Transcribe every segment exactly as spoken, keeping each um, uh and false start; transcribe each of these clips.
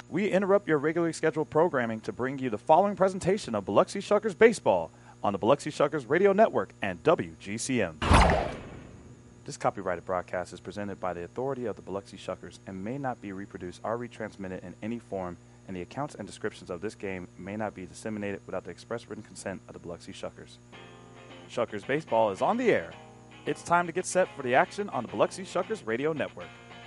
we interrupt your regularly scheduled programming to bring you the following presentation of Biloxi Shuckers Baseball on the Biloxi Shuckers Radio Network and W G C M. This copyrighted broadcast is presented by the authority of the Biloxi Shuckers and may not be reproduced or retransmitted in any form, and the accounts and descriptions of this game may not be disseminated without the express written consent of the Biloxi Shuckers. Shuckers Baseball is on the air. It's time to get set for the action on the Biloxi Shuckers Radio Network.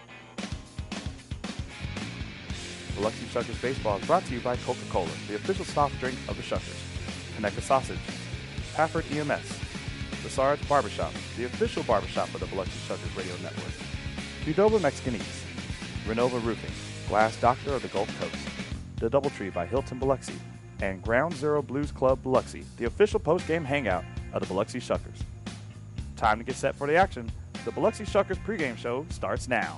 Biloxi Shuckers Baseball is brought to you by Coca-Cola, the official soft drink of the Shuckers, Connecta Sausage, Pafford E M S, The Sarge Barbershop, the official barbershop of the Biloxi Shuckers Radio Network, Qdoba Mexicanese, Renova Roofing, Glass Doctor of the Gulf Coast, The Doubletree by Hilton Biloxi, and Ground Zero Blues Club Biloxi, the official post-game hangout of the Biloxi Shuckers. Time to get set for the action. The Biloxi Shuckers pregame show starts now.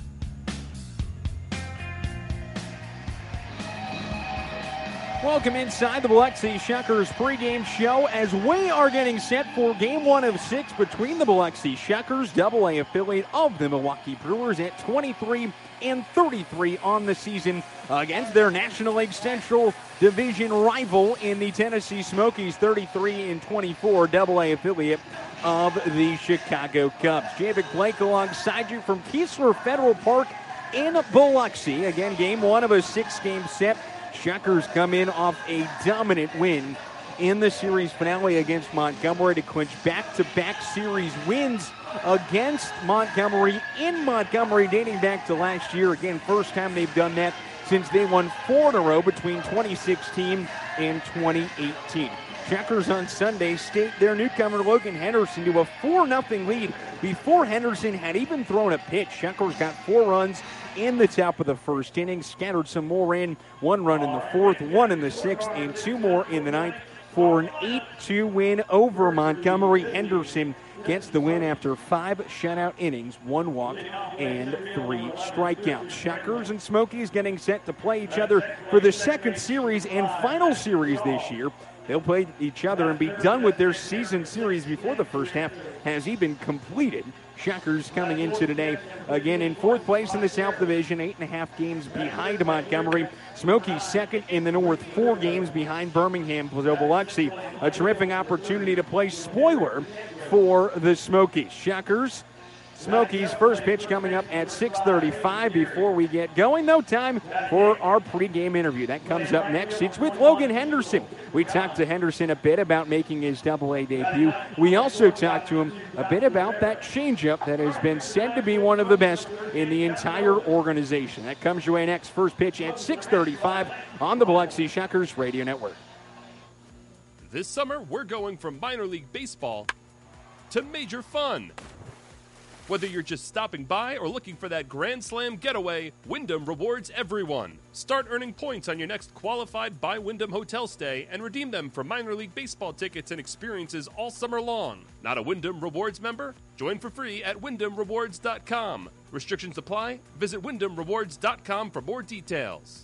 Welcome inside the Biloxi Shuckers pregame show as we are getting set for game one of six between the Biloxi Shuckers, double A affiliate of the Milwaukee Brewers, at twenty-three and thirty-three on the season against their National League Central Division rival in the Tennessee Smokies, thirty-three and twenty-four, double A affiliate of the Chicago Cubs. Javic Blake alongside you from Keesler Federal Park in Biloxi. Again, game one of a six-game set. Shuckers come in off a dominant win in the series finale against Montgomery to clinch back-to-back series wins against Montgomery in Montgomery dating back to last year. Again, first time they've done that since they won four in a row between twenty sixteen and twenty eighteen. Shuckers on Sunday state their newcomer Logan Henderson to a four nothing lead before Henderson had even thrown a pitch. Shuckers got four runs in the top of the first inning, scattered some more in, one run in the fourth, one in the sixth, and two more in the ninth for an eight two win over Montgomery. Henderson gets the win after five shutout innings, one walk, and three strikeouts. Shuckers and Smokies getting set to play each other for the second series and final series this year. They'll play each other and be done with their season series before the first half has even completed. Shuckers coming into today again in fourth place in the South Division, eight and a half games behind Montgomery. Smokies second in the North, four games behind Birmingham. Biloxi, a terrific opportunity to play spoiler for the Smokies. Shuckers, Smokies, first pitch coming up at six thirty-five. Before we get going, though, time for our pregame interview. That comes up next. It's with Logan Henderson. We talked to Henderson a bit about making his double A debut. We also talked to him a bit about that changeup that has been said to be one of the best in the entire organization. That comes your way next. First pitch at six thirty-five on the Biloxi Shuckers Radio Network. This summer, we're going from minor league baseball to major fun. Whether you're just stopping by or looking for that Grand Slam getaway, Wyndham rewards everyone. Start earning points on your next qualified by Wyndham hotel stay and redeem them for minor league baseball tickets and experiences all summer long. Not a Wyndham Rewards member? Join for free at wyndham rewards dot com. Restrictions apply. Visit wyndham rewards dot com for more details.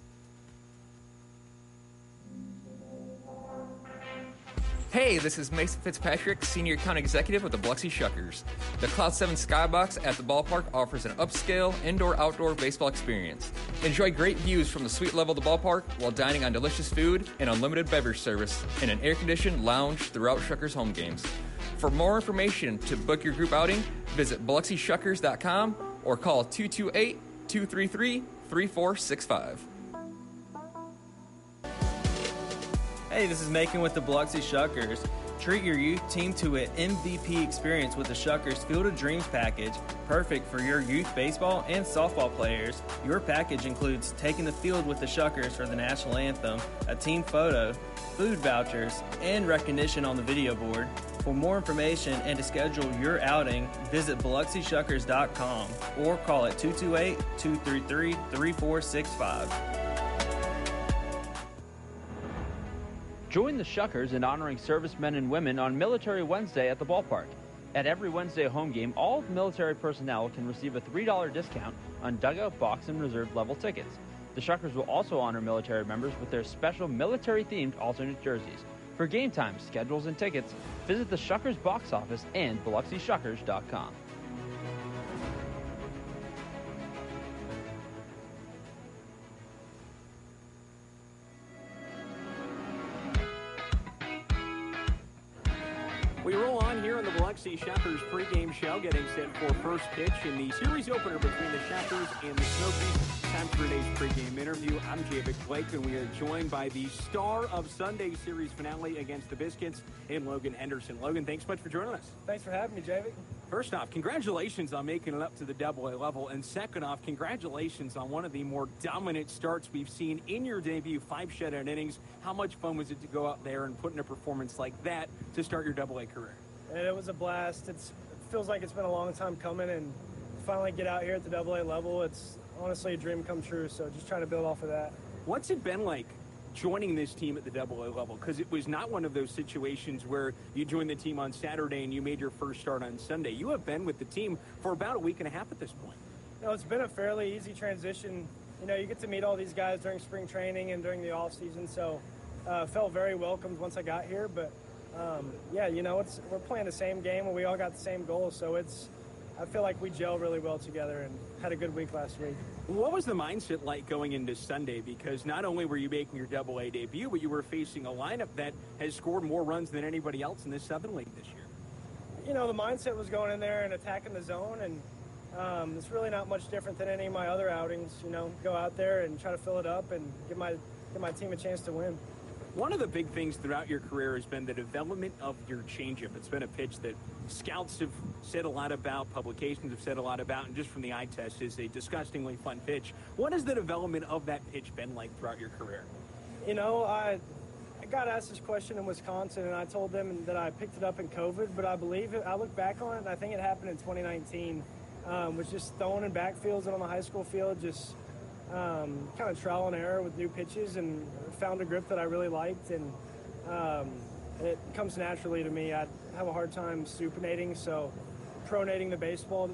Hey, this is Mason Fitzpatrick, Senior Account Executive with the Biloxi Shuckers. The Cloud seven Skybox at the ballpark offers an upscale indoor-outdoor baseball experience. Enjoy great views from the suite level of the ballpark while dining on delicious food and unlimited beverage service in an air-conditioned lounge throughout Shuckers home games. For more information to book your group outing, visit biloxi shuckers dot com or call two two eight, two three three, three four six five. Hey, this is Macon with the Biloxi Shuckers. Treat your youth team to an M V P experience with the Shuckers Field of Dreams package, perfect for your youth baseball and softball players. Your package includes taking the field with the Shuckers for the national anthem, a team photo, food vouchers, and recognition on the video board. For more information and to schedule your outing, visit biloxi shuckers dot com or call at two two eight, two three three, three four six five. Join the Shuckers in honoring servicemen and women on Military Wednesday at the ballpark. At every Wednesday home game, all military personnel can receive a three dollar discount on dugout, box, and reserve level tickets. The Shuckers will also honor military members with their special military-themed alternate jerseys. For game times, schedules, and tickets, visit the Shuckers box office and biloxi shuckers dot com. We roll on here on the Biloxi Shockers pregame show, getting set for first pitch in the series opener between the Shockers and the Smokies. Time for today's pregame interview. I'm Javik Blake, and we are joined by the star of Sunday's series finale against the Biscuits, and Logan Henderson. Logan, thanks so much for joining us. Thanks for having me, Javik. First off, congratulations on making it up to the double A level, and second off, congratulations on one of the more dominant starts we've seen in your debut, five shutout innings. How much fun was it to go out there and put in a performance like that to start your double A career? And it was a blast. It's, it feels like it's been a long time coming, and to finally get out here at the double A level, it's honestly a dream come true, so just trying to build off of that. What's it been like joining this team at the double A level? Because it was not one of those situations where you joined the team on Saturday and you made your first start on Sunday. You have been with the team for about a week and a half at this point. No, it's been a fairly easy transition. You know, you get to meet all these guys during spring training and during the off season, so uh, felt very welcomed once I got here. But um, yeah, you know, it's we're playing the same game and we all got the same goal, so it's I feel like we gel really well together and had a good week last week. What was the mindset like going into Sunday? Because not only were you making your double A debut, but you were facing a lineup that has scored more runs than anybody else in this Southern League this year. You know, the mindset was going in there and attacking the zone, and um, it's really not much different than any of my other outings. You know, go out there and try to fill it up and give my, give my team a chance to win. One of the big things throughout your career has been the development of your changeup. It's been a pitch that scouts have said a lot about, publications have said a lot about, and just from the eye test is a disgustingly fun pitch. What has the development of that pitch been like throughout your career? You know, I, I got asked this question in Wisconsin, and I told them that I picked it up in COVID, but I believe it, I look back on it, and I think it happened in twenty nineteen. Um, was just throwing in backfields and on the high school field, just Um, kind of trial and error with new pitches, and found a grip that I really liked, and um, it comes naturally to me. I have a hard time supinating, so pronating the baseball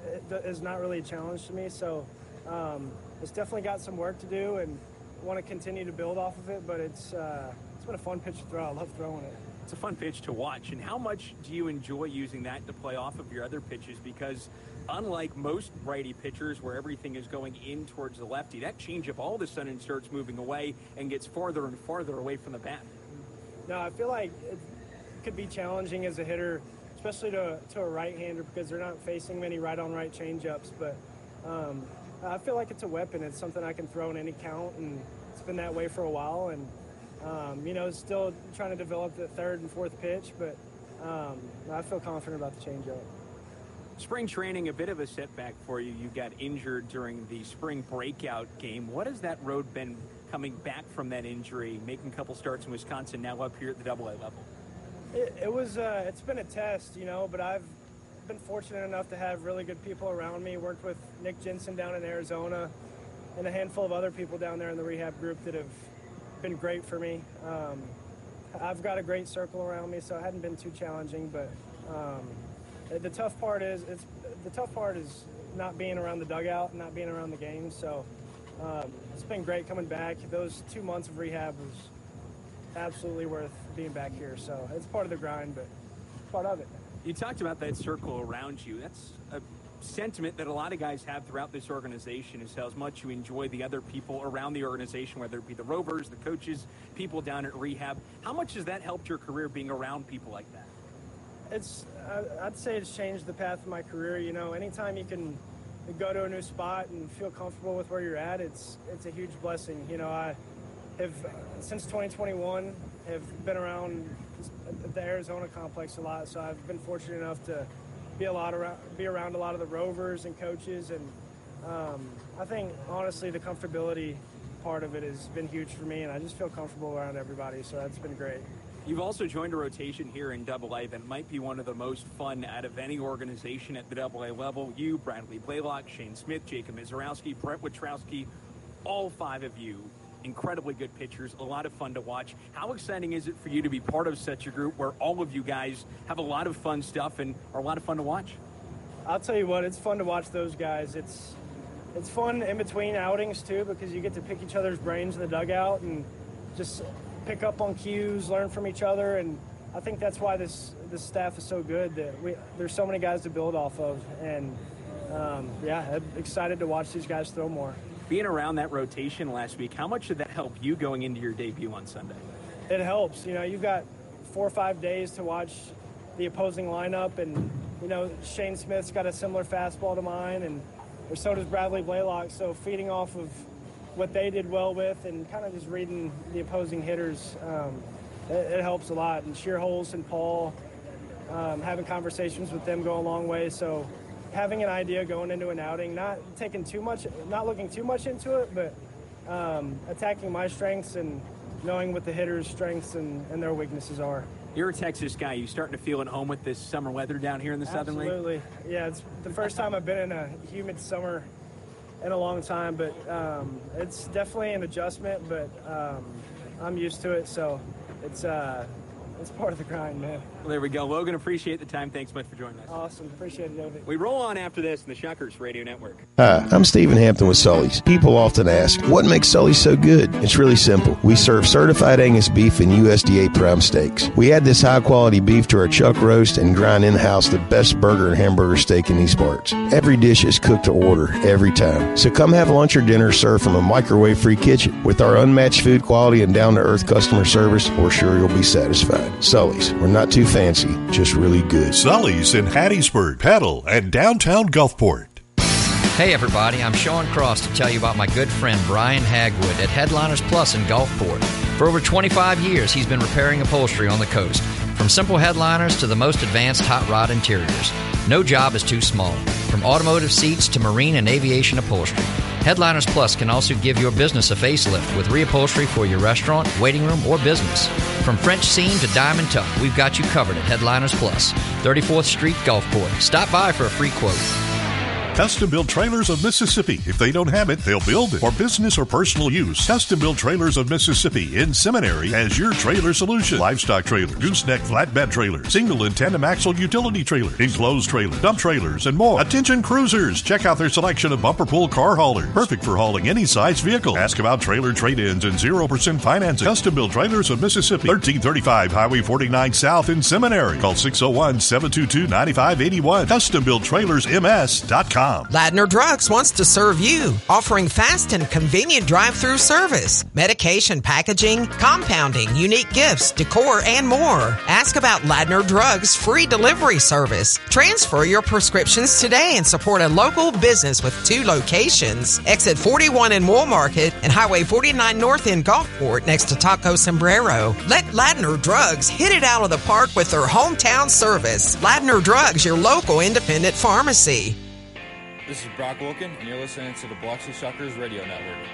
is not really a challenge to me, so um, it's definitely got some work to do and want to continue to build off of it, but it's uh, it's been a fun pitch to throw. I love throwing it. It's a fun pitch to watch. And how much do you enjoy using that to play off of your other pitches? Because unlike most righty pitchers where everything is going in towards the lefty, that changeup all of a sudden starts moving away and gets farther and farther away from the bat. No, I feel like it could be challenging as a hitter, especially to, to a right-hander, because they're not facing many right-on-right changeups. But um, I feel like it's a weapon. It's something I can throw in any count, and it's been that way for a while. And Um, you know, still trying to develop the third and fourth pitch, but um, I feel confident about the changeup. Spring training, a bit of a setback for you. You got injured during the spring breakout game. What has that road been coming back from that injury, making a couple starts in Wisconsin, now up here at the double A level? It, it was, uh, it's been a test, you know, but I've been fortunate enough to have really good people around me. Worked with Nick Jensen down in Arizona and a handful of other people down there in the rehab group that have been great for me. Um, I've got a great circle around me, so it hadn't been too challenging. But um, the tough part is it's the tough part is not being around the dugout, and not being around the game. So um, it's been great coming back. Those two months of rehab was absolutely worth being back here. So it's part of the grind, but part of it. You talked about that circle around you. That's a sentiment that a lot of guys have throughout this organization, is how much you enjoy the other people around the organization, whether it be the Rovers, the coaches, people down at rehab. How much has that helped your career, being around people like that? It's, I'd say it's changed the path of my career. You know, anytime you can go to a new spot and feel comfortable with where you're at, it's it's a huge blessing. You know, I have, since twenty twenty-one, have been around the Arizona complex a lot, so I've been fortunate enough to be a lot around, be around a lot of the Rovers and coaches, and um, I think honestly the comfortability part of it has been huge for me, and I just feel comfortable around everybody, so that's been great. You've also joined a rotation here in double A that might be one of the most fun out of any organization at the double A level. You, Bradley Blaylock, Shane Smith, Jacob Mizorowski, Brett Witrowski, all five of you, incredibly good pitchers, a lot of fun to watch. How exciting is it for you to be part of such a group where all of you guys have a lot of fun stuff and are a lot of fun to watch? I'll tell you what, it's fun to watch those guys. It's it's fun in between outings too, because you get to pick each other's brains in the dugout and just pick up on cues, learn from each other, and I think that's why this this staff is so good, that we there's so many guys to build off of, and um, yeah, I'm excited to watch these guys throw more. Being around that rotation last week, how much did that help you going into your debut on Sunday? It helps. You know, you've got four or five days to watch the opposing lineup. And, you know, Shane Smith's got a similar fastball to mine, and or so does Bradley Blaylock. So feeding off of what they did well with and kind of just reading the opposing hitters, um, it, it helps a lot. And Shearholes and Paul, um, having conversations with them go a long way. So having an idea going into an outing, not taking too much, not looking too much into it, but um, attacking my strengths and knowing what the hitters' strengths and, and their weaknesses are. You're a Texas guy. You starting to feel at home with this summer weather down here in the Southern League? Absolutely. Yeah, it's the first time I've been in a humid summer in a long time, but um, it's definitely an adjustment, but um, I'm used to it, so it's uh, it's part of the grind, man. Well, there we go. Logan, appreciate the time. Thanks much for joining us. Awesome. Appreciate it, David. We roll on after this in the Shuckers Radio Network. Hi, I'm Stephen Hampton with Sully's. People often ask, what makes Sully's so good? It's really simple. We serve certified Angus beef and U S D A prime steaks. We add this high-quality beef to our chuck roast and grind in-house the best burger and hamburger steak in these parts. Every dish is cooked to order, every time. So come have lunch or dinner served from a microwave-free kitchen. With our unmatched food quality and down-to-earth customer service, we're sure you'll be satisfied. Sully's. We're not too fancy, just really good. Sully's in Hattiesburg, Petal, and downtown Gulfport. Hey everybody, I'm Sean Cross to tell you about my good friend Brian Hagwood at Headliners Plus in Gulfport. For over twenty-five years, he's been repairing upholstery on the coast, from simple headliners to the most advanced hot rod interiors. No job is too small, from automotive seats to marine and aviation upholstery. Headliners Plus can also give your business a facelift with reupholstery for your restaurant, waiting room, or business. From French seam to diamond tuck, we've got you covered at Headliners Plus, thirty-fourth Street, Gulfport. Stop by for a free quote. Custom Built Trailers of Mississippi. If they don't have it, they'll build it. For business or personal use, Custom Built Trailers of Mississippi in Seminary has your trailer solution. Livestock trailer, gooseneck flatbed trailer, single and tandem axle utility trailer, enclosed trailer, dump trailers, and more. Attention cruisers, check out their selection of bumper pull car haulers. Perfect for hauling any size vehicle. Ask about trailer trade-ins and zero percent financing. Custom Built Trailers of Mississippi, thirteen thirty-five Highway forty-nine South in Seminary. Call six oh one, seven two two, nine five eight one. custom built trailers m s dot com. Ladner Drugs wants to serve you, offering fast and convenient drive-through service, medication packaging, compounding, unique gifts, decor, and more. Ask about Ladner Drugs' free delivery service. Transfer your prescriptions today and support a local business with two locations. Exit forty-one in Wool Market and Highway forty-nine North in Gulfport next to Taco Sombrero. Let Ladner Drugs hit it out of the park with their hometown service. Ladner Drugs, your local independent pharmacy. This is Brock Wilkin, and you're listening to the Biloxi Shuckers Radio Network.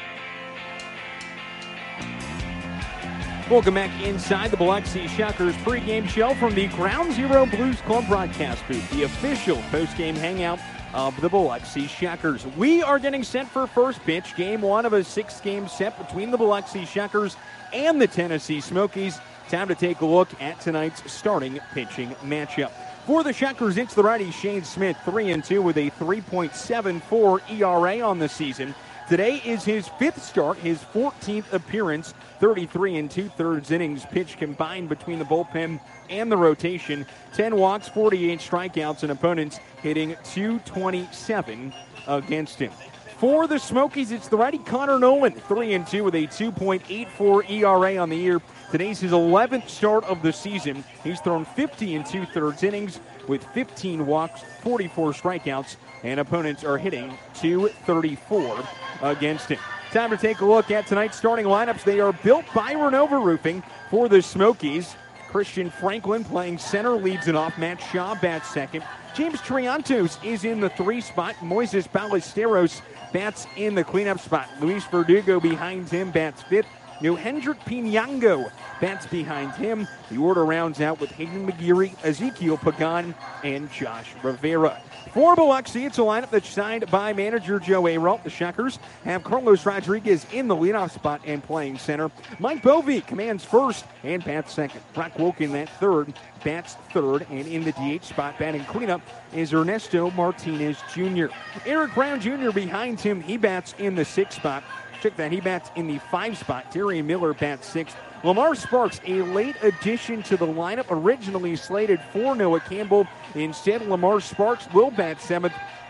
Welcome back inside the Biloxi Shuckers pregame show from the Ground Zero Blues Club broadcast booth, the official postgame hangout of the Biloxi Shuckers. We are getting set for first pitch, game one of a six-game set between the Biloxi Shuckers and the Tennessee Smokies. Time to take a look at tonight's starting pitching matchup. For the Shuckers, it's the righty Shane Smith, three and two with a three point seven four E R A on the season. Today is his fifth start, his fourteenth appearance, thirty-three and two-thirds innings pitched combined between the bullpen and the rotation. ten walks, forty-eight strikeouts, and opponents hitting two twenty-seven against him. For the Smokies, it's the righty Connor Nolan, three and two with a two point eight four E R A on the year. Today's his eleventh start of the season. He's thrown fifty and two-thirds innings with fifteen walks, forty-four strikeouts, and opponents are hitting two thirty-four against him. Time to take a look at tonight's starting lineups. They are built by Renova Roofing. For the Smokies, Christian Franklin playing center, leads it off. Matt Shaw bats second. James Triantos is in the three spot. Moises Ballesteros bats in the cleanup spot. Luis Verdugo behind him bats fifth. Nohendrick Pinango bats behind him. The order rounds out with Hayden McGeary, Ezekiel Pagan, and Josh Rivera. For Biloxi, it's a lineup that's signed by manager Joe Aralt. The Shuckers have Carlos Rodriguez in the leadoff spot and playing center. Mike Bovey commands first and bats second. Brock Wilkin at third, bats third, and in the D H spot batting cleanup is Ernesto Martinez Junior Eric Brown Junior behind him, he bats in the sixth spot. Check that, he bats in the five spot. Terry Miller bats sixth. Lamar Sparks, a late addition to the lineup, originally slated for Noah Campbell. Instead, Lamar Sparks will bat seventh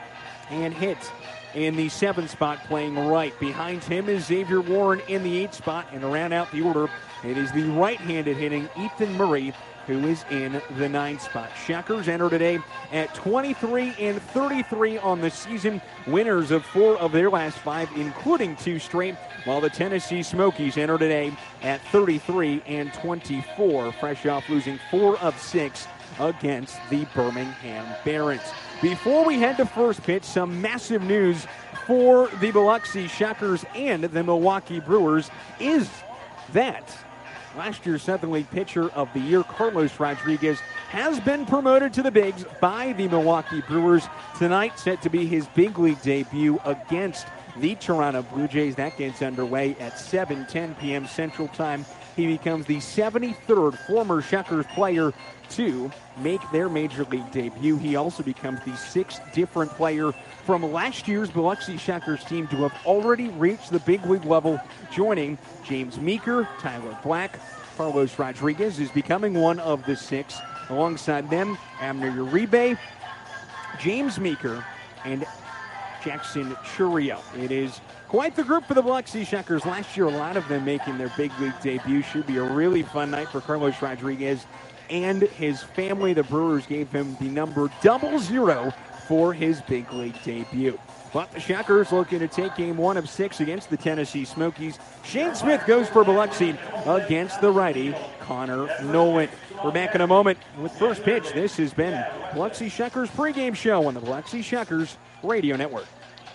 and hit in the seventh spot, playing right. Behind him is Xavier Warren in the eighth spot, and to round out the order, it is the right-handed hitting Ethan Murray who is in the ninth spot. Shuckers enter today at twenty-three and thirty-three on the season, winners of four of their last five, including two straight, while the Tennessee Smokies enter today at thirty-three and twenty-four, fresh off losing four of six against the Birmingham Barons. Before we head to first pitch, some massive news for the Biloxi Shuckers and the Milwaukee Brewers is that last year's Southern League Pitcher of the Year, Carlos Rodriguez, has been promoted to the bigs by the Milwaukee Brewers. Tonight set to be his big league debut against the Toronto Blue Jays. That gets underway at seven ten p.m. Central Time. He becomes the seventy-third former Shuckers player to make their major league debut. He also becomes the sixth different player from last year's Biloxi Shuckers team to have already reached the big league level, joining James Meeker, Tyler Black. Carlos Rodriguez is becoming one of the six. Alongside them, Abner Uribe, James Meeker, and Jackson Churio. It is quite the group for the Biloxi Shuckers. Last year, a lot of them making their big league debut. Should be a really fun night for Carlos Rodriguez and his family. The Brewers gave him the number double zero for his big league debut. But the Shuckers looking to take game one of six against the Tennessee Smokies. Shane Smith goes for Biloxi against the righty Connor Nolan. We're back in a moment with first pitch. This has been Biloxi Shuckers pregame show on the Biloxi Shuckers Radio Network.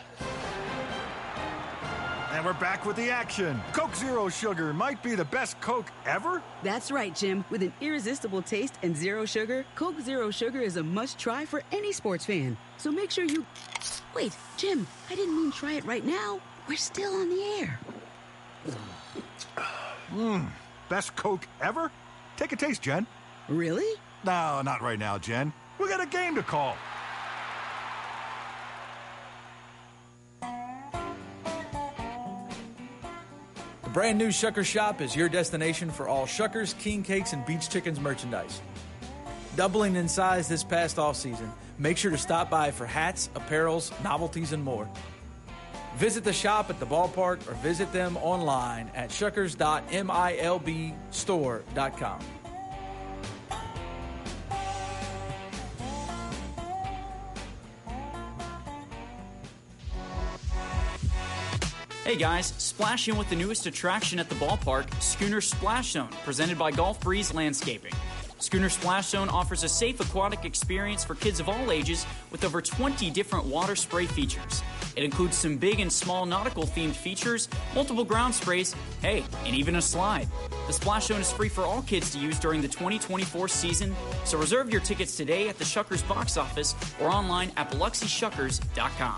And we're back with the action. Coke Zero Sugar might be the best Coke ever. That's right, Jim. With an irresistible taste and zero sugar, Coke Zero Sugar is a must-try for any sports fan. So make sure you... Wait, Jim, I didn't mean try it right now. We're still on the air. Mmm, best Coke ever? Take a taste, Jen. Really? No, not right now, Jen. We got a game to call. The brand new Shuckers Shop is your destination for all Shuckers, King Cakes, and Beach Chickens merchandise. Doubling in size this past off-season, make sure to stop by for hats, apparels, novelties, and more. Visit the shop at the ballpark or visit them online at shuckers dot milb store dot com. Hey guys, splash in with the newest attraction at the ballpark, Schooner Splash Zone, presented by Golf Breeze Landscaping. Schooner Splash Zone offers a safe aquatic experience for kids of all ages with over twenty different water spray features. It includes some big and small nautical-themed features, multiple ground sprays, hey, and even a slide. The Splash Zone is free for all kids to use during the twenty twenty-four season, so reserve your tickets today at the Shuckers box office or online at biloxi shuckers dot com.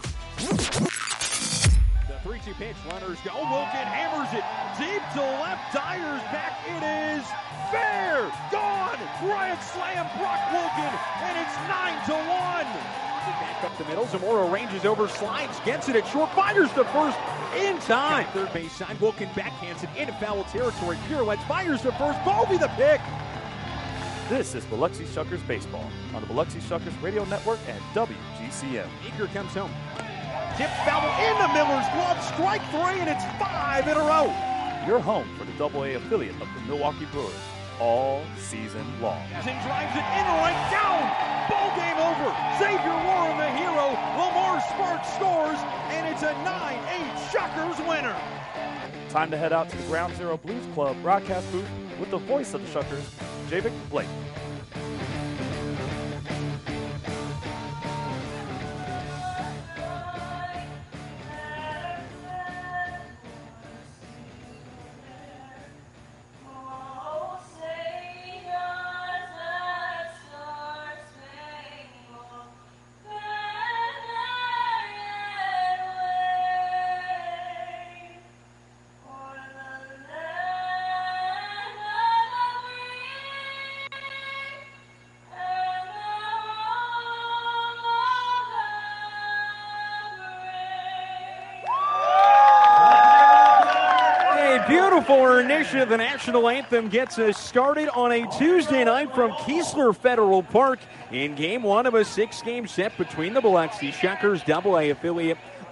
three two pitch, runners go. Wilkin hammers it deep to left. Dyer's back. It is fair. Gone. Grand slam, Brock Wilkin, and it's nine to one. Back up the middle. Zamora ranges over, slides, gets it at short, fires to first in time. Third base side. Wilkin backhands it into foul territory. Pirouettes, fires to first. Bovey the pick. This is Biloxi Shuckers Baseball on the Biloxi Shuckers Radio Network and W G C M. Eager comes home. Tipped foul into Miller's glove, strike three, and it's five in a row. Your home for the double A affiliate of the Milwaukee Brewers all season long. And drives it in right down. Ball game over. Xavier Warren, the hero. Lamar Sparks scores, and it's a nine eight Shuckers winner. Time to head out to the Ground Zero Blues Club broadcast booth with the voice of the Shuckers, Javik Blake. Beautiful rendition of the national anthem gets us started on a Tuesday night from Keesler Federal Park in game one of a six-game set between the Biloxi Shuckers double A affiliate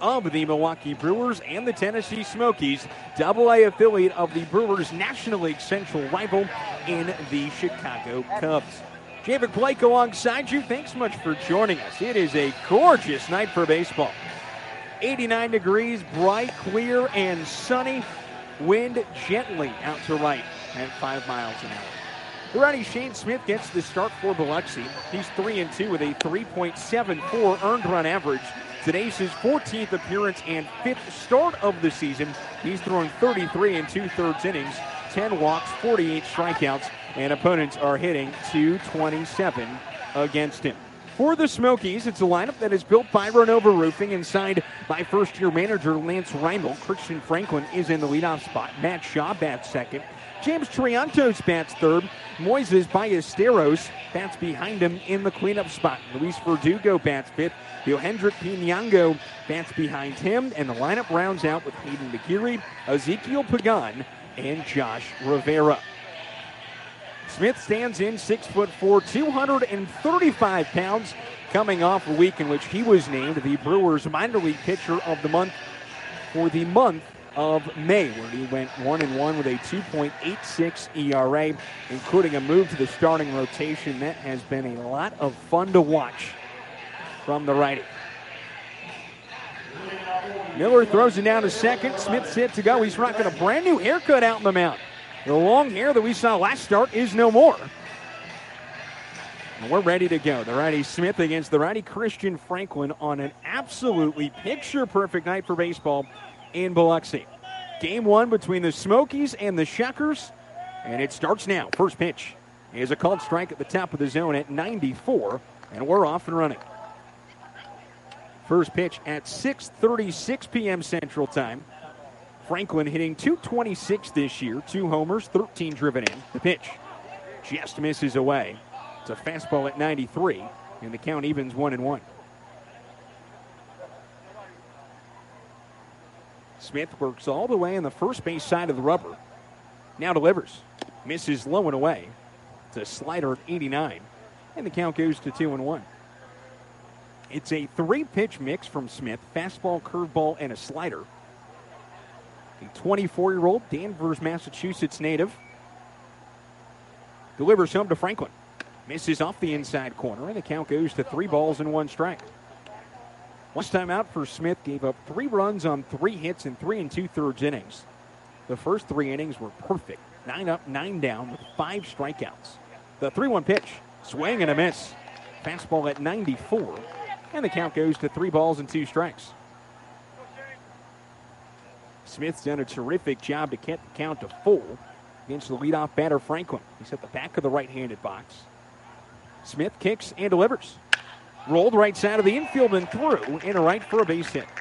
of the Milwaukee Brewers and the Tennessee Smokies, double A affiliate of the Brewers' National League Central rival in the Chicago Cubs. David Blake alongside you. Thanks so much for joining us. It is a gorgeous night for baseball. eighty-nine degrees, bright, clear, and sunny. Wind gently out to right at five miles an hour. The righty Shane Smith gets the start for Biloxi. He's three and two with a three point seven four earned run average. Today's his fourteenth appearance and fifth start of the season. He's thrown thirty-three and two-thirds innings, ten walks, forty-eight strikeouts, and opponents are hitting two twenty-seven against him. For the Smokies, it's a lineup that is built by Renova Roofing and signed by first-year manager Lance Reimel. Christian Franklin is in the leadoff spot. Matt Shaw bats second. James Triantos bats third. Moises Ballesteros bats behind him in the cleanup spot. Luis Verdugo bats fifth. Yohendrick Pinango bats behind him. And the lineup rounds out with Hayden McGeary, Ezekiel Pagan, and Josh Rivera. Smith stands in six foot four, two hundred thirty-five pounds, coming off a week in which he was named the Brewers minor league pitcher of the month for the month of May, where he went one and one with a two point eight six E R A, including a move to the starting rotation. That has been a lot of fun to watch from the righty. Miller throws it down to second. Smith set to go. He's rocking a brand new haircut out in the mound. The long hair that we saw last start is no more. And we're ready to go. The righty Smith against the righty Christian Franklin on an absolutely picture-perfect night for baseball in Biloxi. Game one between the Smokies and the Shuckers, and it starts now. First pitch is a called strike at the top of the zone at ninety-four, and we're off and running. First pitch at six thirty-six p.m. Central Time. Franklin hitting two twenty-six this year, two homers, thirteen driven in. The pitch just misses away. It's a fastball at ninety-three, and the count evens one and one. Smith works all the way on the first base side of the rubber. Now delivers. Misses low and away. It's a slider at eighty-nine, and the count goes to two and one. It's a three-pitch mix from Smith, fastball, curveball, and a slider. A twenty-four-year-old Danvers, Massachusetts native delivers home to Franklin. Misses off the inside corner, and the count goes to three balls and one strike. Last time out for Smith, gave up three runs on three hits in three and two-thirds innings. The first three innings were perfect. Nine up, nine down with five strikeouts. The three one pitch, swing and a miss. Fastball at ninety-four, and the count goes to three balls and two strikes. Smith's done a terrific job to get the count to full against the leadoff batter Franklin. He's at the back of the right-handed box. Smith kicks and delivers. Rolled right side of the infield and through in a right for a base hit.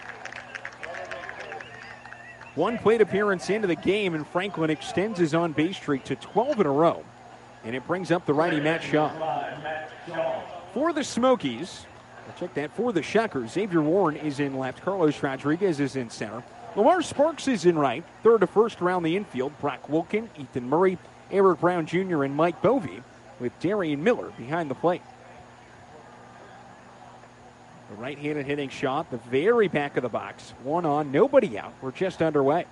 One plate appearance into the game, and Franklin extends his on-base streak to twelve in a row. And it brings up the righty Matt Shaw. For the Smokies, check that, for the Shuckers, Xavier Warren is in left. Carlos Rodriguez is in center. Lamar Sparks is in right. Third to first around the infield. Brock Wilkin, Ethan Murray, Eric Brown Junior, and Mike Bovee, with Darian Miller behind the plate. The right-handed hitting Shaw at the very back of the box. One on, nobody out. We're just underway.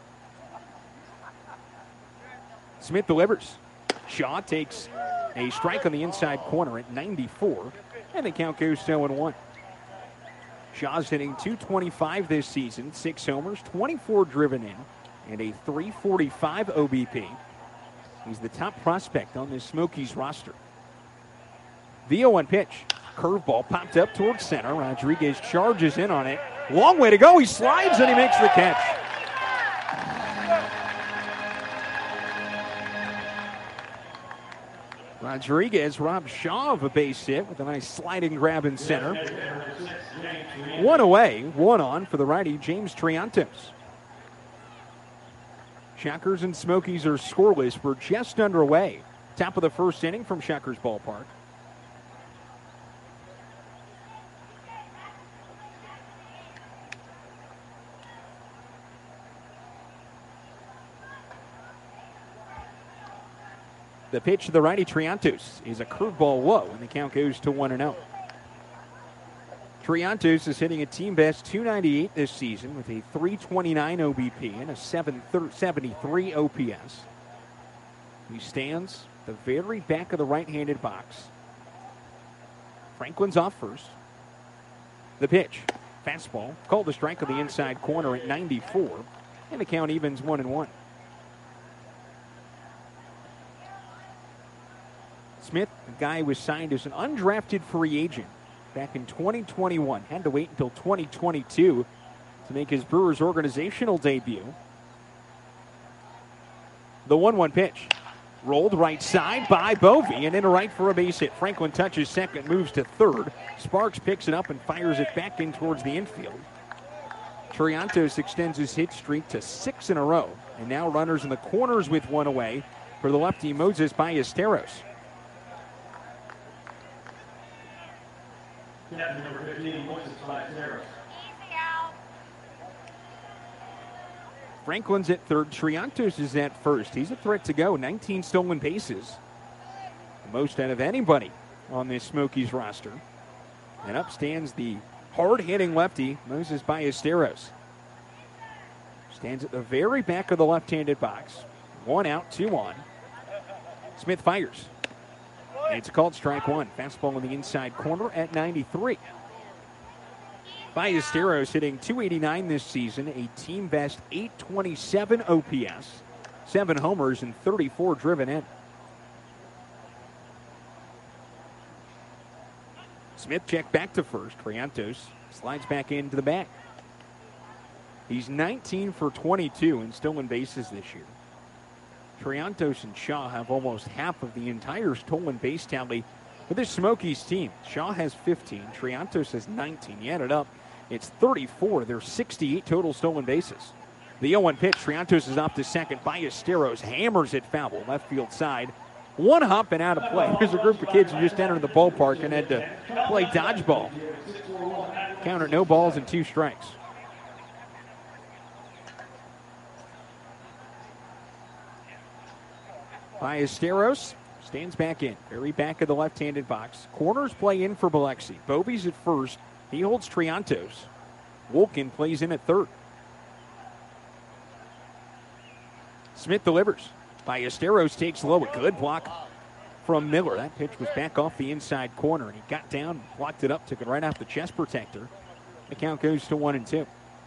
Smith delivers. Shaw takes a strike on the inside corner at ninety-four, and the count goes to oh and one. Shaw's hitting two twenty-five this season, six homers, twenty-four driven in, and a three forty-five O B P. He's the top prospect on this Smokies roster. The oh one pitch. Curveball popped up towards center. Rodriguez charges in on it. Long way to go. He slides and he makes the catch. Rodriguez robbed Shaw of a base hit with a nice sliding grab in center. One away, one on for the righty James Triantos. Shuckers and Smokies are scoreless. We're just underway. Top of the first inning from Shuckers Ballpark. The pitch to the righty Triantos is a curveball low, and the count goes to one and oh. Triantos is hitting a team best two ninety-eight this season with a three twenty-nine O B P and a seven seventy-three O P S. He stands the very back of the right-handed box. Franklin's off first. The pitch. Fastball. Called a strike on the inside corner at ninety-four. And the count evens one and one. Smith, the guy who was signed as an undrafted free agent back in twenty twenty-one. Had to wait until twenty twenty-two to make his Brewers organizational debut. The one one pitch. Rolled right side by Bovey and into right for a base hit. Franklin touches second, moves to third. Sparks picks it up and fires it back in towards the infield. Triantos extends his hit streak to six in a row. And now runners in the corners with one away for the lefty Moses Ballesteros. Number fifteen, Moses Ballesteros. Franklin's at third. Triantos is at first. He's a threat to go. nineteen stolen bases. The most out of anybody on this Smokies roster. And up stands the hard-hitting lefty, Moses Ballesteros. Stands at the very back of the left-handed box. One out, two on. Smith fires. And it's called strike one. Fastball in the inside corner at ninety-three. Ballesteros hitting two eighty-nine this season, a team best eight twenty-seven O P S, seven homers and thirty-four driven in. Smith checked back to first. Triantos slides back into the bag. He's nineteen for twenty-two in stolen bases this year. Triantos and Shaw have almost half of the entire stolen base tally for this Smokies team. Shaw has fifteen. Triantos has nineteen. You add it up, it's thirty-four. There's sixty-eight total stolen bases. The oh one pitch. Triantos is off to second. Ballesteros hammers it foul. Left field side. One hop and out of play. There's a group of kids who just entered the ballpark and had to play dodgeball. Counter no balls and two strikes. Ballesteros stands back in. Very back of the left-handed box. Corners play in for Biloxi. Bovey's at first. He holds Triantos. Wolkin plays in at third. Smith delivers. Ballesteros takes low. A good block from Miller. That pitch was back off the inside corner, and he got down, blocked it up, took it right off the chest protector. The count goes to one and two.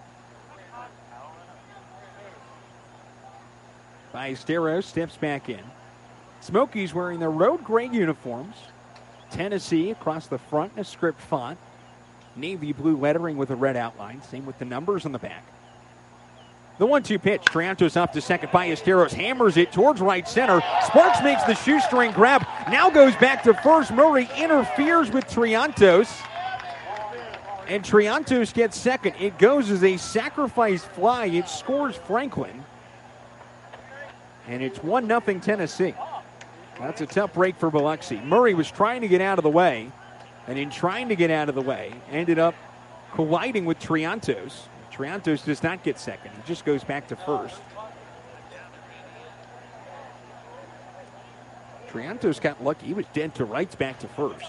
Ballesteros steps back in. Smokies wearing their road gray uniforms. Tennessee across the front in a script font. Navy blue lettering with a red outline. Same with the numbers on the back. The one two pitch. Triantos up to second. Ballesteros hammers it towards right center. Sparks makes the shoestring grab. Now goes back to first. Murray interferes with Triantos. And Triantos gets second. It goes as a sacrifice fly. It scores Franklin. And it's one nothing Tennessee. That's a tough break for Biloxi. Murray was trying to get out of the way, and in trying to get out of the way, ended up colliding with Triantos. Triantos does not get second. He just goes back to first. Triantos got lucky. He was dead to rights back to first.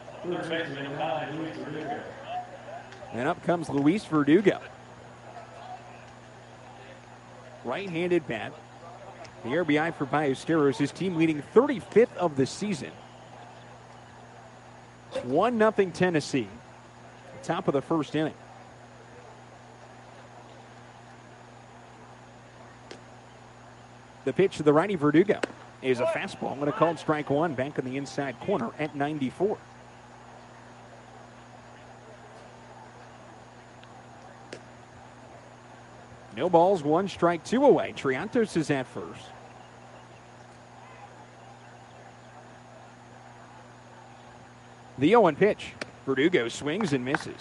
And up comes Luis Verdugo. Right-handed bat. The R B I for Ballesteros, his team leading thirty-fifth of the season. one nothing Tennessee. Top of the first inning. The pitch to the righty Verdugo is a fastball. I'm going to call it strike one, back in the inside corner at ninety-four. No balls, one strike, two away. Triantos is at first. The oh one pitch. Verdugo swings and misses.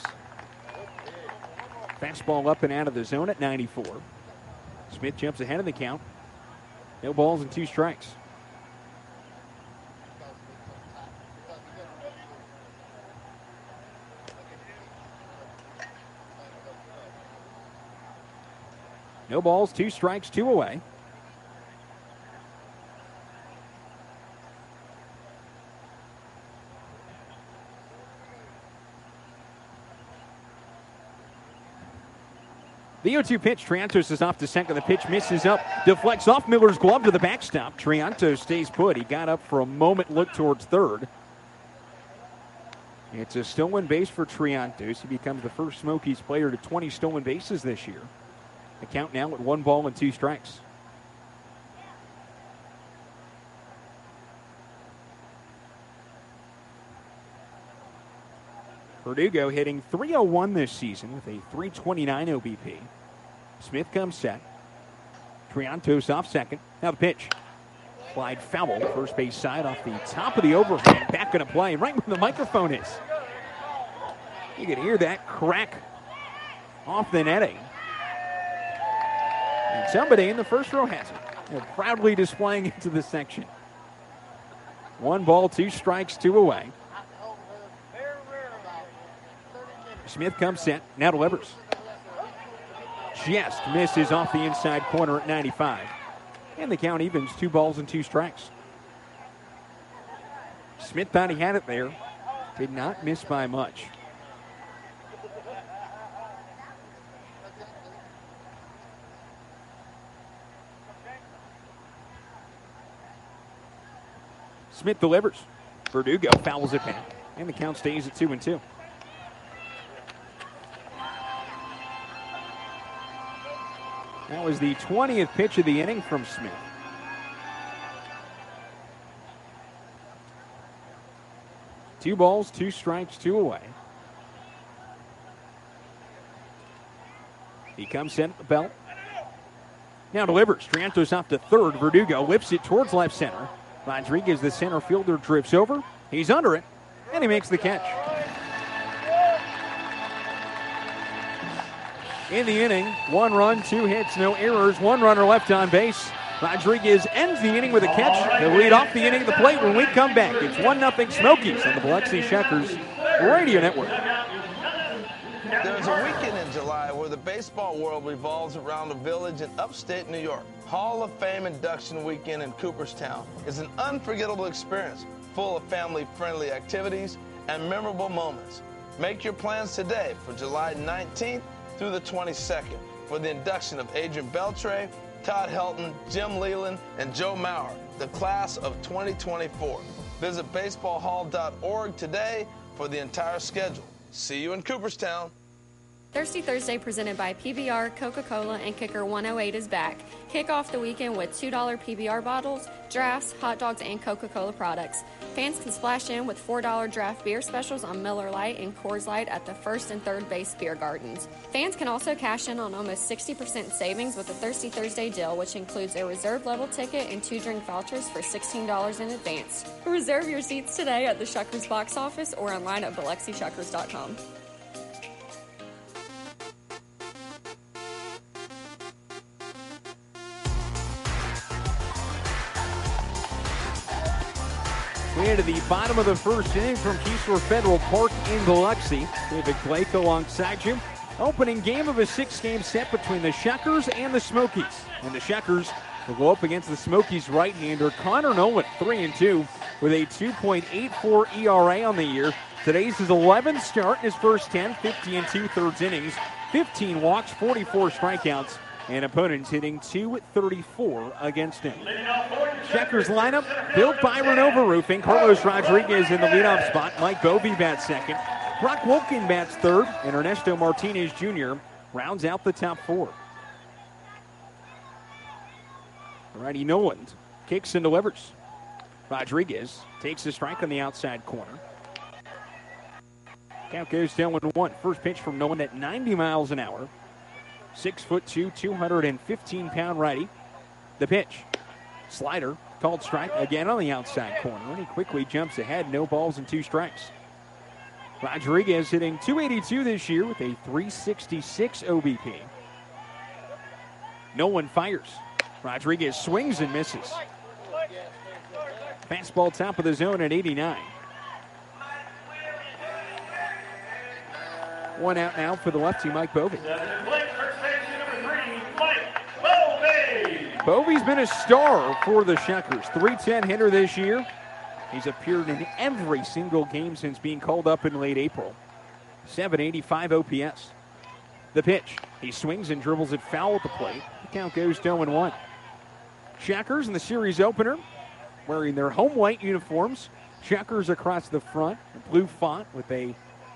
Fastball up and out of the zone at ninety-four. Smith jumps ahead of the count. No balls and two strikes. No balls, two strikes, two away. The oh two pitch. Triantos is off to second. The pitch misses up. Deflects off Miller's glove to the backstop. Triantos stays put. He got up for a moment, looked towards third. It's a stolen base for Triantos. He becomes the first Smokies player to twenty stolen bases this year. The count now at one ball and two strikes. Verdugo hitting three oh one this season with a three twenty-nine O B P. Smith comes set. Triantos off second. Now the pitch. Slide foul, first base side off the top of the overhand. Back going to play right where the microphone is. You can hear that crack off the netting. And somebody in the first row has it. They're proudly displaying it to the section. One ball, two strikes, two away. Smith comes set. Now delivers. Just misses off the inside corner at ninety-five. And the count evens, two balls and two strikes. Smith thought he had it there. Did not miss by much. Smith delivers. Verdugo fouls it back. And the count stays at two and two. That was the twentieth pitch of the inning from Smith. Two balls, two strikes, two away. He comes in at the belt. Now delivers. Triantos off to third. Verdugo whips it towards left center. Rodriguez, the center fielder, drifts over. He's under it, and he makes the catch. In the inning, one run, two hits, no errors, one runner left on base. Rodriguez ends the inning with a catch. He'll lead off the inning at the plate when we come back. It's one nothing Smokies on the Biloxi Shuckers Radio Network. There's a weekend in July where the baseball world revolves around a village in upstate New York. Hall of Fame induction weekend in Cooperstown is an unforgettable experience full of family-friendly activities and memorable moments. Make your plans today for July nineteenth through the twenty-second for the induction of Adrian Beltre, Todd Helton, Jim Leland, and Joe Mauer, the class of twenty twenty-four. Visit baseball hall dot org today for the entire schedule. See you in Cooperstown. Thirsty Thursday presented by P B R, Coca-Cola, and Kicker one oh eight is back. Kick off the weekend with two dollar P B R bottles, drafts, hot dogs, and Coca-Cola products. Fans can splash in with four dollar draft beer specials on Miller Lite and Coors Light at the first and third base beer gardens. Fans can also cash in on almost sixty percent savings with the Thirsty Thursday deal, which includes a reserve level ticket and two drink vouchers for sixteen dollars in advance. Reserve your seats today at the Shuckers box office or online at Biloxi Shuckers dot com. We head to the bottom of the first inning from Keesler Federal Park in Biloxi. David Blake alongside you. Opening game of a six-game set between the Shuckers and the Smokies. And the Shuckers will go up against the Smokies right-hander Connor Nolan, three and two, with a two point eight four E R A on the year. Today's his eleventh start in his first ten, fifty and two-thirds innings, fifteen walks, forty-four strikeouts, and opponents hitting two thirty-four against him. Shuckers lineup built by Renova Roofing. Carlos Rodriguez in the leadoff spot. Mike Bovey bats second. Brock Wolkin bats third. And Ernesto Martinez Junior rounds out the top four. Righty Noland kicks and delivers. Rodriguez takes a strike on the outside corner. Count goes down one one. First pitch from Noland at ninety miles an hour. Six foot two, two hundred fifteen pound righty. The pitch. Slider, called strike again on the outside corner, and he quickly jumps ahead. No balls and two strikes. Rodriguez hitting two eighty-two this year with a three sixty-six O B P. No one fires. Rodriguez swings and misses. Fastball top of the zone at eighty-nine. One out now for the lefty, Mike Bovey. Bovey's been a star for the Shuckers. three ten hitter this year. He's appeared in every single game since being called up in late April. seven eighty-five O P S. The pitch. He swings and dribbles it foul at the plate. The count goes to oh and one. Shuckers in the series opener wearing their home white uniforms. Shuckers across the front, a blue font with a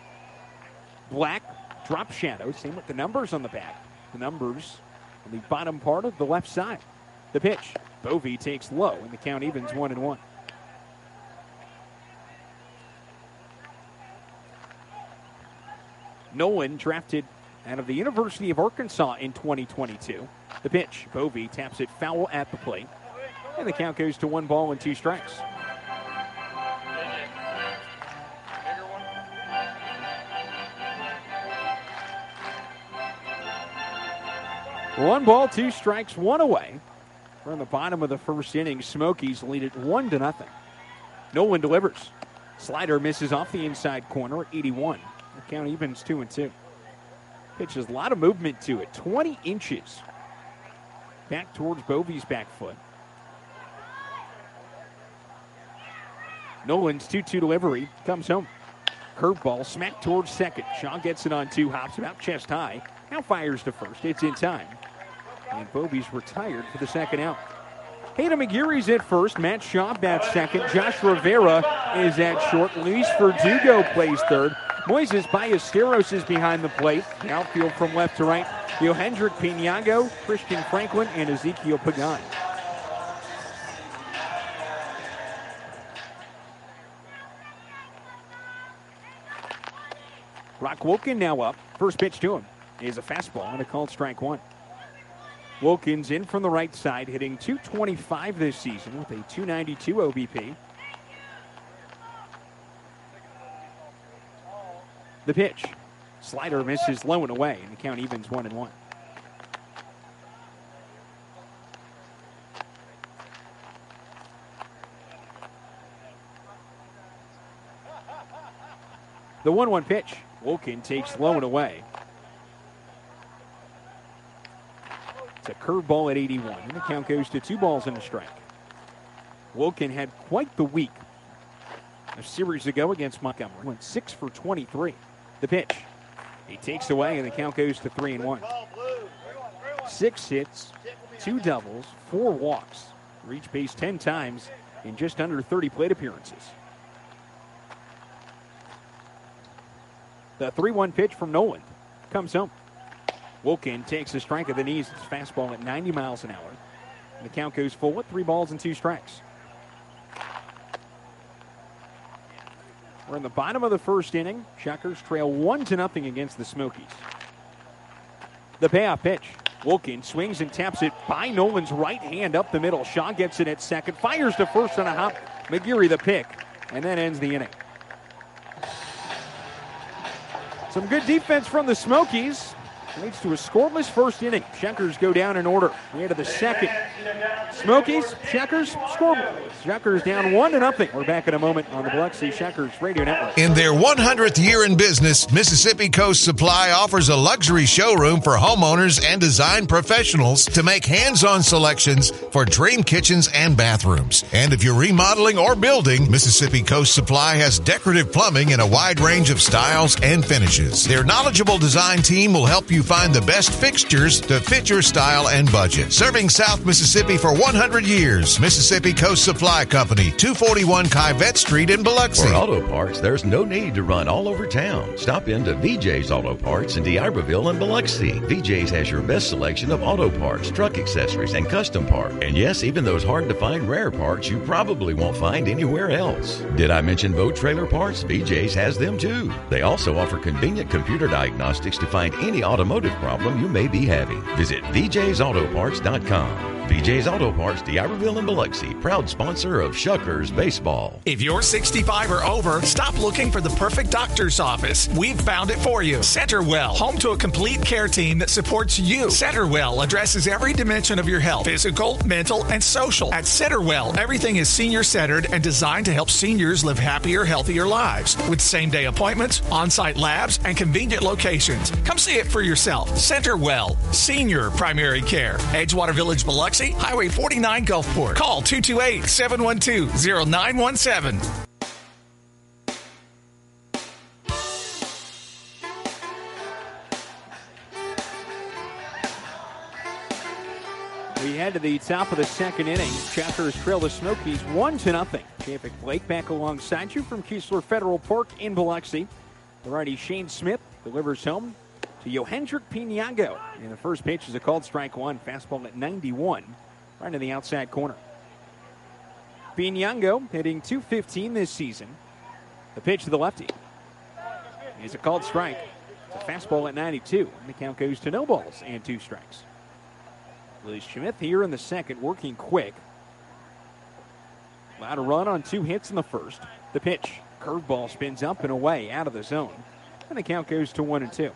black drop shadow. Same with the numbers on the back. The numbers on the bottom part of the left side. The pitch. Bovee takes low, and the count evens one and one. Nolan drafted out of the University of Arkansas in twenty twenty-two. The pitch. Bovee taps it foul at the plate. And the count goes to one ball and two strikes. One ball, two strikes, one away. We're in the bottom of the first inning. Smokies lead it one to nothing. Nolan delivers. Slider misses off the inside corner at eighty-one. The count evens two and two. Pitch has a lot of movement to it. twenty inches back towards Bovee's back foot. Nolan's two two delivery comes home. Curveball smacked towards second. Shaw gets it on two hops, about chest high. Now fires to first. It's in time. And Bovee's retired for the second out. Hayden McGeary's at first. Matt Shaw bats second. Josh Rivera is at short. Luis Verdugo plays third. Moises Ballesteros is behind the plate. The outfield from left to right. Yohendrick Pinago, Christian Franklin, and Ezekiel Pagan. Brock Wilken now up. First pitch to him is a fastball and a called strike one. Wilkins in from the right side, hitting two twenty-five this season with a two ninety-two O B P. The pitch. Slider misses low and away, and the count evens one and one. The one one pitch. Wilken takes low and away. It's a curveball at eighty-one, and the count goes to two balls and a strike. Wilken had quite the week a series ago against Montgomery. Went six for twenty-three. The pitch. He takes away, and the count goes to three and one. Six hits, two doubles, four walks. Reached base ten times in just under thirty plate appearances. The three one pitch from Nolan comes home. Wilken takes a strike at the knees. It's fastball at ninety miles an hour. And the count goes full with three balls and two strikes. We're in the bottom of the first inning. Shuckers trail one to nothing against the Smokies. The payoff pitch. Wilken swings and taps it by Nolan's right hand up the middle. Shaw gets it at second. Fires to first on a hop. McGeary the pick. And that ends the inning. Some good defense from the Smokies. Leads to a scoreless first inning. Shuckers go down in order. We into the second. Smokies, Shuckers, scoreless. Shuckers down one to nothing. We're back in a moment on the Biloxi Shuckers Radio Network. In their one hundredth year in business, Mississippi Coast Supply offers a luxury showroom for homeowners and design professionals to make hands-on selections for dream kitchens and bathrooms. And if you're remodeling or building, Mississippi Coast Supply has decorative plumbing in a wide range of styles and finishes. Their knowledgeable design team will help you find the best fixtures to fit your style and budget. Serving South Mississippi for one hundred years, Mississippi Coast Supply Company, two forty-one Kivette Street in Biloxi. For auto parts, there's no need to run all over town. Stop into V J's Auto Parts in D'Iberville and Biloxi. V J's has your best selection of auto parts, truck accessories, and custom parts. And yes, even those hard-to-find rare parts you probably won't find anywhere else. Did I mention boat trailer parts? V J's has them too. They also offer convenient computer diagnostics to find any automotive problem you may be having. Visit V J's Auto Parts dot com. V J's Auto Parts, D'Iberville and Biloxi, proud sponsor of Shuckers Baseball. If you're sixty-five or over, stop looking for the perfect doctor's office. We've found it for you. Centerwell, home to a complete care team that supports you. Centerwell addresses every dimension of your health, physical, mental, and social. At Centerwell, everything is senior-centered and designed to help seniors live happier, healthier lives. With same-day appointments, on-site labs, and convenient locations. Come see it for yourself. Centerwell, senior primary care. Edgewater Village, Biloxi, Highway forty-nine, Gulfport. Call two two eight, seven one two, zero nine one seven. We head to the top of the second inning. Checkers trail the Smokies one to nothing. David Blake back alongside you from Keesler Federal Park in Biloxi. The righty Shane Smith delivers home to Yohendrick Pinango. And the first pitch is a called strike one. Fastball at ninety-one, right in the outside corner. Pinango hitting two fifteen this season. The pitch to the lefty is a called strike. It's a fastball at ninety-two. And the count goes to no balls and two strikes. Lee Smith here in the second, working quick. Allowed a run on two hits in the first. The pitch, curveball, spins up and away out of the zone. And the count goes to one and two.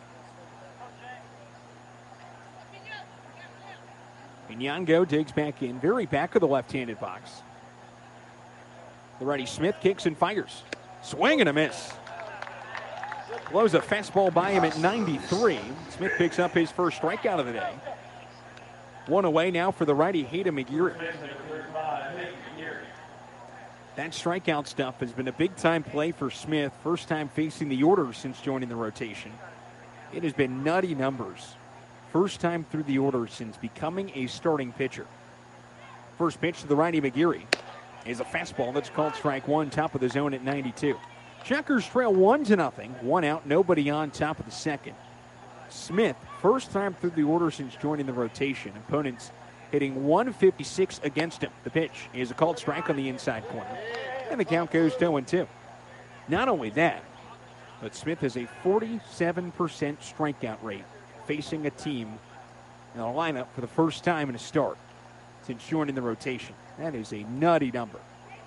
Pinango digs back in, very back of the left-handed box. The righty Smith kicks and fires. Swing and a miss. Blows a fastball by him at ninety-three. Smith picks up his first strikeout of the day. One away now for the righty Hayden McGeary. That strikeout stuff has been a big-time play for Smith. First time facing the order since joining the rotation. It has been nutty numbers. First time through the order since becoming a starting pitcher. First pitch to the righty McGeary is a fastball that's called strike one, top of the zone at ninety-two. Checkers trail one to nothing. One out, nobody on, top of the second. Smith, first time through the order since joining the rotation. Opponents hitting one fifty-six against him. The pitch is a called strike on the inside corner. And the count goes to oh and two. Not only that, but Smith has a forty-seven percent strikeout rate facing a team in a lineup for the first time in a start since joining the rotation. That is a nutty number.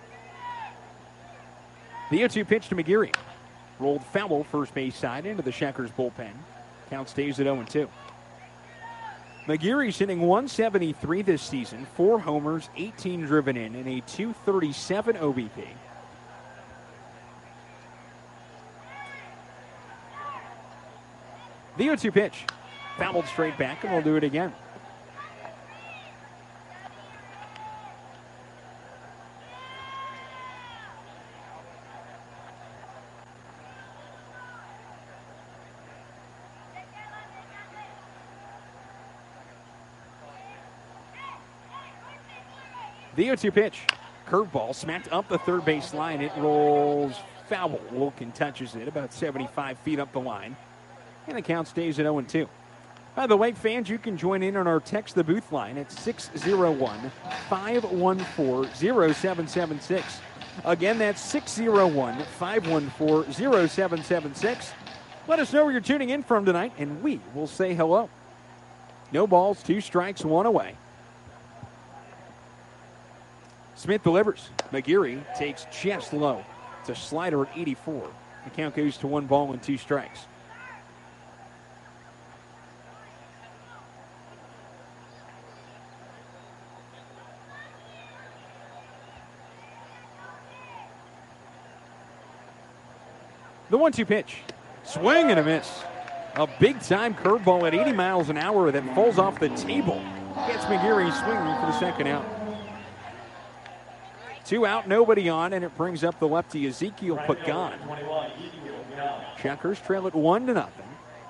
The oh two pitch to McGeary. Rolled foul first base side into the Checkers bullpen. Count stays at oh and two. McGeary's hitting one seventy-three this season, four homers, eighteen driven in, and a two thirty-seven O B P. The oh two pitch. Fouled straight back, and we'll do it again. The oh two pitch. Curveball smacked up the third base line. It rolls foul. Wilkin touches it about seventy-five feet up the line. And the count stays at oh and two. By the way, fans, you can join in on our Text the Booth line at six oh one, five one four, oh seven seven six. Again, that's six oh one, five one four, oh seven seven six. Let us know where you're tuning in from tonight, and we will say hello. No balls, two strikes, one away. Smith delivers. McGeary takes chest low. It's a slider at eighty-four. The count goes to one ball and two strikes. The one two pitch. Swing and a miss. A big-time curveball at eighty miles an hour that falls off the table. Gets McGeary swinging for the second out. Two out, nobody on, and it brings up the lefty Ezekiel Pagan. Checkers trail it one to nothing.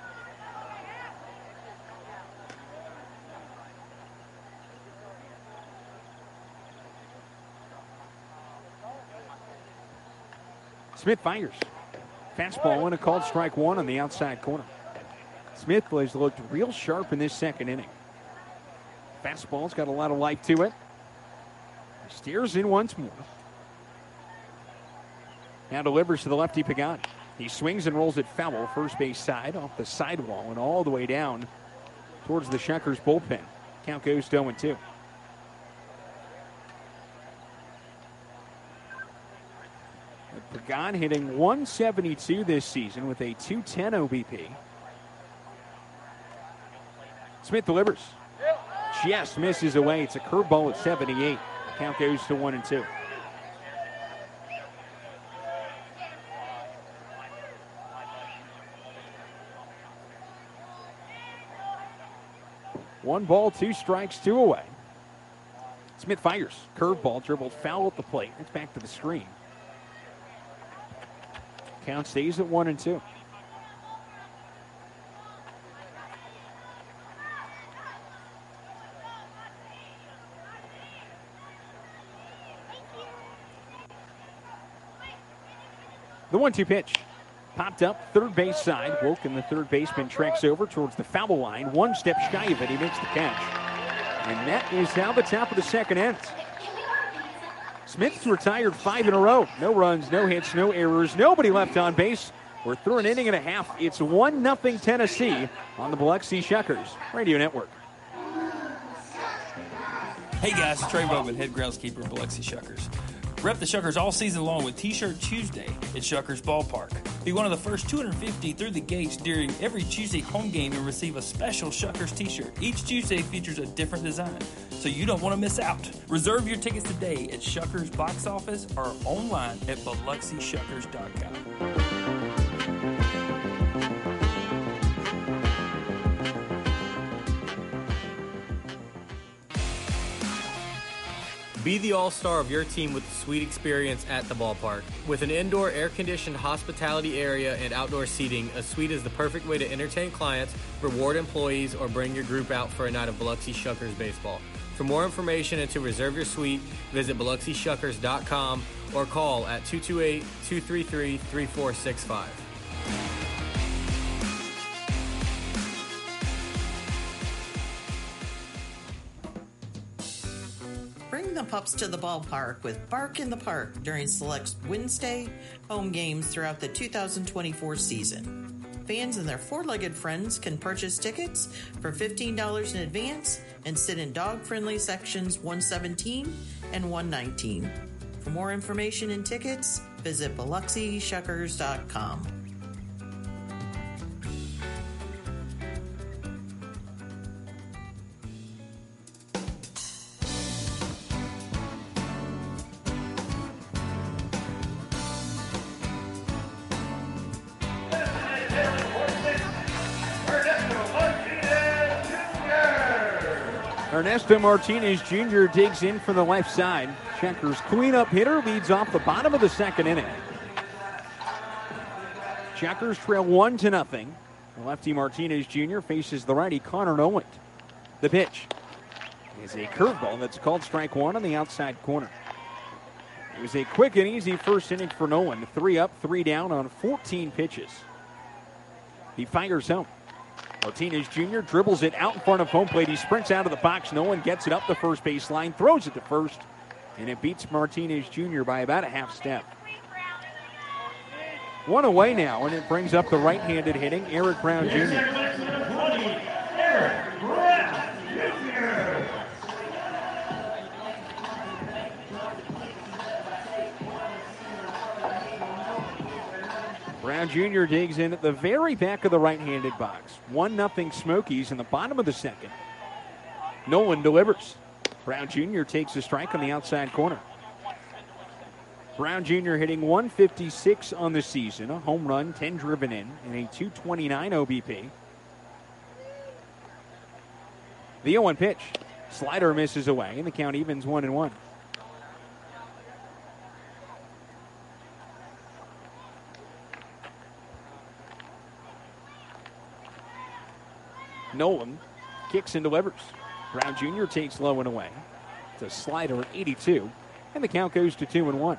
Smith fires. Fastball and a called strike one on the outside corner. Smith has looked real sharp in this second inning. Fastball's got a lot of life to it. Steers in once more. Now delivers to the lefty Pagan. He swings and rolls it foul, first base side, off the sidewall and all the way down towards the Checkers bullpen. Count goes to oh and two. Pagan hitting one seventy-two this season with a two ten O B P. Smith delivers. Just misses away. It's a curveball at seventy-eight. Count goes to one and two. One ball, two strikes, two away. Smith fires. Curveball dribbled foul at the plate. It's back to the screen. Count stays at one and two. The one two pitch. Popped up, third base side. Wilken, the third baseman, treks over towards the foul line. One step shy of it, he makes the catch. And that is how the top of the second ends. Smith's retired five in a row. No runs, no hits, no errors, nobody left on base. We're through an inning and a half. It's one nothing Tennessee on the Biloxi Shuckers Radio Network. Hey guys, it's Trey Roman, head groundskeeper of Biloxi Shuckers. Rep the Shuckers all season long with T-Shirt Tuesday at Shuckers Ballpark. Be one of the first two hundred fifty through the gates during every Tuesday home game and receive a special Shuckers T-shirt. Each Tuesday features a different design, so you don't want to miss out. Reserve your tickets today at Shuckers box office or online at Biloxi Shuckers dot com. Be the all-star of your team with the sweet experience at the ballpark. With an indoor air-conditioned hospitality area and outdoor seating, a suite is the perfect way to entertain clients, reward employees, or bring your group out for a night of Biloxi Shuckers baseball. For more information and to reserve your suite, visit Biloxi Shuckers dot com or call at two two eight, two three three, three four six five. Bring the pups to the ballpark with Bark in the Park during select Wednesday home games throughout the two thousand twenty-four season. Fans and their four-legged friends can purchase tickets for fifteen dollars in advance and sit in dog-friendly sections one seventeen and one nineteen. For more information and tickets, visit Biloxi Shuckers dot com. Ernesto Martinez Junior digs in from the left side. Checkers cleanup hitter leads off the bottom of the second inning. Checkers trail one to nothing. The lefty Martinez Junior faces the righty Connor Noland. The pitch is a curveball that's called strike one on the outside corner. It was a quick and easy first inning for Noland. Three up, three down on fourteen pitches. He fires home. Martinez Junior dribbles it out in front of home plate. He sprints out of the box. No one gets it up the first base line, throws it to first, and it beats Martinez Junior by about a half step. One away now, and it brings up the right-handed hitting Eric Brown Junior Brown Junior digs in at the very back of the right-handed box. one nothing Smokies in the bottom of the second. Nolan delivers. Brown Junior takes a strike on the outside corner. Brown Junior hitting one fifty-six on the season, a home run, ten driven in, and a two twenty-nine O B P. The oh one pitch. Slider misses away, and the count evens one and one. Nolan kicks and delivers. Brown Junior takes low and away. It's a slider at eighty-two, and the count goes to two and one.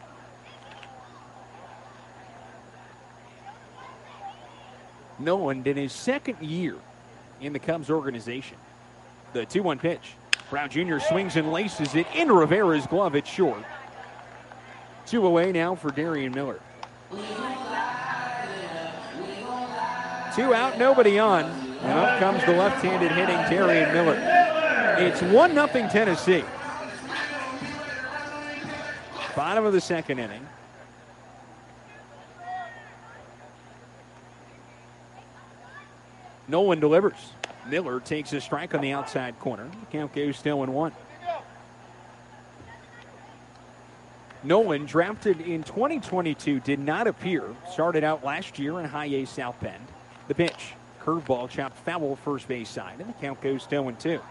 Nolan in his second year in the Cubs organization. The two one pitch. Brown Junior swings and laces it in Rivera's glove. It's short. Two away now for Darian Miller. Two out, nobody on. And up comes the left-handed hitting Darian Miller. It's one nothing Tennessee. Bottom of the second inning. Nolan delivers. Miller takes a strike on the outside corner. The count goes still in one. Nolan, drafted in twenty twenty-two, did not appear. Started out last year in High A South Bend. The pitch. Curveball chopped foul first base side, and the count goes two and two.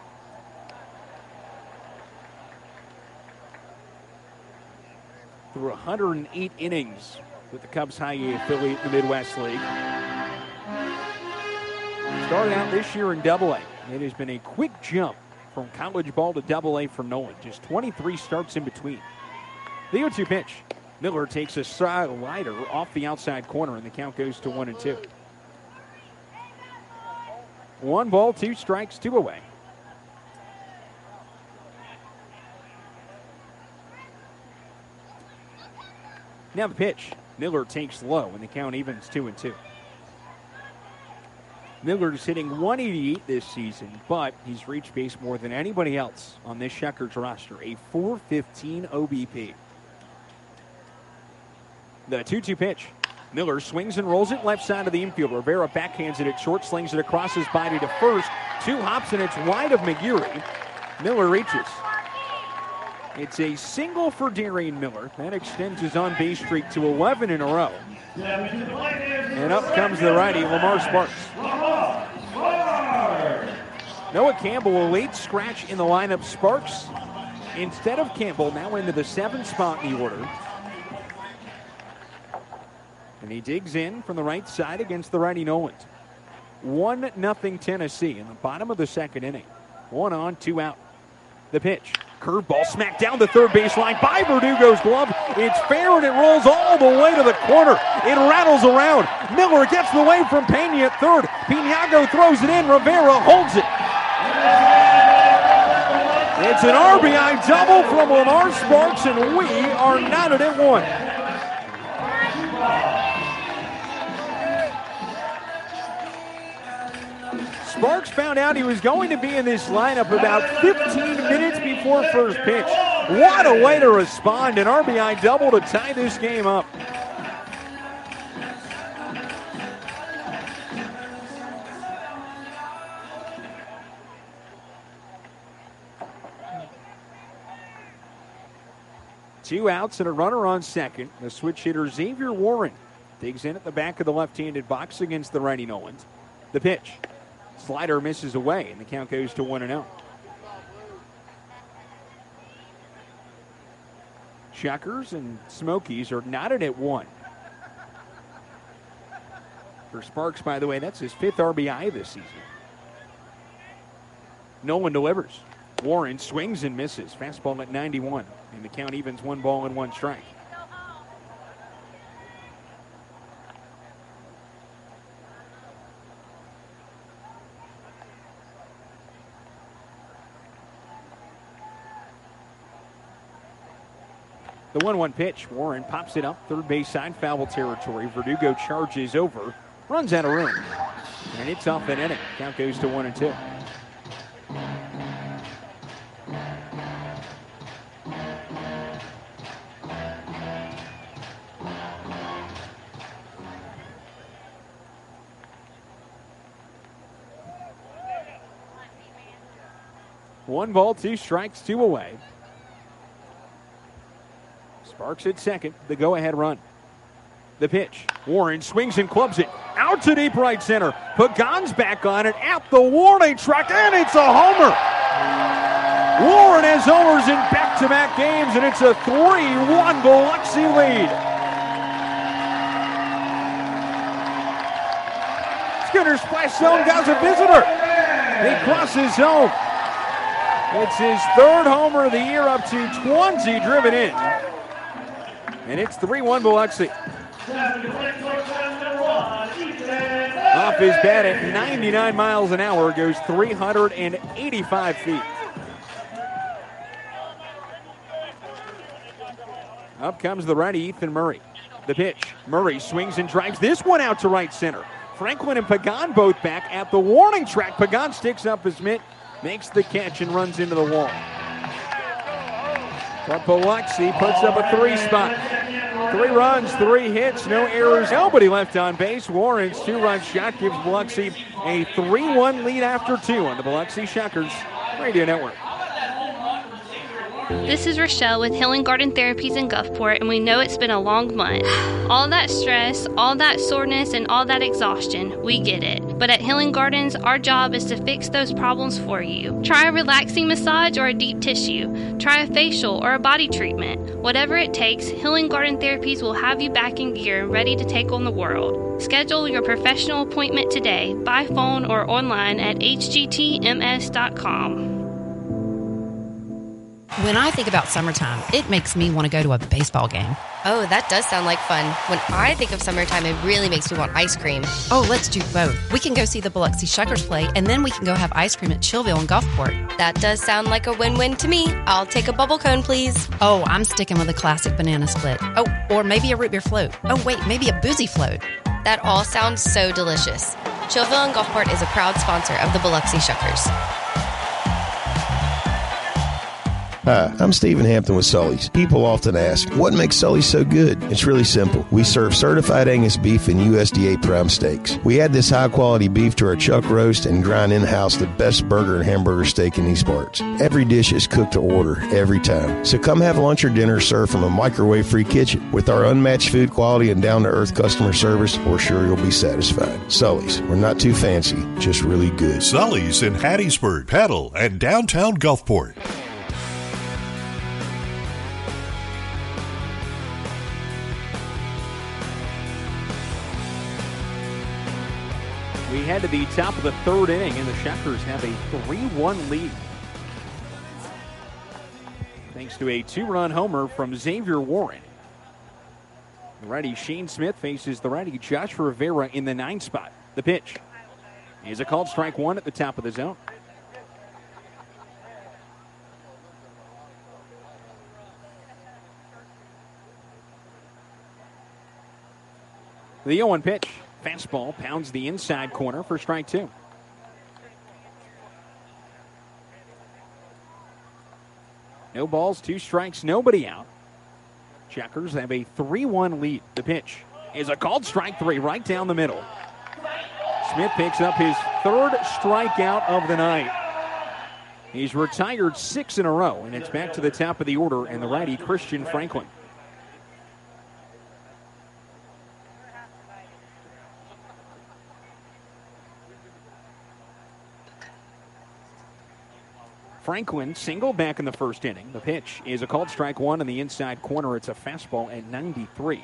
Through one hundred eight innings with the Cubs High A affiliate in the Midwest League. Started out this year in Double A. It has been a quick jump from college ball to Double A for Nolan. Just twenty-three starts in between. The oh two pitch. Miller takes a slider off the outside corner, and the count goes to one and two. One ball, two strikes, two away. Now the pitch. Miller takes low, and the count evens two and two. Miller's hitting one eighty-eight this season, but he's reached base more than anybody else on this Shuckers roster, a four fifteen O B P. The two two pitch. Miller swings and rolls it left side of the infield. Rivera backhands it at short, slings it across his body to first. Two hops, and it's wide of McGeary. Miller reaches. It's a single for Darian Miller. That extends his on-base streak to eleven in a row. And up comes the righty, Lamar Sparks. Noah Campbell, a late scratch in the lineup. Sparks, instead of Campbell, now into the seventh spot in the order. And he digs in from the right side against the righty Nolans. one nothing Tennessee in the bottom of the second inning. One on, two out. The pitch. Curveball smacked down the third baseline by Verdugo's glove. It's fair, and it rolls all the way to the corner. It rattles around. Miller gets the way from Pena at third. Piniago throws it in. Rivera holds it. It's an R B I double from Lamar Sparks, and we are knotted at one. Sparks found out he was going to be in this lineup about fifteen minutes before first pitch. What a way to respond. An R B I double to tie this game up. Two outs and a runner on second. The switch hitter Xavier Warren digs in at the back of the left-handed box against the righty Nolans. The pitch. Slider misses away, and the count goes to one and oh. Shuckers and Smokies are knotted at one. For Sparks, by the way, that's his fifth R B I this season. Nolan delivers. Warren swings and misses. Fastball at ninety-one, and the count evens one ball and one strike. The one one pitch. Warren pops it up third base side, foul territory. Verdugo charges over, runs out of room, and it's off an inning. Count goes to one and two. One ball, two strikes, two away. Sparks at second, the go-ahead run. The pitch. Warren swings and clubs it out to deep right center. Pagan's back on it at the warning track, and it's a homer. Warren has homers in back-to-back games, and it's a three one Biloxi lead. Skinner splash zone, got a visitor. He crosses home. It's his third homer of the year, up to twenty driven in. And it's three one Biloxi. Off his bat at ninety-nine miles an hour, goes three hundred eighty-five feet. Up comes the righty Ethan Murray. The pitch. Murray swings and drives this one out to right center. Franklin and Pagan both back at the warning track. Pagan sticks up his mitt, makes the catch, and runs into the wall. But Biloxi puts up a three spot. Three runs, three hits, no errors, nobody left on base. Warren's two-run shot gives Biloxi a three one lead after two on the Biloxi Shuckers Radio Network. This is Rochelle with Healing Garden Therapies in Gulfport, and we know it's been a long month. All that stress, all that soreness, and all that exhaustion, we get it. But at Healing Gardens, our job is to fix those problems for you. Try a relaxing massage or a deep tissue. Try a facial or a body treatment. Whatever it takes, Healing Garden Therapies will have you back in gear and ready to take on the world. Schedule your professional appointment today by phone or online at h g t m s dot com. When I think about summertime, it makes me want to go to a baseball game. Oh, that does sound like fun. When I think of summertime, it really makes me want ice cream. Oh, let's do both. We can go see the Biloxi Shuckers play, and then we can go have ice cream at Chillville and Gulfport. That does sound like a win-win to me. I'll take a bubble cone, please. Oh, I'm sticking with a classic banana split. Oh, or maybe a root beer float. Oh, wait, maybe a boozy float. That all sounds so delicious. Chillville and Gulfport is a proud sponsor of the Biloxi Shuckers. Hi, I'm Stephen Hampton with Sully's. People often ask, what makes Sully's so good? It's really simple. We serve certified Angus beef and U S D A prime steaks. We add this high-quality beef to our chuck roast and grind in-house the best burger and hamburger steak in these parts. Every dish is cooked to order, every time. So come have lunch or dinner served from a microwave-free kitchen. With our unmatched food quality and down-to-earth customer service, we're sure you'll be satisfied. Sully's, we're not too fancy, just really good. Sully's in Hattiesburg, Petal, and downtown Gulfport. We head to the top of the third inning, and the Shuckers have a three one lead. Thanks to a two-run homer from Xavier Warren. The righty Shane Smith faces the righty Josh Rivera in the nine spot. The pitch is a called strike one at the top of the zone. The oh one pitch. Fastball pounds the inside corner for strike two. No balls, two strikes, nobody out. Checkers have a three one lead. The pitch is a called strike three right down the middle. Smith picks up his third strikeout of the night. He's retired six in a row, and it's back to the top of the order and the righty Christian Franklin. Franklin single back in the first inning. The pitch is a called strike one in the inside corner. It's a fastball at ninety-three.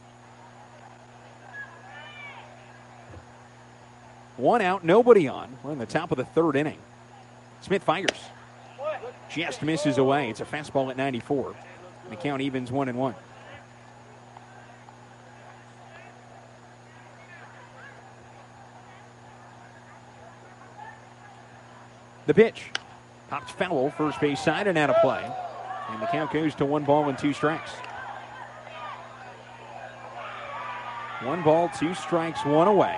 One out, nobody on. We're in the top of the third inning. Smith fires. Just misses away. It's a fastball at ninety-four. The count evens one and one. The pitch. Popped foul, first base side and out of play. And the count goes to one ball and two strikes. One ball, two strikes, one away.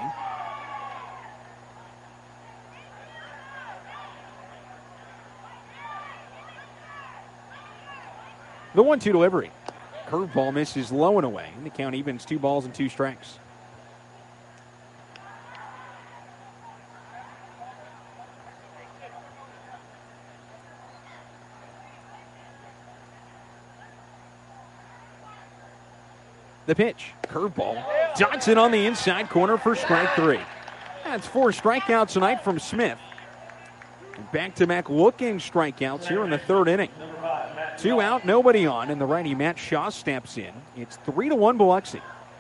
The one two delivery. Curveball misses low and away. And the count evens two balls and two strikes. The pitch, curveball, Johnson on the inside corner for strike three. That's four strikeouts tonight from Smith. Back-to-back looking strikeouts here in the third inning. Two out, nobody on, and the righty Matt Shaw steps in. It's three to one Biloxi.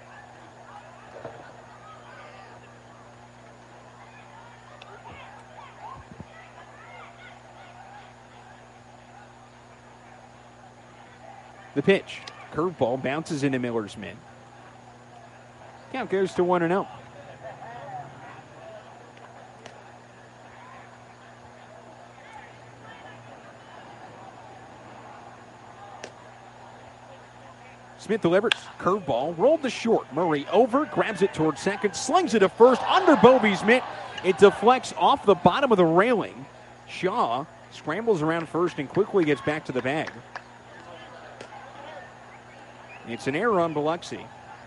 The pitch. Curveball bounces into Miller's mid. Count goes to one and oh. Smith delivers. Curveball rolled to short. Murray over, grabs it towards second, slings it to first under Bovey's mitt. It deflects off the bottom of the railing. Shaw scrambles around first and quickly gets back to the bag. It's an error on Biloxi.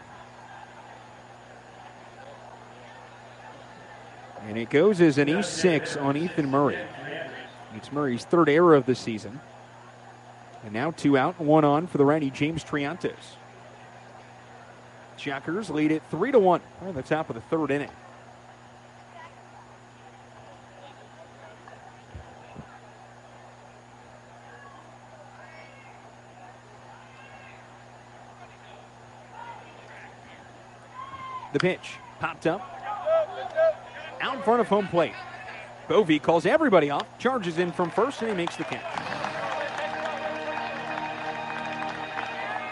And it goes as an E six on Ethan Murray. It's Murray's third error of the season. And now two out, one on for the righty James Triantos. Checkers lead it three to one. We're at the top of the third inning. The pitch popped up out in front of home plate. Bovey calls everybody off, charges in from first, and he makes the catch.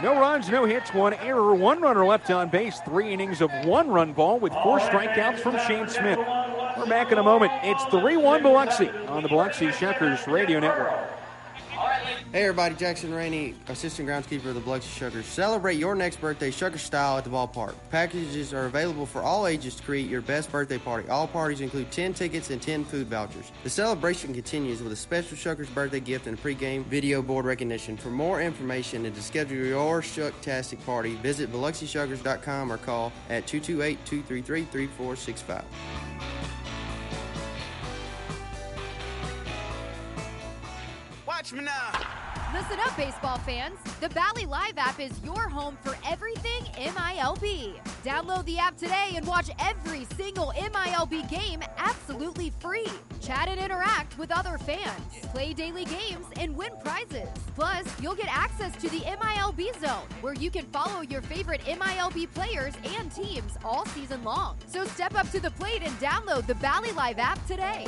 No runs, no hits, one error, one runner left on base. Three innings of one-run ball with four strikeouts from Shane Smith. We're back in a moment. It's three one Biloxi on the Biloxi Shuckers Radio Network. Hey everybody, Jackson Rainey, assistant groundskeeper of the Biloxi Shuckers. Celebrate your next birthday Shucker style at the ballpark. Packages are available for all ages to create your best birthday party. All parties include ten tickets and ten food vouchers. The celebration continues with a special Shuckers birthday gift and a pregame video board recognition. For more information and to schedule your Shucktastic party, visit Biloxi Shuckers dot com or call at two two eight, two three three, three four six five. Watch me now. Listen up, baseball fans. The Bally Live app is your home for everything M I L B. Download the app today and watch every single M I L B game absolutely free. Chat and interact with other fans. Play daily games and win prizes. Plus, you'll get access to the M I L B Zone, where you can follow your favorite M I L B players and teams all season long. So step up to the plate and download the Bally Live app today.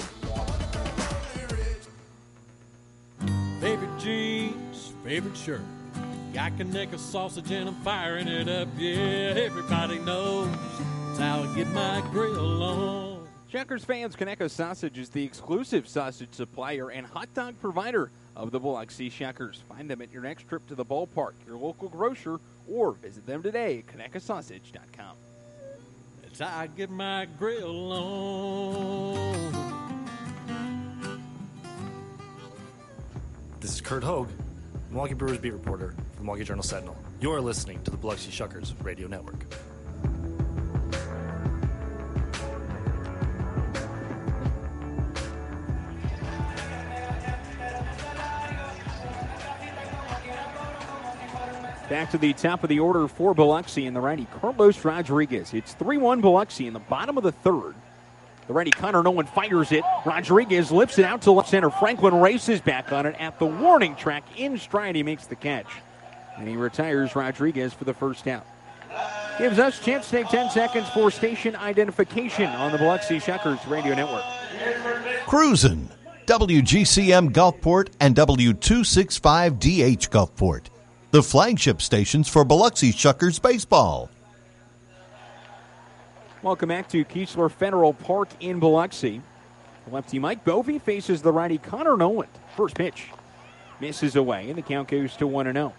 Favorite jeans, favorite shirt. Got Conecuh sausage and I'm firing it up. Yeah, everybody knows it's how I get my grill on. Shuckers fans, Conecuh Sausage is the exclusive sausage supplier and hot dog provider of the Biloxi Shuckers. Find them at your next trip to the ballpark, your local grocer, or visit them today at Conecuh Sausage dot com. It's how I get my grill on. This is Kurt Hogue, Milwaukee Brewers beat reporter for the Milwaukee Journal-Sentinel. You're listening to the Biloxi Shuckers Radio Network. Back to the top of the order for Biloxi and the righty Carlos Rodriguez. It's three one Biloxi in the bottom of the third. The righty Connor Nolan fires it. Rodriguez lifts it out to left center. Franklin races back on it at the warning track. In stride, he makes the catch. And he retires Rodriguez for the first out. Gives us a chance to take ten seconds for station identification on the Biloxi Shuckers Radio Network. Cruisin', W G C M Gulfport and W two sixty-five D H Gulfport, the flagship stations for Biloxi Shuckers baseball. Welcome back to Keesler Federal Park in Biloxi. Lefty Mike Bovey faces the righty Connor Nolan. First pitch misses away, and the count goes to one and oh.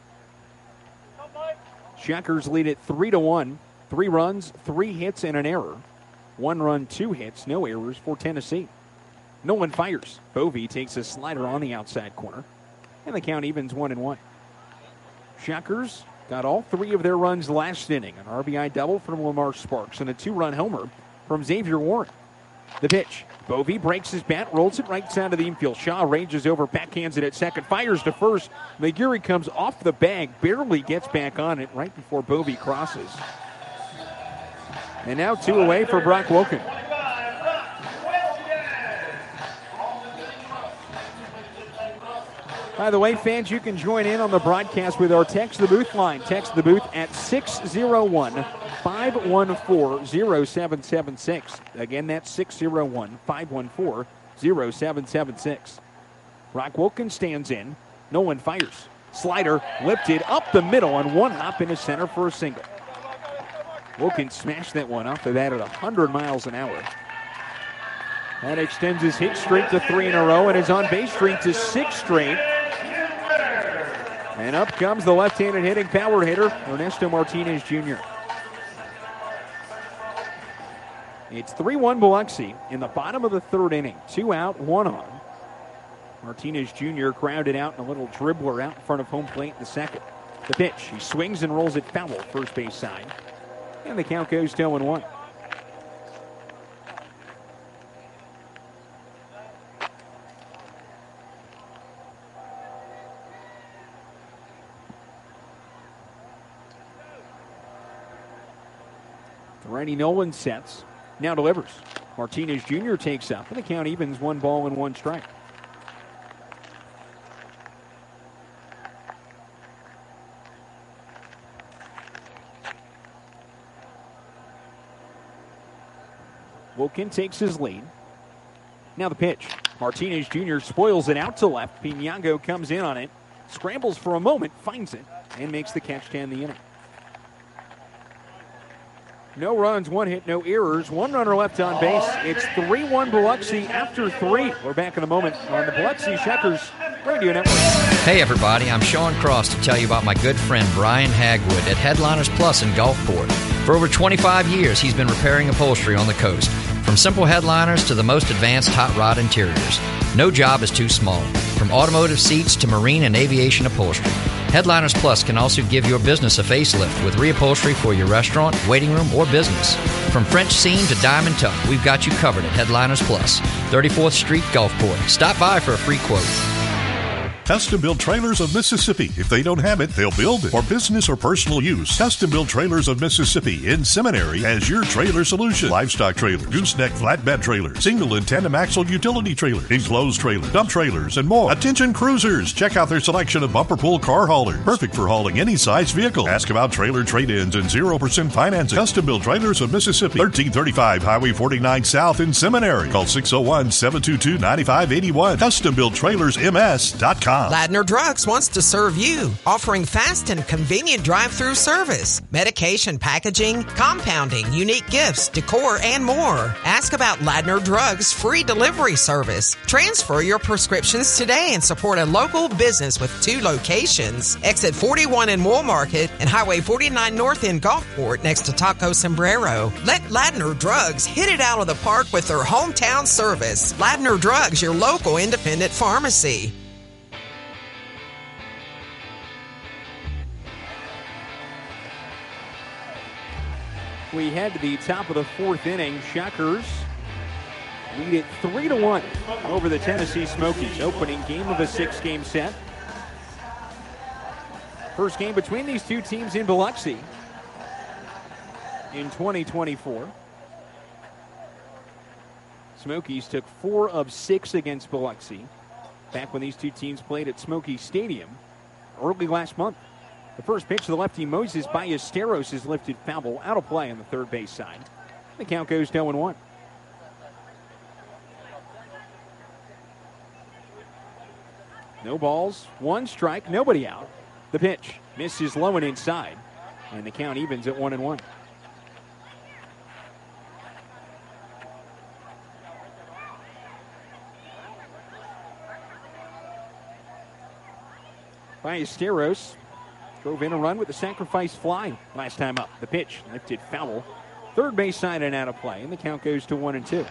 Shuckers lead it three to one. Three runs, three hits, and an error. One run, two hits, no errors for Tennessee. Nolan fires. Bovey takes a slider on the outside corner, and the count evens one and one. Shuckers got all three of their runs last inning. An R B I double from Lamar Sparks and a two-run homer from Xavier Warren. The pitch. Bovey breaks his bat, rolls it right side of the infield. Shaw ranges over, backhands it at second, fires to first. McGurry comes off the bag, barely gets back on it right before Bovey crosses. And now two away for Brock Woken. By the way, fans, you can join in on the broadcast with our Text the Booth line. Text the booth at six oh one, five one four, oh seven seven six. Again, that's six oh one, five one four, oh seven seven six. Brock Woken stands in. Nolan fires. Slider lifted up the middle on one hop into center for a single. Woken smashed that one off of that at one hundred miles an hour. That extends his hit streak to three in a row and his on-base streak to six straight. And up comes the left-handed hitting power hitter, Ernesto Martinez Junior It's three one Biloxi in the bottom of the third inning. Two out, one on. Martinez Junior grounded out and a little dribbler out in front of home plate in the second. The pitch, he swings and rolls it foul, first base side. And the count goes to oh and one. Righty Nolan sets, now delivers. Martinez Junior takes up, and the count evens one ball and one strike. Woken takes his lead. Now the pitch. Martinez Junior spoils it out to left. Piñago comes in on it, scrambles for a moment, finds it, and makes the catch to end the inning. No runs, one hit, no errors, one runner left on base. It's three one Biloxi after three. We're back in a moment on the Biloxi Shuckers Radio Network. Hey everybody, I'm Sean Cross to tell you about my good friend Brian Hagwood at Headliners Plus in Gulfport. For over twenty-five years, he's been repairing upholstery on the coast. From simple headliners to the most advanced hot rod interiors. No job is too small. From automotive seats to marine and aviation upholstery. Headliners Plus can also give your business a facelift with reupholstery for your restaurant, waiting room, or business. From French seam to diamond tuck, we've got you covered at Headliners Plus, thirty-fourth Street, Gulfport. Stop by for a free quote. Custom Built Trailers of Mississippi. If they don't have it, they'll build it. For business or personal use, Custom Built Trailers of Mississippi in Seminary has your trailer solution. Livestock trailer, gooseneck flatbed trailer, single and tandem axle utility trailer, enclosed trailer, dump trailers, and more. Attention cruisers, check out their selection of bumper pull car haulers. Perfect for hauling any size vehicle. Ask about trailer trade-ins and zero percent financing. Custom Built Trailers of Mississippi, thirteen thirty-five Highway forty-nine South in Seminary. Call six oh one, seven two two, nine five eight one. custom built trailers m s dot com. Ladner Drugs wants to serve you, offering fast and convenient drive-through service, medication packaging, compounding, unique gifts, decor, and more. Ask about Ladner Drugs' free delivery service. Transfer your prescriptions today and support a local business with two locations. Exit forty-one in Wool Market and Highway forty-nine North in Gulfport next to Taco Sombrero. Let Ladner Drugs hit it out of the park with their hometown service. Ladner Drugs, your local independent pharmacy. We head to the top of the fourth inning. Shuckers lead it three to one over the Tennessee Smokies. Opening game of a six-game set. First game between these two teams in Biloxi in twenty twenty-four. Smokies took four of six against Biloxi back when these two teams played at Smoky Stadium early last month. The first pitch to the lefty Moses Ballesteros is lifted foul out of play on the third base side. The count goes to oh and one. No balls, one strike, nobody out. The pitch misses low and inside, and the count evens at one and one. Ballesteros drove in a run with the sacrifice fly last time up. The pitch lifted foul. Third base side and out of play, and the count goes to one and two.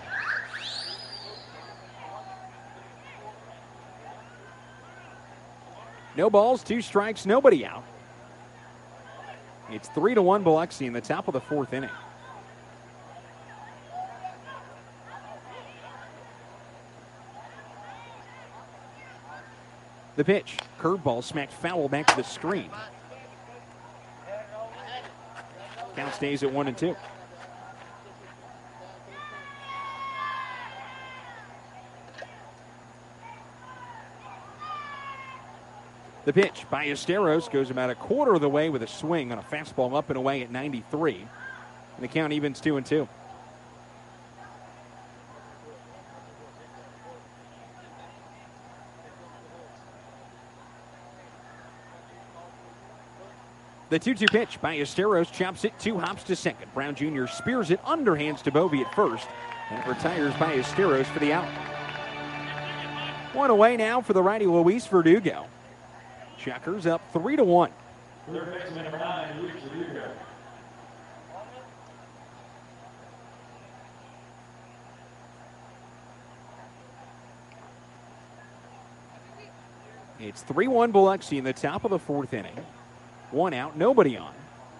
No balls, two strikes, nobody out. It's three to one Biloxi in the top of the fourth inning. The pitch, curveball smacked foul back to the screen. Count stays at one and two. The pitch, Ballesteros goes about a quarter of the way with a swing on a fastball up and away at ninety-three. And the count evens two and two. The two two pitch, Ballesteros chops it, two hops to second. Brown Junior spears it, underhands to Bovey at first, and retires Ballesteros for the out. One away now for the righty Luis Verdugo. Shuckers up three to one. Third baseman number nine, Luis Verdugo. It's three one Biloxi in the top of the fourth inning. One out, nobody on.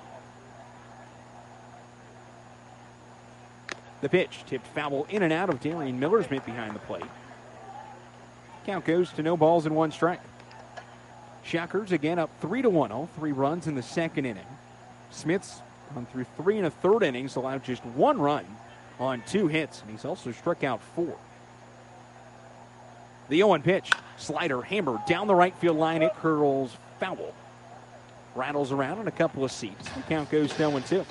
The pitch tipped foul in and out of Darian Miller's mitt behind the plate. Count goes to no balls and one strike. Shuckers again up three to one. All three runs in the second inning. Smith's gone through three and a third innings, allowed just one run on two hits, and he's also struck out four. The oh one pitch, slider hammered down the right field line. It curls foul. Rattles around in a couple of seats. The count goes to oh and two.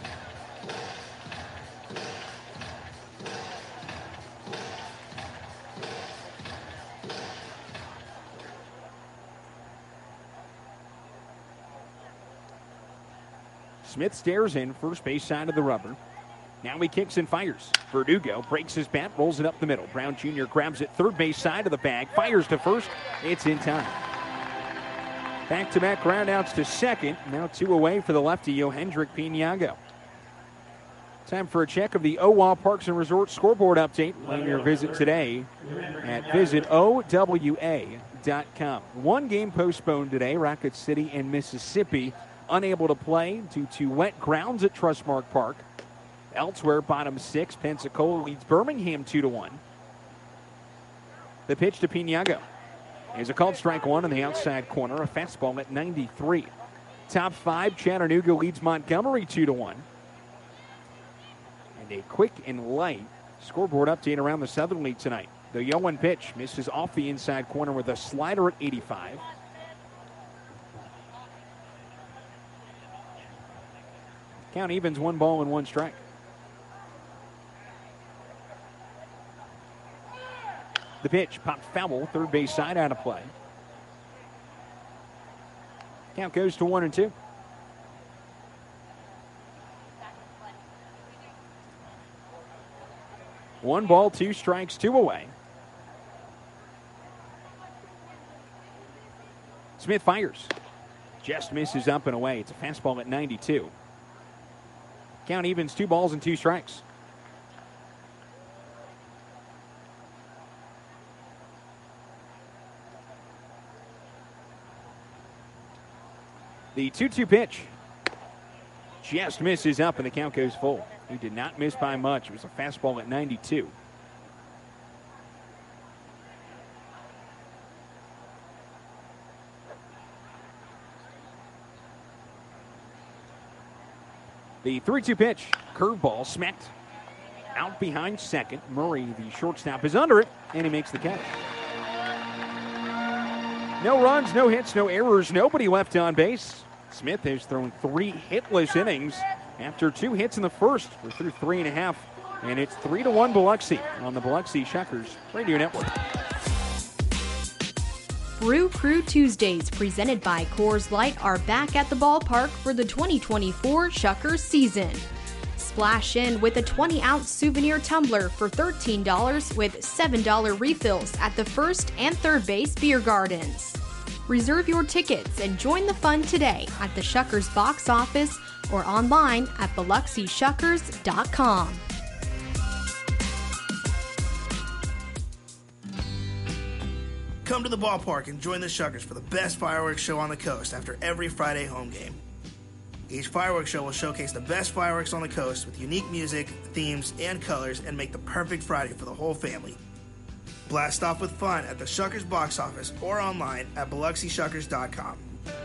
Smith stares in, first base side of the rubber. Now he kicks and fires. Verdugo breaks his bat, rolls it up the middle. Brown Junior grabs it third base side of the bag, fires to first. It's in time. Back-to-back groundouts to second. Now two away for the lefty, Yohendrick Piniago. Time for a check of the O W A Parks and Resorts scoreboard update. Plan your visit today at visit O W A dot com. One game postponed today. Rocket City and Mississippi unable to play due to wet grounds at Trustmark Park. Elsewhere, bottom six, Pensacola leads Birmingham two to one. The pitch to Piniago is a called strike one on the outside corner, a fastball at ninety-three. Top five, Chattanooga leads Montgomery two to one. And a quick and light scoreboard update around the Southern League tonight. The Yoan pitch misses off the inside corner with a slider at eighty-five. Count evens, one ball and one strike. The pitch popped foul, third base side out of play. Count goes to one and two. One ball, two strikes, two away. Smith fires. Just misses up and away. It's a fastball at ninety-two. Count evens, two balls and two strikes. The two two pitch just misses up and the count goes full. He did not miss by much. It was a fastball at ninety-two. The three two pitch, curveball smacked out behind second. Murray, the shortstop, is under it, and he makes the catch. No runs, no hits, no errors, nobody left on base. Smith has thrown three hitless innings. After two hits in the first, we're through three and a half, and it's three to one Biloxi on the Biloxi Shuckers Radio Network. Brew Crew Tuesdays, presented by Coors Light, are back at the ballpark for the twenty twenty-four Shuckers season. Splash in with a twenty ounce souvenir tumbler for thirteen dollars with seven dollars refills at the first and third base beer gardens. Reserve your tickets and join the fun today at the Shuckers box office or online at Biloxi Shuckers dot com. Come to the ballpark and join the Shuckers for the best fireworks show on the coast after every Friday home game. Each fireworks show will showcase the best fireworks on the coast with unique music, themes, and colors and make the perfect Friday for the whole family. Blast off with fun at the Shuckers box office or online at Biloxi Shuckers dot com.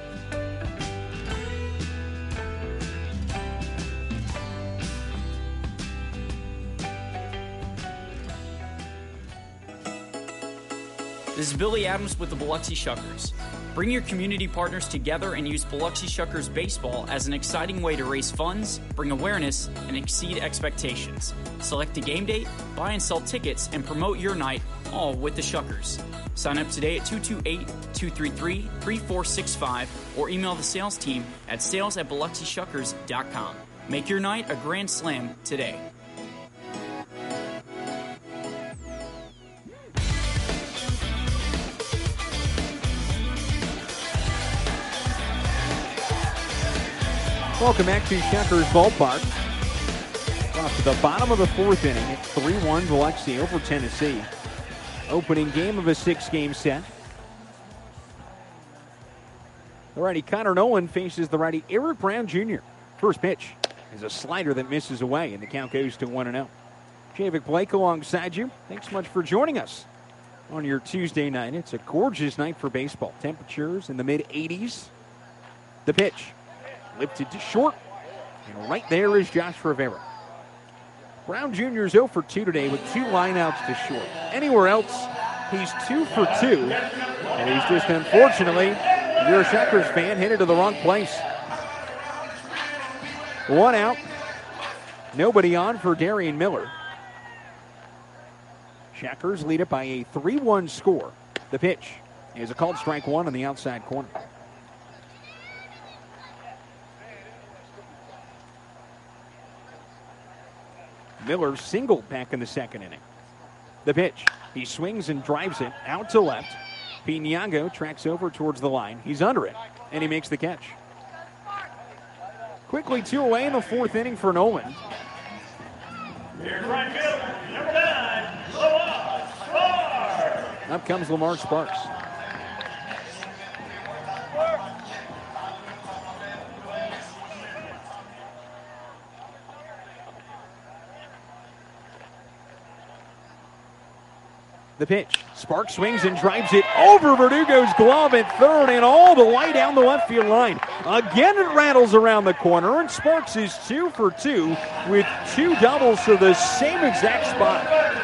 This is Billy Adams with the Biloxi Shuckers. Bring your community partners together and use Biloxi Shuckers Baseball as an exciting way to raise funds, bring awareness, and exceed expectations. Select a game date, buy and sell tickets, and promote your night, all with the Shuckers. Sign up today at two two eight, two three three, three four six five or email the sales team at sales at Biloxi Shuckers dot com. Make your night a grand slam today. Welcome back to Shuckers Ballpark. Off to the bottom of the fourth inning. It's three one Biloxi over Tennessee. Opening game of a six-game set. The righty Connor Nolan faces the righty Eric Brown Junior First pitch is a slider that misses away, and the count goes to one and oh. Javik Blake alongside you. Thanks so much for joining us on your Tuesday night. It's a gorgeous night for baseball. Temperatures in the mid eighties. The pitch lifted to short, and right there is Josh Rivera. Brown Junior's oh for two today with two lineouts to short. Anywhere else, he's two for two, and he's just, unfortunately, you're a Shuckers fan, hit it to the wrong place. One out, nobody on for Darian Miller. Shuckers lead it by a three one score. The pitch is a called strike one on the outside corner. Miller singled back in the second inning. The pitch. He swings and drives it out to left. Piñango tracks over towards the line. He's under it, and he makes the catch. Quickly two away in the fourth inning for Nolan. Here's right field, number nine, Lamar Sparks. Up comes Lamar Sparks. The pitch. Sparks swings and drives it over Verdugo's glove at third and all the way down the left field line. Again, it rattles around the corner, and Sparks is two for two with two doubles to the same exact spot.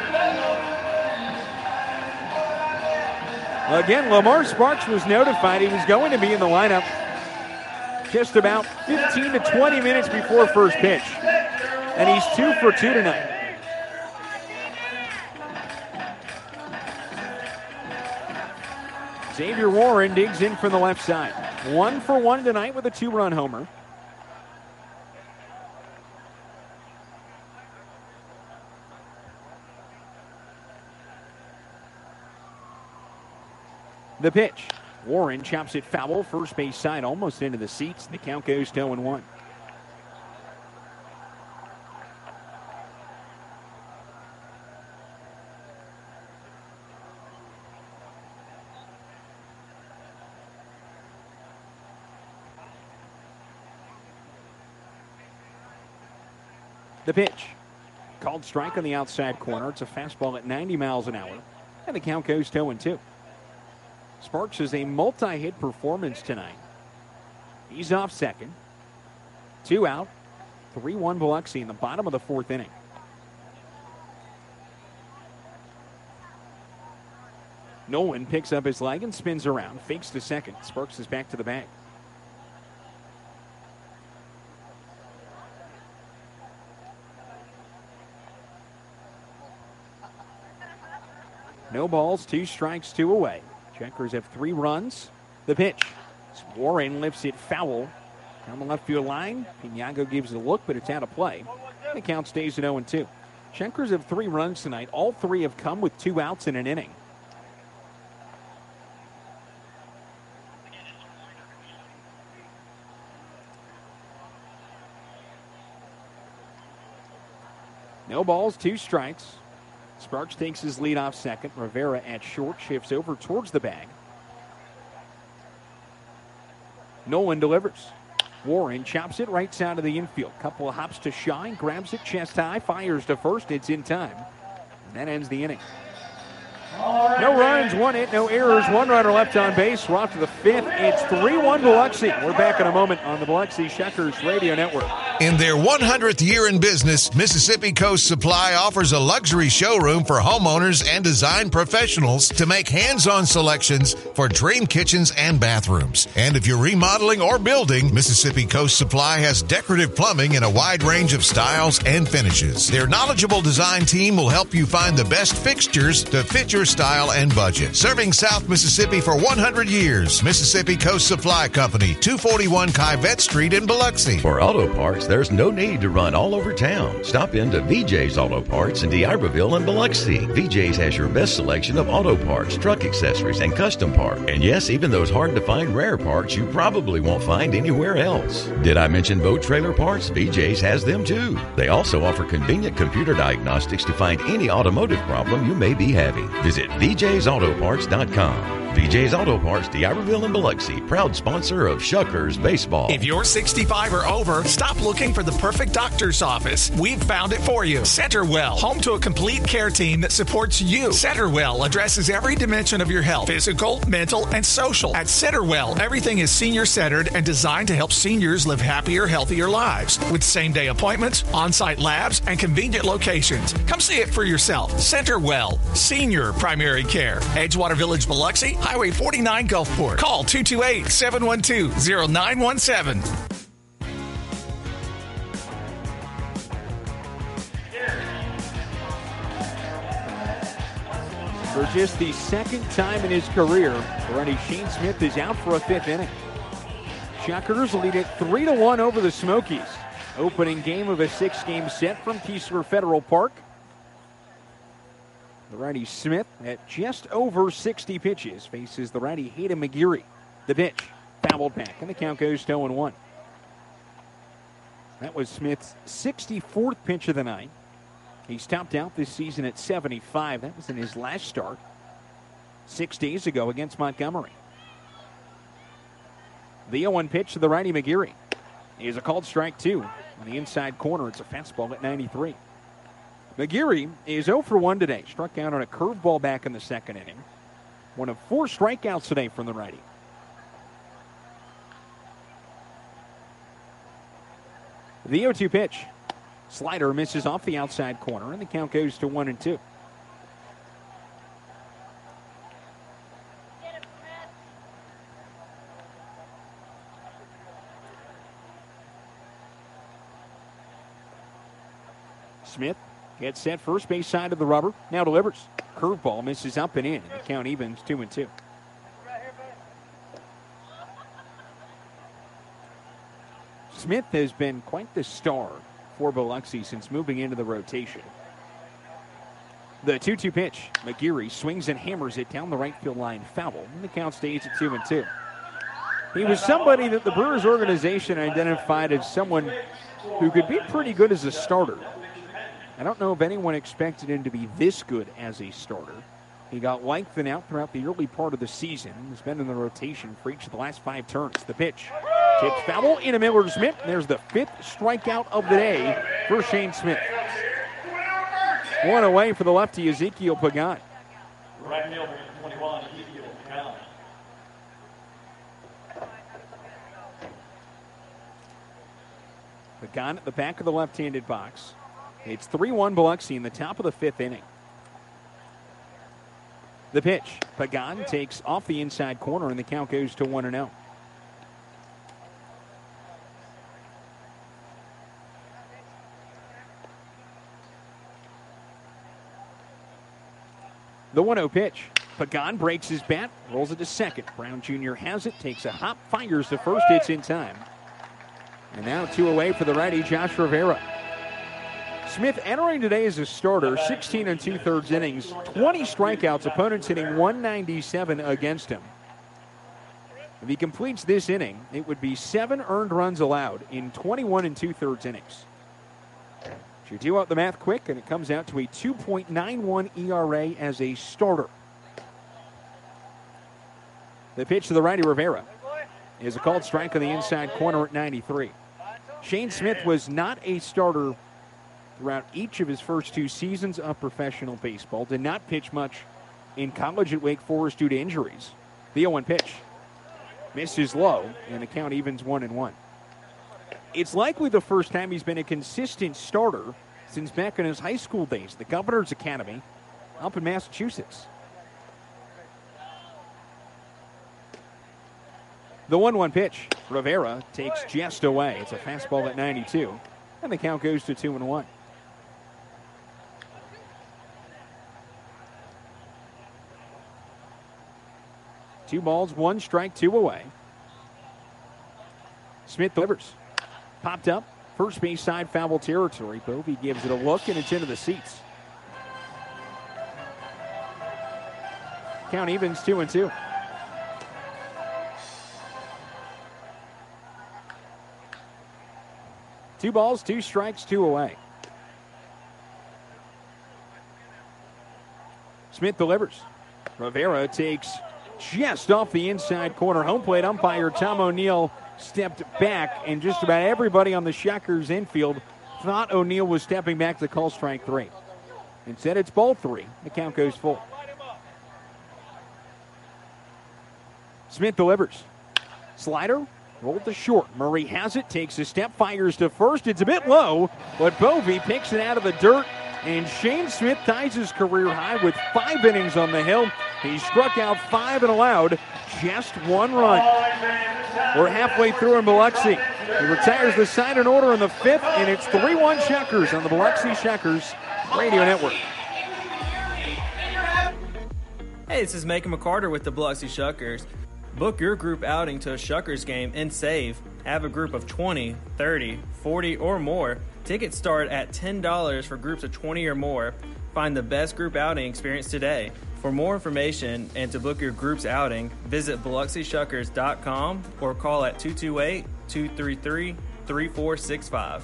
Again, Lamar Sparks was notified he was going to be in the lineup just about fifteen to twenty minutes before first pitch. And he's two for two tonight. Xavier Warren digs in from the left side. One for one tonight with a two-run homer. The pitch. Warren chops it foul, first base side, almost into the seats. The count goes to oh and one. The pitch. Called strike on the outside corner. It's a fastball at ninety miles an hour. And the count goes to oh and two. Sparks is a multi-hit performance tonight. He's off second. Two out. three one Biloxi in the bottom of the fourth inning. Nolan picks up his leg and spins around. Fakes to second. Sparks is back to the bag. No balls, two strikes, two away. Checkers have three runs. The pitch. Warren lifts it foul down the left field line. Piñango gives it a look, but it's out of play. The count stays at oh and two. Checkers have three runs tonight. All three have come with two outs in an inning. No balls, two strikes. Sparks takes his lead off second. Rivera at short shifts over towards the bag. Nolan delivers. Warren chops it right side of the infield. Couple of hops to Shine. Grabs it chest high. Fires to first. It's in time. And that ends the inning. No runs, one hit, no errors, one runner left on base. We're off to the fifth. It's three one Biloxi. We're back in a moment on the Biloxi Shuckers Radio Network. In their one hundredth year in business, Mississippi Coast Supply offers a luxury showroom for homeowners and design professionals to make hands-on selections for dream kitchens and bathrooms. And if you're remodeling or building, Mississippi Coast Supply has decorative plumbing in a wide range of styles and finishes. Their knowledgeable design team will help you find the best fixtures to fit your style and budget. Serving South Mississippi for one hundred years, Mississippi Coast Supply Company, two forty-one Kivette Street in Biloxi. For auto parts, there's no need to run all over town. Stop in to V J's Auto Parts in D'Iberville and Biloxi. V J's has your best selection of auto parts, truck accessories, and custom parts. And yes, even those hard-to-find rare parts you probably won't find anywhere else. Did I mention boat trailer parts? V J's has them too. They also offer convenient computer diagnostics to find any automotive problem you may be having. Visit V J's Auto Parts dot com. V J's Auto Parts, D'Iberville and Biloxi, proud sponsor of Shuckers Baseball. If you're sixty-five or over, stop looking for the perfect doctor's office. We've found it for you. Centerwell, home to a complete care team that supports you. Centerwell addresses every dimension of your health, physical, mental, and social. At Centerwell, everything is senior-centered and designed to help seniors live happier, healthier lives. With same-day appointments, on-site labs, and convenient locations. Come see it for yourself. Centerwell, senior primary care. Edgewater Village, Biloxi, Highway forty-nine, Gulfport. Call two two eight, seven one two, zero nine one seven. For just the second time in his career, Randy Shane Smith is out for a fifth inning. Shuckers lead it three to one over the Smokies. Opening game of a six-game set from Keesler Federal Park. The righty Smith at just over sixty pitches faces the righty Hayden McGeary. The pitch fouled back, and the count goes to oh and one. That was Smith's sixty-fourth pitch of the night. He's topped out this season at seventy-five. That was in his last start six days ago against Montgomery. The oh one pitch to the righty McGeary is a called strike two. On the inside corner, it's a fastball at ninety-three. McGeary is oh for one today. Struck out on a curveball back in the second inning. One of four strikeouts today from the righty. The oh two pitch. Slider misses off the outside corner, and the count goes to one and two. Smith gets set first base side of the rubber. Now delivers. Curveball misses up and in. The count evens two and two. Smith has been quite the star for Biloxi since moving into the rotation. The two two pitch. McGeary swings and hammers it down the right field line foul. And the count stays at two and two. He was somebody that the Brewers organization identified as someone who could be pretty good as a starter. I don't know if anyone expected him to be this good as a starter. He got lengthened out throughout the early part of the season. He's been in the rotation for each of the last five turns. The pitch. Tipped foul into Miller Smith. There's the fifth strikeout of the day for Shane Smith. One away for the lefty, Ezekiel Pagan. Right fielder, twenty-one, Ezekiel Pagan. Pagan at the back of the left-handed box. It's three one Biloxi in the top of the fifth inning. The pitch. Pagan takes off the inside corner, and the count goes to one and oh. The one oh pitch. Pagan breaks his bat, rolls it to second. Brown Junior has it, takes a hop, fires to first. It's in time. And now two away for the righty, Josh Rivera. Smith entering today as a starter, sixteen and two-thirds innings, twenty strikeouts, opponents hitting one ninety-seven against him. If he completes this inning, it would be seven earned runs allowed in twenty-one and two-thirds innings. So you do out the math quick, and it comes out to a two point nine one E R A as a starter. The pitch to the righty, Rivera, is a called strike on the inside corner at ninety-three. Shane Smith was not a starter throughout each of his first two seasons of professional baseball. Did not pitch much in college at Wake Forest due to injuries. The oh one pitch misses low, and the count evens one and one. It's likely the first time he's been a consistent starter since back in his high school days, the Governor's Academy up in Massachusetts. The one one pitch. Rivera takes just away. It's a fastball at ninety-two, and the count goes to two and one. Two balls, one strike, two away. Smith delivers. Popped up, first base side, foul territory. Bovee gives it a look, and it's into the seats. Count evens two and two. Two balls, two strikes, two away. Smith delivers. Rivera takes just off the inside corner. Home plate umpire Tom O'Neill stepped back, and just about everybody on the Shockers infield thought O'Neill was stepping back to call strike three. Instead, it's ball three. The count goes full. Smith delivers. Slider rolled to short. Murray has it, takes a step, fires to first. It's a bit low, but Bovee picks it out of the dirt, and Shane Smith ties his career high with five innings on the hill. He struck out five and allowed just one run. We're halfway through in Biloxi. He retires the sign and order in the fifth, and it's three one Shockers on the Biloxi Shockers Radio Network. Hey, this is Macon McCarter with the Biloxi Shockers. Book your group outing to a Shuckers game and save. Have a group of twenty, thirty, forty, or more. Tickets start at ten dollars for groups of twenty or more. Find the best group outing experience today. For more information and to book your group's outing, visit Biloxi Shuckers dot com or call at two two eight, two three three, three four six five.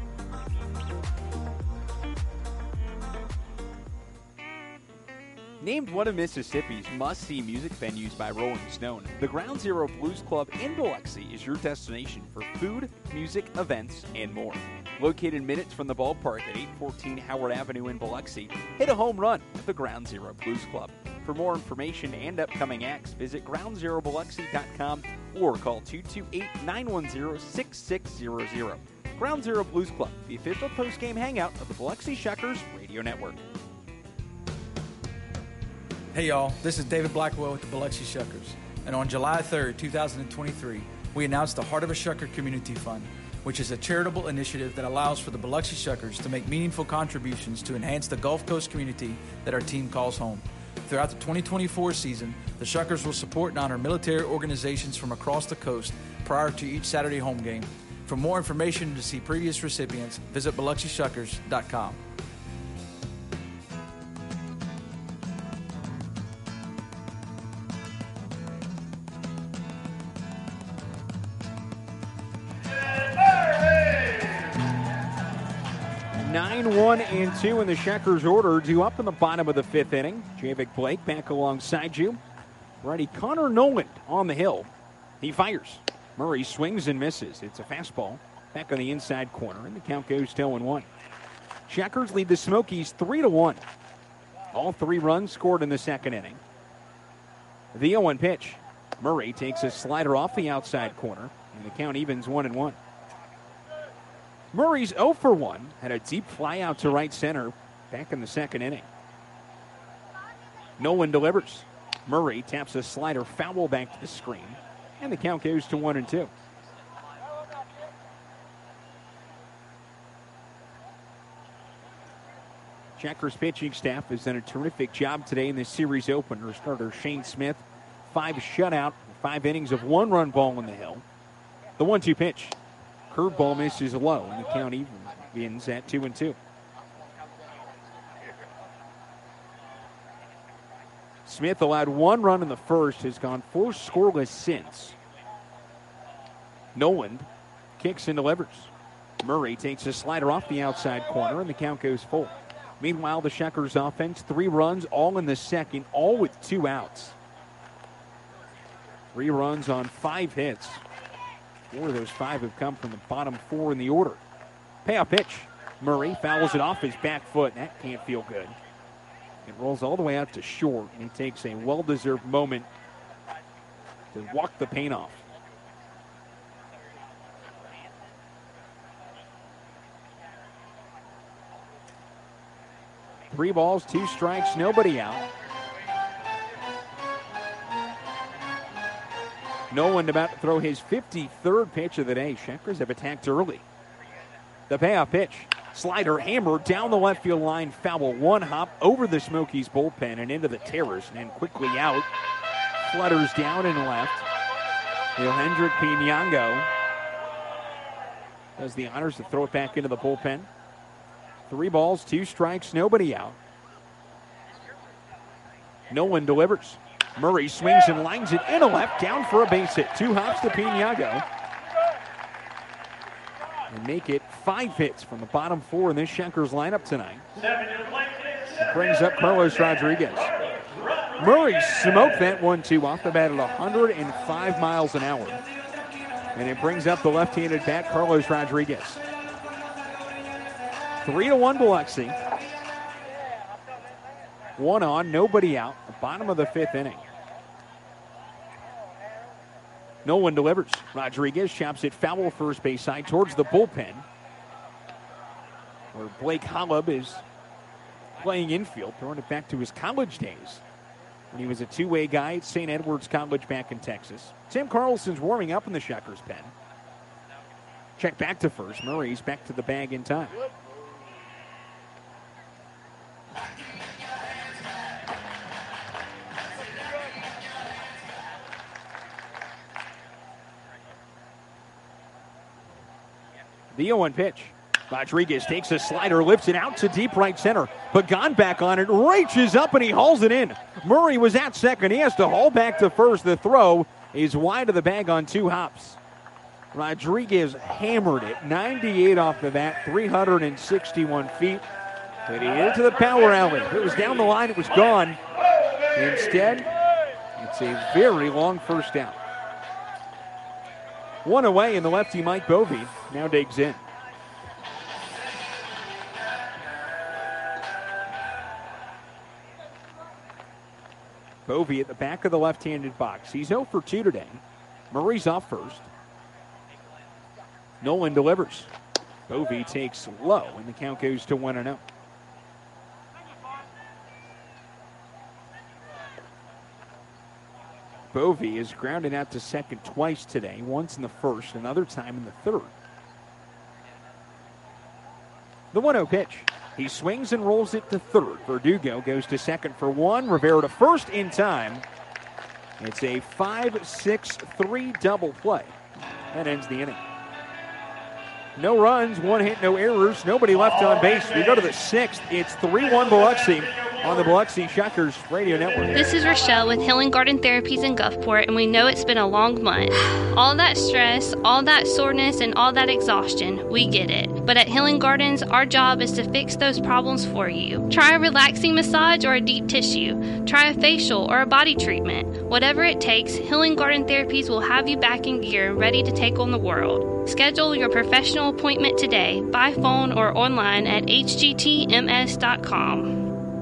Named one of Mississippi's must-see music venues by Rolling Stone, the Ground Zero Blues Club in Biloxi is your destination for food, music, events, and more. Located minutes from the ballpark at eight fourteen Howard Avenue in Biloxi, hit a home run with the Ground Zero Blues Club. For more information and upcoming acts, visit ground zero biloxi dot com or call two two eight, nine one zero, six six zero zero. Ground Zero Blues Club, the official post-game hangout of the Biloxi Shuckers Radio Network. Hey y'all, this is David Blackwell with the Biloxi Shuckers. And on July third, two thousand twenty-three, we announced the Heart of a Shucker Community Fund, which is a charitable initiative that allows for the Biloxi Shuckers to make meaningful contributions to enhance the Gulf Coast community that our team calls home. Throughout the twenty twenty-four season, the Shuckers will support and honor military organizations from across the coast prior to each Saturday home game. For more information and to see previous recipients, visit Biloxi Shuckers dot com. nine one and two in the Shuckers order. Two up in the bottom of the fifth inning. Javik Blake back alongside you. Righty Connor Noland on the hill. He fires. Murray swings and misses. It's a fastball back on the inside corner, and the count goes to oh and one. Shuckers lead the Smokies three to one. All three runs scored in the second inning. The oh one pitch. Murray takes a slider off the outside corner, and the count evens one and one. Murray's oh for one, had a deep fly out to right center back in the second inning. Nolan delivers. Murray taps a slider foul back to the screen, and the count goes to one and two. Shuckers pitching staff has done a terrific job today in this series opener. Starter Shane Smith, five shutout, five innings of one-run ball in the hill. The one two pitch. Curveball misses low, and the count even ends at two and two. Smith allowed one run in the first, has gone four scoreless since. Noland kicks and delivers. Murray takes a slider off the outside corner, and the count goes full. Meanwhile, the Shuckers offense, three runs, all in the second, all with two outs. Three runs on five hits. Four of those five have come from the bottom four in the order. Payoff pitch. Murray fouls it off his back foot. That can't feel good. It rolls all the way out to short, and he takes a well-deserved moment to walk the paint off. Three balls, two strikes, nobody out. Nolan about to throw his fifty-third pitch of the day. Shuckers have attacked early. The payoff pitch. Slider hammered down the left field line. Foul one hop over the Smokies bullpen and into the terrace. And then quickly out. Flutters down and left. Hendrik Pinango does the honors to throw it back into the bullpen. Three balls, two strikes, nobody out. Nolan delivers. Murray swings and lines it in a left, down for a base hit. Two hops to Pinango. And make it five hits from the bottom four in this Shuckers lineup tonight. It brings up Carlos Rodriguez. Murray smoked that one two off the bat at one hundred five miles an hour. And it brings up the left-handed bat, Carlos Rodriguez. Three to one Biloxi. One on, nobody out. The bottom of the fifth inning. No one delivers. Rodriguez chops it foul first base side towards the bullpen, where Blake Holub is playing infield, throwing it back to his college days when he was a two-way guy at Saint Edward's College back in Texas. Sam Carlson's warming up in the Shuckers pen. Check back to first. Murray's back to the bag in time. The oh one pitch. Rodriguez takes a slider, lifts it out to deep right center. Pagan back on it, reaches up, and he hauls it in. Murray was at second. He has to haul back to first. The throw is wide of the bag on two hops. Rodriguez hammered it, ninety-eight off the bat, three hundred sixty-one feet. But he into the power alley. If it was down the line, it was gone. Instead, it's a very long first down. One away, and the lefty Mike Bovee now digs in. Bovee at the back of the left-handed box. He's oh for two today. Murray's off first. Nolan delivers. Bovee takes low, and the count goes to one and oh. Bovee is grounded out to second twice today, once in the first, another time in the third. The one oh pitch. He swings and rolls it to third. Verdugo goes to second for one. Rivera to first in time. It's a five six three double play. That ends the inning. No runs, one hit, no errors, nobody left on base. We go to the sixth. It's three one Biloxi on the Biloxi Shuckers Radio Network. This is Rochelle with Healing Garden Therapies in Gulfport, and we know it's been a long month. All that stress, all that soreness, and all that exhaustion, we get it. But at Healing Gardens, our job is to fix those problems for you. Try a relaxing massage or a deep tissue. Try a facial or a body treatment. Whatever it takes, Healing Garden Therapies will have you back in gear and ready to take on the world. Schedule your professional appointment today by phone or online at h g t m s dot com.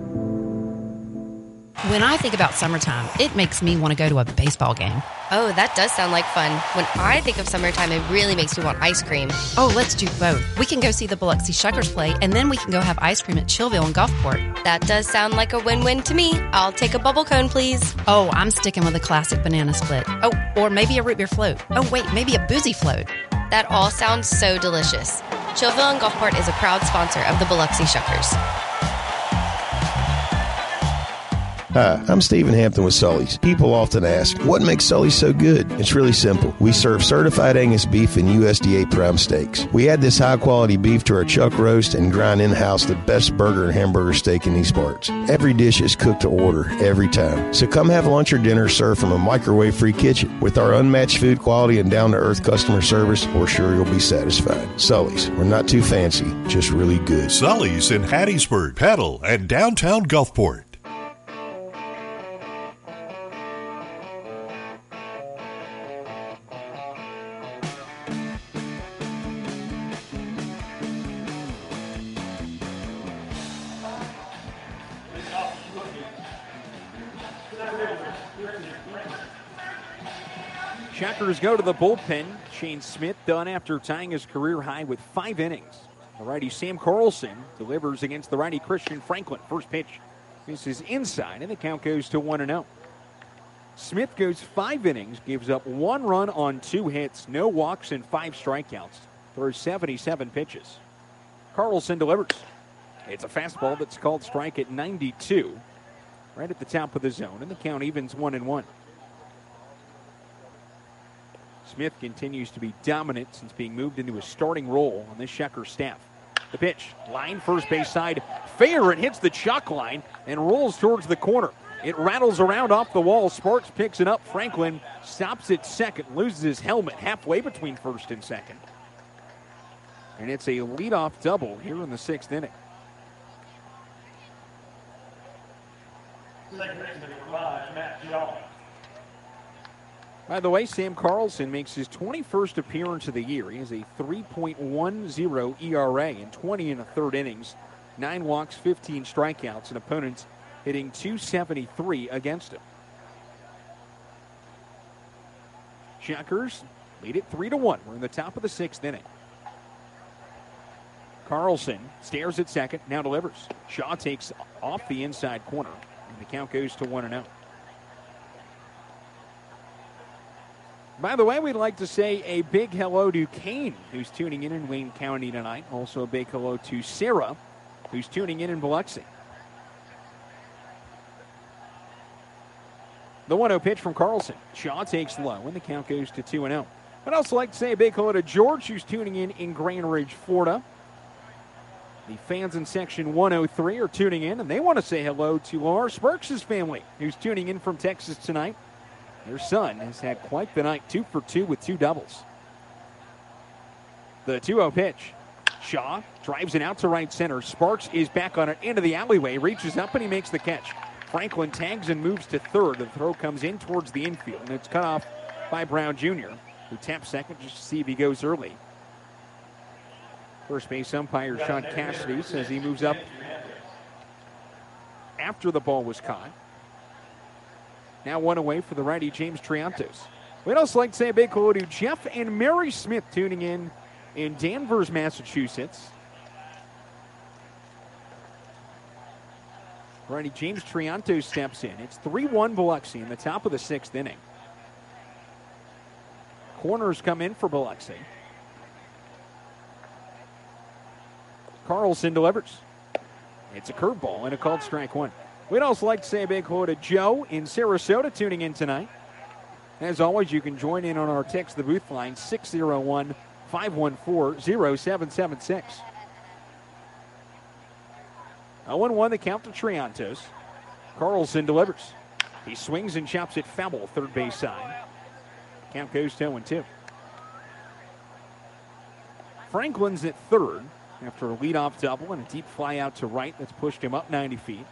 When I think about summertime, it makes me want to go to a baseball game. Oh, that does sound like fun. When I think of summertime, it really makes me want ice cream. Oh, let's do both. We can go see the Biloxi Shuckers play, and then we can go have ice cream at Chillville and Gulfport. That does sound like a win-win to me. I'll take a bubble cone, please. Oh, I'm sticking with a classic banana split. Oh, or maybe a root beer float. Oh, wait, maybe a boozy float. That all sounds so delicious. Chillville and Gulfport is a proud sponsor of the Biloxi Shuckers. Hi, I'm Stephen Hampton with Sully's. People often ask, what makes Sully's so good? It's really simple. We serve certified Angus beef and U S D A prime steaks. We add this high-quality beef to our chuck roast and grind in-house the best burger and hamburger steak in these parts. Every dish is cooked to order, every time. So come have lunch or dinner served from a microwave-free kitchen. With our unmatched food quality and down-to-earth customer service, we're sure you'll be satisfied. Sully's. We're not too fancy, just really good. Sully's in Hattiesburg, Petal, and downtown Gulfport. Shuckers go to the bullpen. Shane Smith done after tying his career high with five innings. The righty Sam Carlson delivers against the righty Christian Franklin. First pitch. This is inside, and the count goes to one and oh. Smith goes five innings, gives up one run on two hits, no walks, and five strikeouts. Throws seventy-seven pitches. Carlson delivers. It's a fastball that's called strike at ninety-two. Right at the top of the zone, and the count evens one and one. Smith continues to be dominant since being moved into a starting role on this Shucker staff. The pitch, line first base side, fair, it hits the chalk line and rolls towards the corner. It rattles around off the wall. Sparks picks it up. Franklin stops at second, loses his helmet halfway between first and second. And it's a leadoff double here in the sixth inning. Second base number five, Matt Shaw. By the way, Sam Carlson makes his twenty-first appearance of the year. He has a three point one oh E R A in twenty and a third innings. Nine walks, fifteen strikeouts, and opponents hitting two seventy-three against him. Shuckers lead it three to one. We're in the top of the sixth inning. Carlson stares at second, now delivers. Shaw takes off the inside corner, and the count goes to one and oh. By the way, we'd like to say a big hello to Kane, who's tuning in in Wayne County tonight. Also a big hello to Sarah, who's tuning in in Biloxi. The one oh pitch from Carlson. Shaw takes low, and the count goes to two and oh. I'd also like to say a big hello to George, who's tuning in in Grand Ridge, Florida. The fans in Section one oh three are tuning in, and they want to say hello to Laura Sparks' family, who's tuning in from Texas tonight. Their son has had quite the night, two for two with two doubles. The two oh pitch. Shaw drives it out to right center. Sparks is back on it into the alleyway, reaches up, and he makes the catch. Franklin tags and moves to third. The throw comes in towards the infield, and it's cut off by Brown Junior, who taps second just to see if he goes early. First base umpire Sean Cassidy says he moves up after the ball was caught. Now one away for the righty James Triantos. We'd also like to say a big hello to Jeff and Mary Smith tuning in in Danvers, Massachusetts. Righty James Triantos steps in. It's three one Biloxi in the top of the sixth inning. Corners come in for Biloxi. Carlson delivers. It's a curveball and a called strike one. We'd also like to say a big hello to Joe in Sarasota tuning in tonight. As always, you can join in on our text the booth line six oh one, five one four, oh seven seven six. oh one one the count to Triantos. Carlson delivers. He swings and chops it foul third base side. Count goes to oh and two. Franklin's at third after a leadoff double and a deep fly out to right that's pushed him up ninety feet.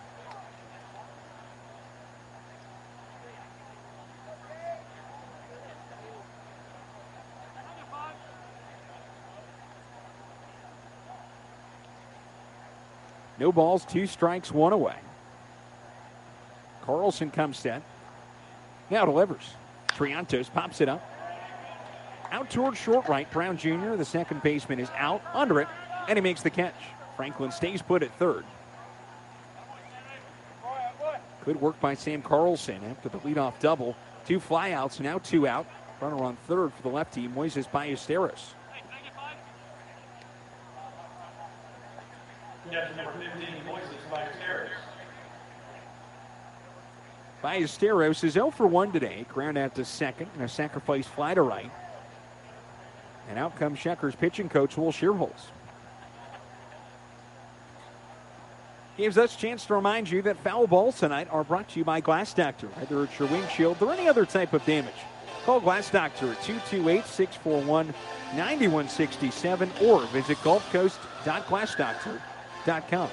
No balls, two strikes, one away. Carlson comes set. Now delivers. Triantos pops it up. Out towards short right. Brown Junior, the second baseman, is out under it, and he makes the catch. Franklin stays put at third. Good work by Sam Carlson after the leadoff double. Two flyouts, now two out. Runner on third for the lefty, Moises Ballesteros. Ballesteros is oh for one today. Ground out to second and a sacrifice fly to right. And out comes Shuckers pitching coach Will Shearholz. Gives us a chance to remind you that foul balls tonight are brought to you by Glass Doctor. Whether it's your windshield or any other type of damage, call Glass Doctor at two two eight, six four one, nine one six seven or visit gulf coast dot glass doctor dot com.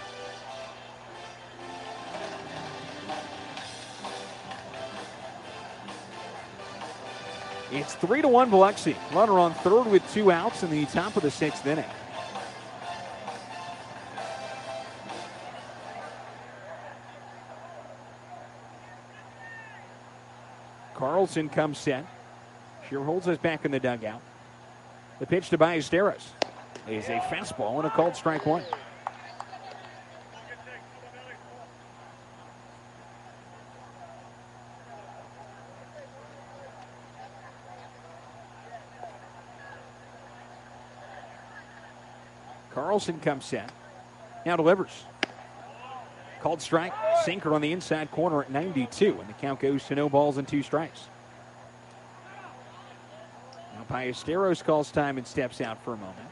It's three to one Biloxi. Runner on third with two outs in the top of the sixth inning. Carlson comes set. Shearholz is back in the dugout. The pitch to Ballesteros is a fastball and a called strike one. Carlson comes set. Now delivers. Called strike. Sinker on the inside corner at ninety-two. And the count goes to no balls and two strikes. Now Ballesteros calls time and steps out for a moment.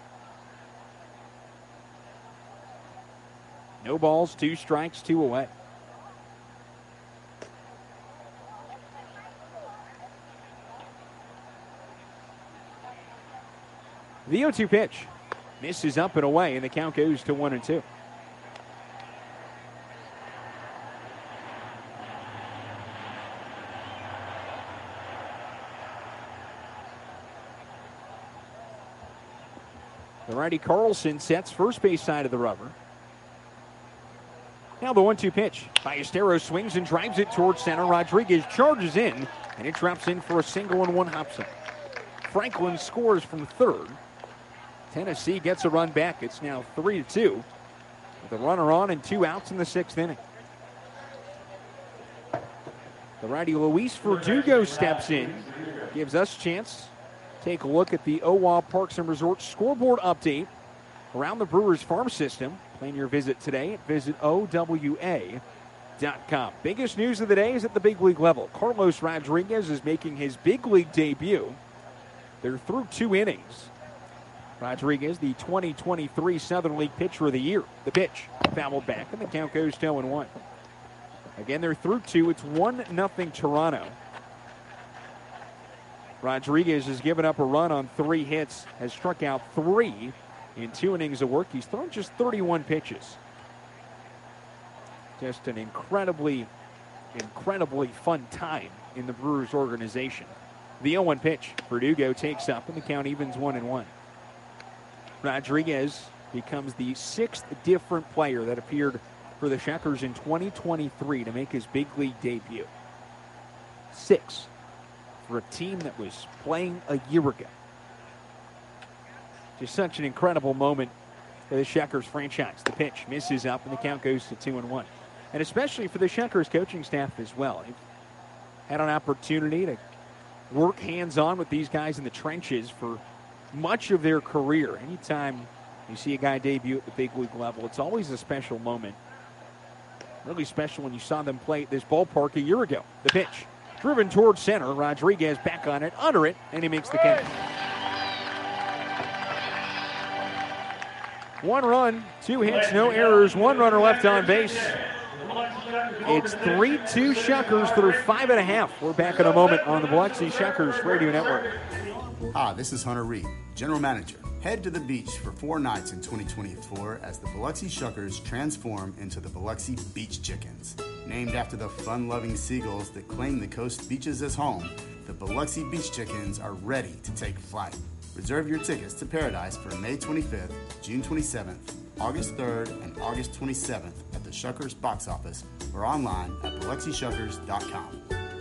No balls, two strikes, two away. The oh two pitch. Misses up and away, and the count goes to one and two. The righty Carlson sets first base side of the rubber. Now the one two pitch. Ballesteros swings and drives it towards center. Rodriguez charges in, and it drops in for a single and one hop zone. Franklin scores from third. Tennessee gets a run back. It's now three to two with a runner on and two outs in the sixth inning. The righty Luis Verdugo steps in, gives us a chance to take a look at the O W A Parks and Resorts scoreboard update around the Brewers farm system. Plan your visit today at visit O W A dot com. Biggest news of the day is at the big league level. Carlos Rodriguez is making his big league debut. They're through two innings. Rodriguez, the twenty twenty-three Southern League Pitcher of the Year. The pitch fouled back, and the count goes to oh and one. Again, they're through two. It's one nothing Toronto. Rodriguez has given up a run on three hits, has struck out three in two innings of work. He's thrown just thirty-one pitches. Just an incredibly, incredibly fun time in the Brewers organization. The oh one pitch, Verdugo takes up, and the count evens one and one. Rodriguez becomes the sixth different player that appeared for the Shuckers in twenty twenty-three to make his big league debut. Six for a team that was playing a year ago. Just such an incredible moment for the Shuckers franchise. The pitch misses up, and the count goes to two and one. And especially for the Shuckers coaching staff as well. They've had an opportunity to work hands-on with these guys in the trenches for much of their career. Anytime you see a guy debut at the big league level, it's always a special moment. Really special when you saw them play at this ballpark a year ago. The pitch, driven towards center. Rodriguez back on it, under it, and he makes the catch. One run, two hits, no errors, one runner left on base. It's three two Shuckers through five and a half. We're back in a moment on the Biloxi Shuckers Radio Network. Hi, this is Hunter Reed, General Manager. Head to the beach for four nights in twenty twenty-four as the Biloxi Shuckers transform into the Biloxi Beach Chickens. Named after the fun-loving seagulls that claim the coast beaches as home, the Biloxi Beach Chickens are ready to take flight. Reserve your tickets to Paradise for May twenty-fifth, June twenty-seventh, August third, and August twenty-seventh at the Shuckers box office or online at Biloxi Shuckers dot com.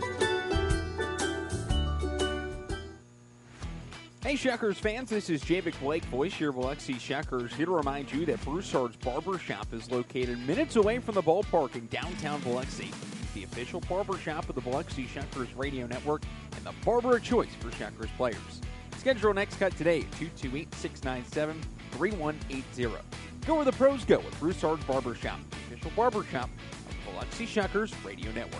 Hey Shuckers fans, this is Javik Blake, voice your Biloxi Shuckers, here to remind you that Broussard's Barber Shop is located minutes away from the ballpark in downtown Biloxi. The official barber shop of the Biloxi Shuckers Radio Network and the barber of choice for Shuckers players. Schedule your next cut today at two two eight, six nine seven, three one eight zero. Go where the pros go with Broussard's Barber Shop, the official barber shop of the Biloxi Shuckers Radio Network.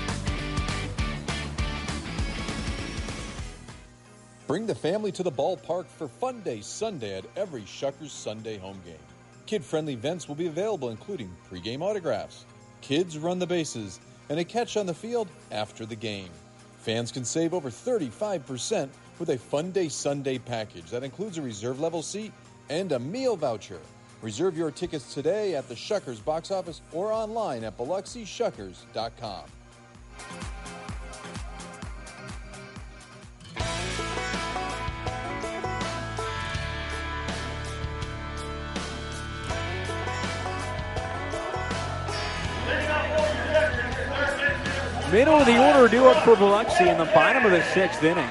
Bring the family to the ballpark for Fun Day Sunday at every Shuckers Sunday home game. Kid-friendly events will be available, including pregame autographs, kids run the bases, and a catch on the field after the game. Fans can save over thirty-five percent with a Fun Day Sunday package that includes a reserve level seat and a meal voucher. Reserve your tickets today at the Shuckers box office or online at Biloxi Shuckers dot com. Middle of the order due up for Biloxi in the bottom of the sixth inning.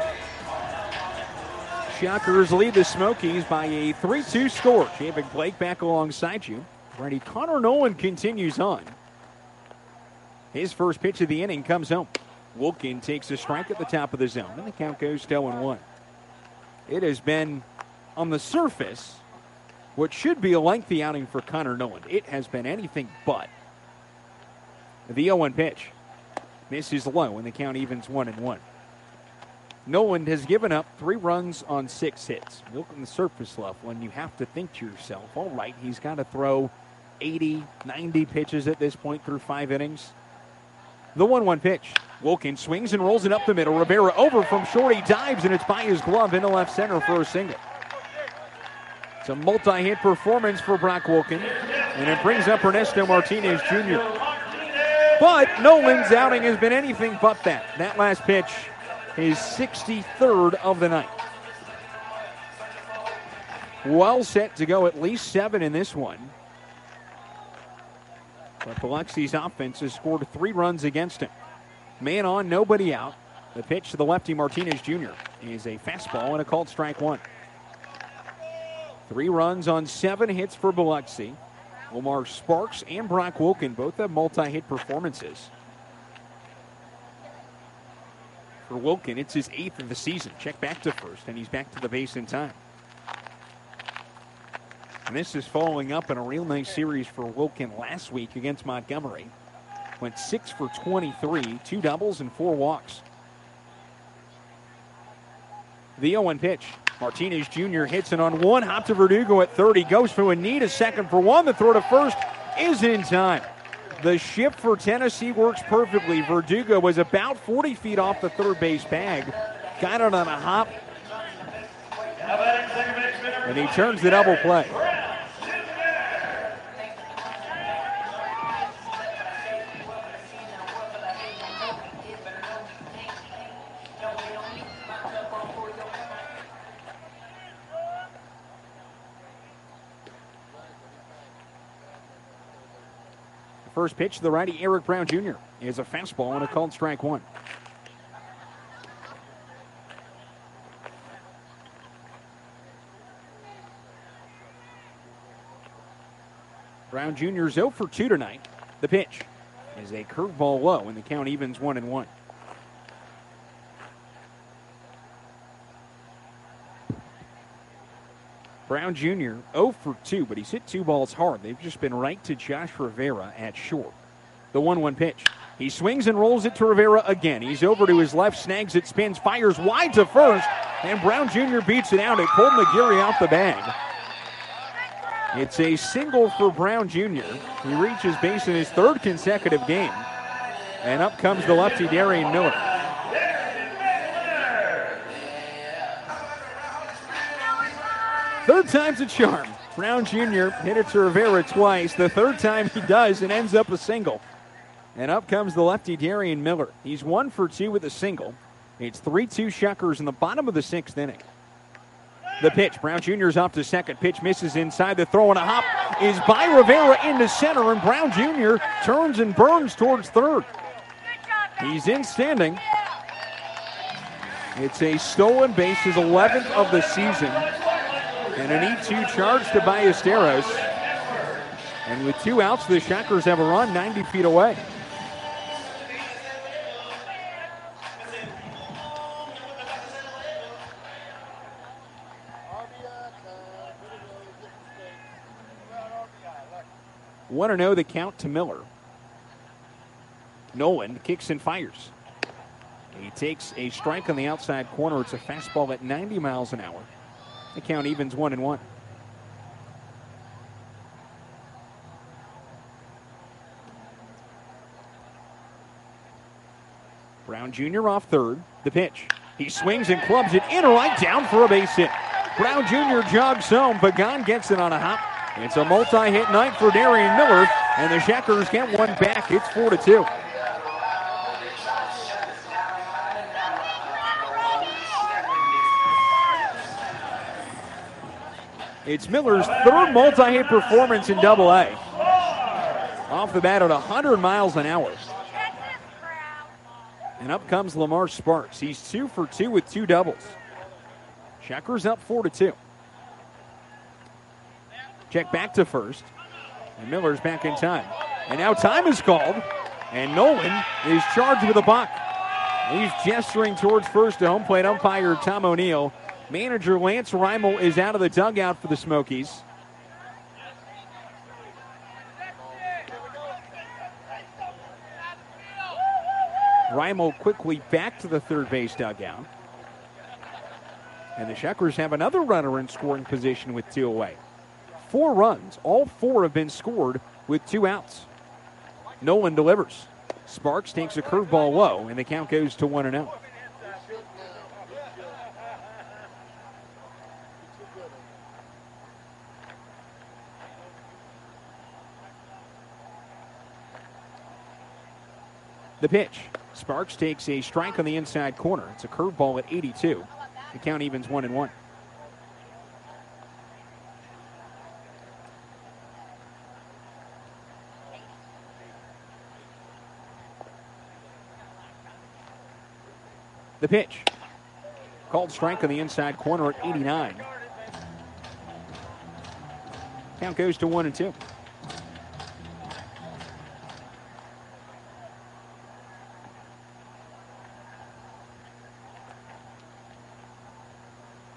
Shuckers lead the Smokies by a three two score. Javik Blake back alongside you. Ready, Connor Nolan continues on. His first pitch of the inning comes home. Wilkin takes a strike at the top of the zone, and the count goes to oh and one. It has been, on the surface, what should be a lengthy outing for Connor Nolan. It has been anything but. The oh one pitch misses low, and the count evens one and one. Nolan has given up three runs on six hits. Milking the surface level, and you have to think to yourself, all right, he's got to throw eighty, ninety pitches at this point through five innings. The one one pitch. Wilkin swings and rolls it up the middle. Rivera over from short. He dives, and it's by his glove into left center for a single. It's a multi-hit performance for Brock Wilkin, and it brings up Ernesto Martinez Junior But Nolan's outing has been anything but that. That last pitch, his sixty-third of the night. Well set to go at least seven in this one. But Biloxi's offense has scored three runs against him. Man on, nobody out. The pitch to the lefty Martinez Junior is a fastball and a called strike one. Three runs on seven hits for Biloxi. Omar Sparks and Brock Wilkin both have multi-hit performances. For Wilkin, it's his eighth of the season. Check back to first, and he's back to the base in time. And this is following up in a real nice series for Wilkin last week against Montgomery. Went six for twenty-three, two doubles and four walks. The oh one pitch. Martinez Junior hits it on one. Hop to Verdugo at third. He goes for a need, a second for one. The throw to first is in time. The shift for Tennessee works perfectly. Verdugo was about forty feet off the third base bag. Got it on a hop. And he turns the double play. First pitch to the righty, Eric Brown Junior is a fastball and a called strike one. Brown Junior's oh for two tonight. The pitch is a curveball low, and the count evens one and one. Brown Junior oh for two, but he's hit two balls hard. They've just been right to Josh Rivera at short. The one one pitch. He swings and rolls it to Rivera again. He's over to his left, snags it, spins, fires wide to first, and Brown Junior beats it out. It pulled McGarry off the bag. It's a single for Brown Junior He reaches base in his third consecutive game. And up comes the lefty, Darian Miller. Third time's a charm. Brown Junior hit it to Rivera twice. The third time he does and ends up a single. And up comes the lefty, Darian Miller. He's one for two with a single. It's three two Shuckers in the bottom of the sixth inning. The pitch. Brown Junior's up to second. Pitch misses inside. The throw and a hop is by Rivera into center, and Brown Junior turns and burns towards third. He's in standing. It's a stolen base, his eleventh of the season. And an E two charge to Ballesteros. And with two outs, the Shuckers have a run ninety feet away. one and oh the count to Miller. Nolan kicks and fires. He takes a strike on the outside corner. It's a fastball at ninety miles an hour. The count evens one and one. Brown Junior off third. The pitch. He swings and clubs it in right down for a base hit. Brown Junior jogs home. Pagan gets it on a hop. It's a multi-hit night for Darian Miller, and the Shuckers get one back. It's four to two. It's Miller's third multi-hit performance in Double A. Off the bat at one hundred miles an hour. And up comes Lamar Sparks. He's two for two with two doubles. Shuckers up four to two. Check back to first. And Miller's back in time. And now time is called. And Nolan is charged with a buck. He's gesturing towards first to home plate umpire Tom O'Neill. Manager Lance Reimel is out of the dugout for the Smokies. Reimel quickly back to the third base dugout. And the Shuckers have another runner in scoring position with two away. Four runs. All four have been scored with two outs. Nolan delivers. Sparks takes a curveball low, and the count goes to one and oh. The pitch. Sparks takes a strike on the inside corner. It's a curveball at eighty-two. The count evens one and one. The pitch. Called strike on the inside corner at eighty-nine. Count goes to one and two.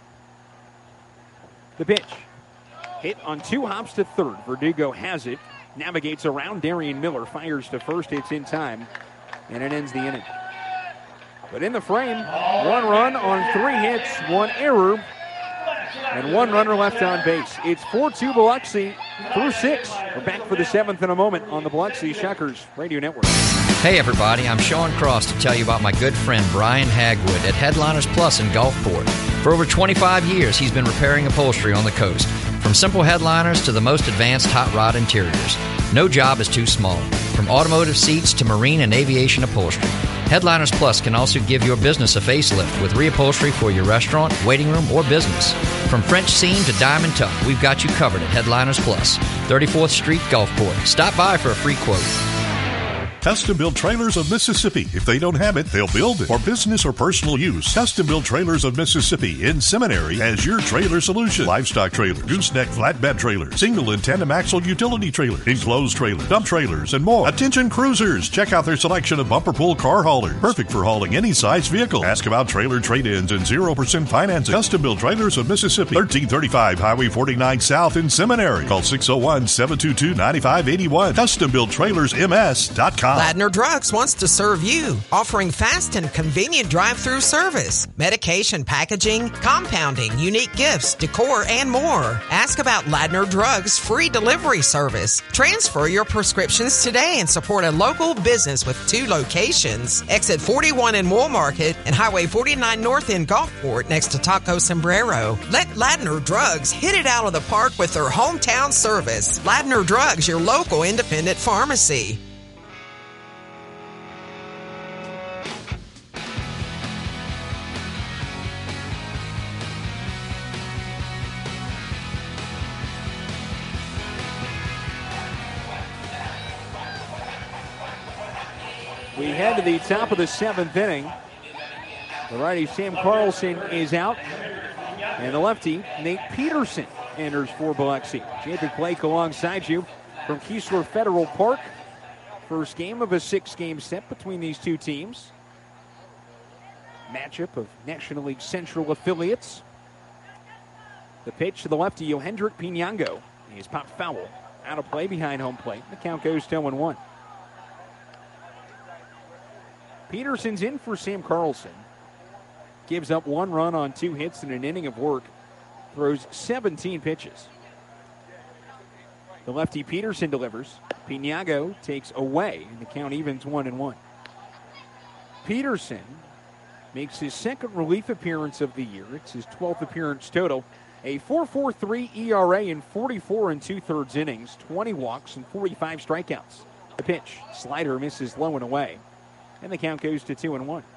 The pitch. Hit on two hops to third. Verdugo has it. navigates around Darian Miller, fires to first, it's in time, and it ends the inning. But in the frame, one run on three hits, one error, and one runner left on base. It's four two Biloxi through six. We're back for the seventh in a moment on the Biloxi Shuckers Radio Network. Hey everybody, I'm Sean Cross to tell you about my good friend Brian Hagwood at Headliners Plus in Gulfport. For over twenty-five years, he's been repairing upholstery on the coast. From simple headliners to the most advanced hot rod interiors. No job is too small. From automotive seats to marine and aviation upholstery. Headliners Plus can also give your business a facelift with reupholstery for your restaurant, waiting room, or business. From French seam to diamond tuck, we've got you covered at Headliners Plus, thirty-fourth Street, Gulfport. Stop by for a free quote. Custom Built Trailers of Mississippi. If they don't have it, they'll build it. For business or personal use, Custom Built Trailers of Mississippi in Seminary has your trailer solution. Livestock trailer, gooseneck flatbed trailer, single and tandem axle utility trailer, enclosed trailer, dump trailers, and more. Attention cruisers! Check out their selection of bumper pull car haulers. Perfect for hauling any size vehicle. Ask about trailer trade-ins and zero percent financing. Custom Built Trailers of Mississippi. thirteen thirty-five Highway forty-nine South in Seminary. Call six oh one, seven two two, nine five eight one. Custom Built Trailers M S dot com. Ladner Drugs wants to serve you, offering fast and convenient drive-through service, medication packaging, compounding, unique gifts, decor, and more. Ask about Ladner Drugs' free delivery service. Transfer your prescriptions today and support a local business with two locations. Exit forty-one in Wool Market and Highway forty-nine North in Gulfport next to Taco Sombrero. Let Ladner Drugs hit it out of the park with their hometown service. Ladner Drugs, your local independent pharmacy. We head to the top of the seventh inning. The righty Sam Carlson is out, and the lefty Nate Peterson enters for Biloxi. Jacob Blake alongside you from Keesler Federal Park. First game of a six-game set between these two teams. Matchup of National League Central affiliates. The pitch to the lefty Yohendrick Pinango. He's popped foul. Out of play behind home plate. The count goes to oh and one. Peterson's in for Sam Carlson. Gives up one run on two hits in an inning of work. Throws seventeen pitches. The lefty Peterson delivers. Pinango takes away, and the count evens one and one. Peterson makes his second relief appearance of the year. It's his twelfth appearance total. A four point four three E R A in forty-four and two-thirds innings, twenty walks and forty-five strikeouts. The pitch, slider misses low and away. And the count goes to two and one.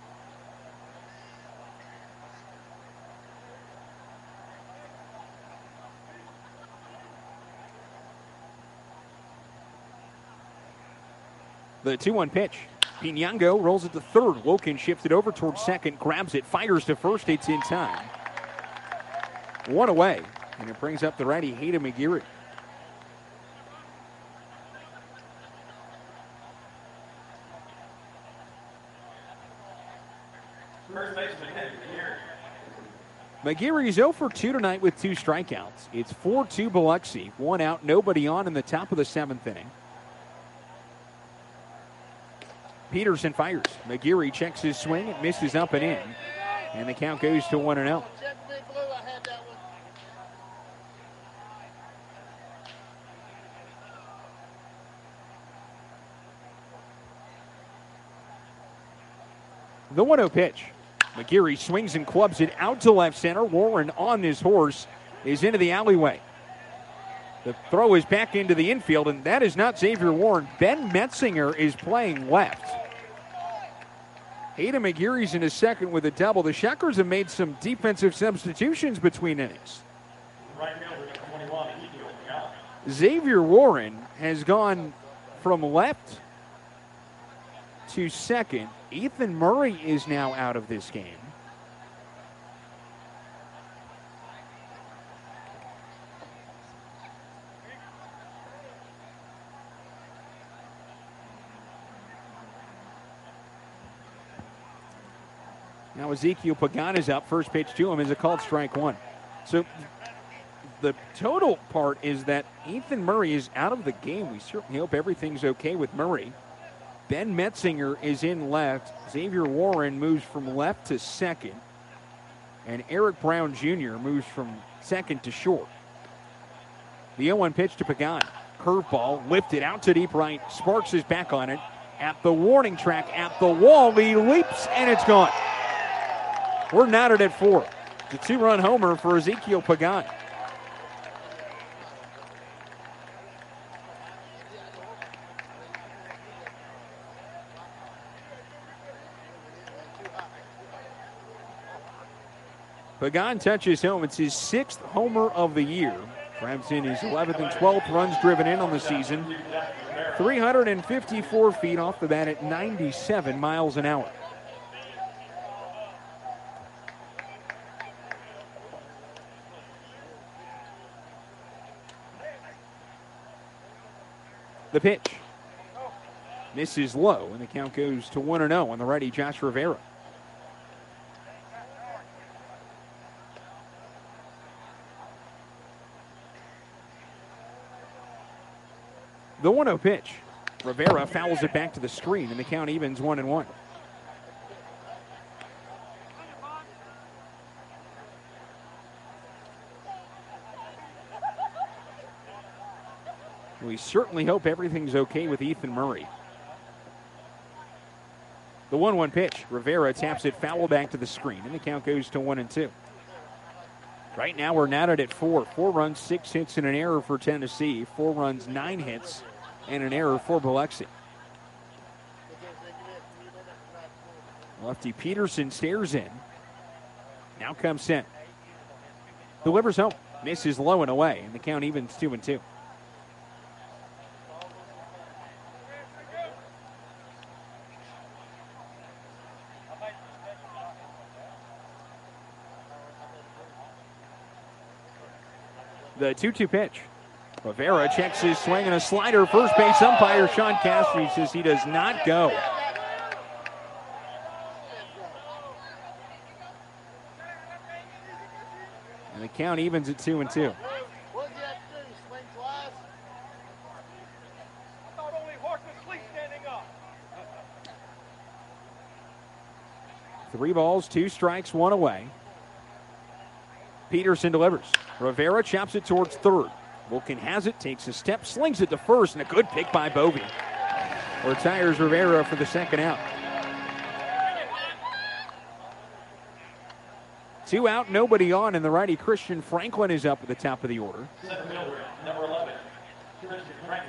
The two one pitch. Pinango rolls it to third. Woken shifts it over towards second, grabs it, fires to first. It's in time. One away, and it brings up the righty Hayden McGeary. McGeary's oh for two tonight with two strikeouts. It's four two Biloxi. One out, nobody on in the top of the seventh inning. Peterson fires. McGeary checks his swing. It misses up and in. And the count goes to one and oh. The one oh pitch. McGeary swings and clubs it out to left center. Warren on his horse is into the alleyway. The throw is back into the infield, and that is not Xavier Warren. Ben Metzinger is playing left. Hayden McGeary's in his second with a double. The Shuckers have made some defensive substitutions between innings. Xavier Warren has gone from left to second. Ethan Murray is now out of this game. Now Ezekiel Pagan is up. First pitch to him is a called strike one. So the total part is that Ethan Murray is out of the game. We certainly hope everything's okay with Murray. Ben Metzinger is in left. Xavier Warren moves from left to second. And Eric Brown Junior moves from second to short. The oh one pitch to Pagan. Curveball lifted out to deep right. Sparks is back on it. At the warning track, at the wall, he leaps, and it's gone. We're knotted at four. It's a two-run homer for Ezekiel Pagan. Pagan touches home. It's his sixth homer of the year. Grabs in his eleventh and twelfth runs driven in on the season. three hundred fifty-four feet off the bat at ninety-seven miles an hour. The pitch misses low, and the count goes to one and oh on the righty, Josh Rivera. The one oh pitch. Rivera fouls it back to the screen, and the count evens one and one. We certainly hope everything's okay with Ethan Murray. The one one pitch. Rivera taps it foul back to the screen, and the count goes to one and two. Right now we're knotted at four. Four runs, six hits, and an error for Tennessee. Four runs, nine hits, and an error for Biloxi. Lefty Peterson stares in. Now comes Sent. Delivers home. Misses low and away, and the count evens two and two. The two two pitch. Rivera checks his swing and a slider. First base umpire Sean Cassidy says he does not go. And the count evens at two and two. Three balls, two strikes, one away. Peterson delivers. Rivera chops it towards third. Wilkin has it, takes a step, slings it to first, and a good pick by Bovey. Retires Rivera for the second out. Two out, nobody on, and the righty Christian Franklin is up at the top of the order. Number eleven, Christian Franklin.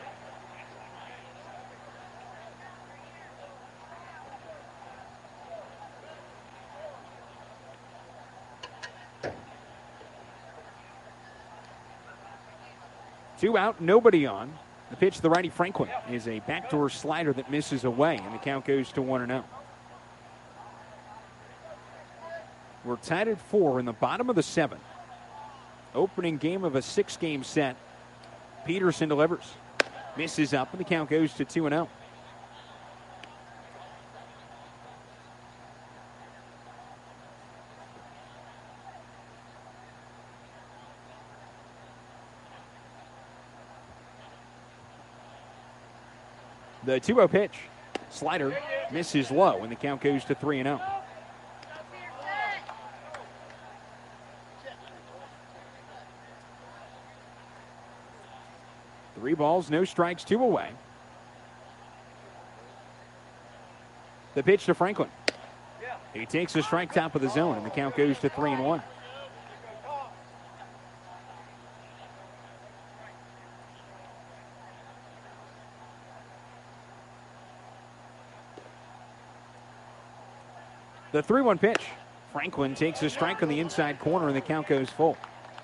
Two out, nobody on. The pitch to the righty Franklin is a backdoor slider that misses away, and the count goes to one and oh. We're tied at four in the bottom of the seventh. Opening game of a six-game set. Peterson delivers. Misses up, and the count goes to two and oh. The two oh pitch. Slider misses low, and the count goes to three and oh. Three balls, no strikes, two away. The pitch to Franklin. He takes a strike top of the zone, and the count goes to three and one. The three one pitch. Franklin takes a strike on the inside corner, and the count goes full.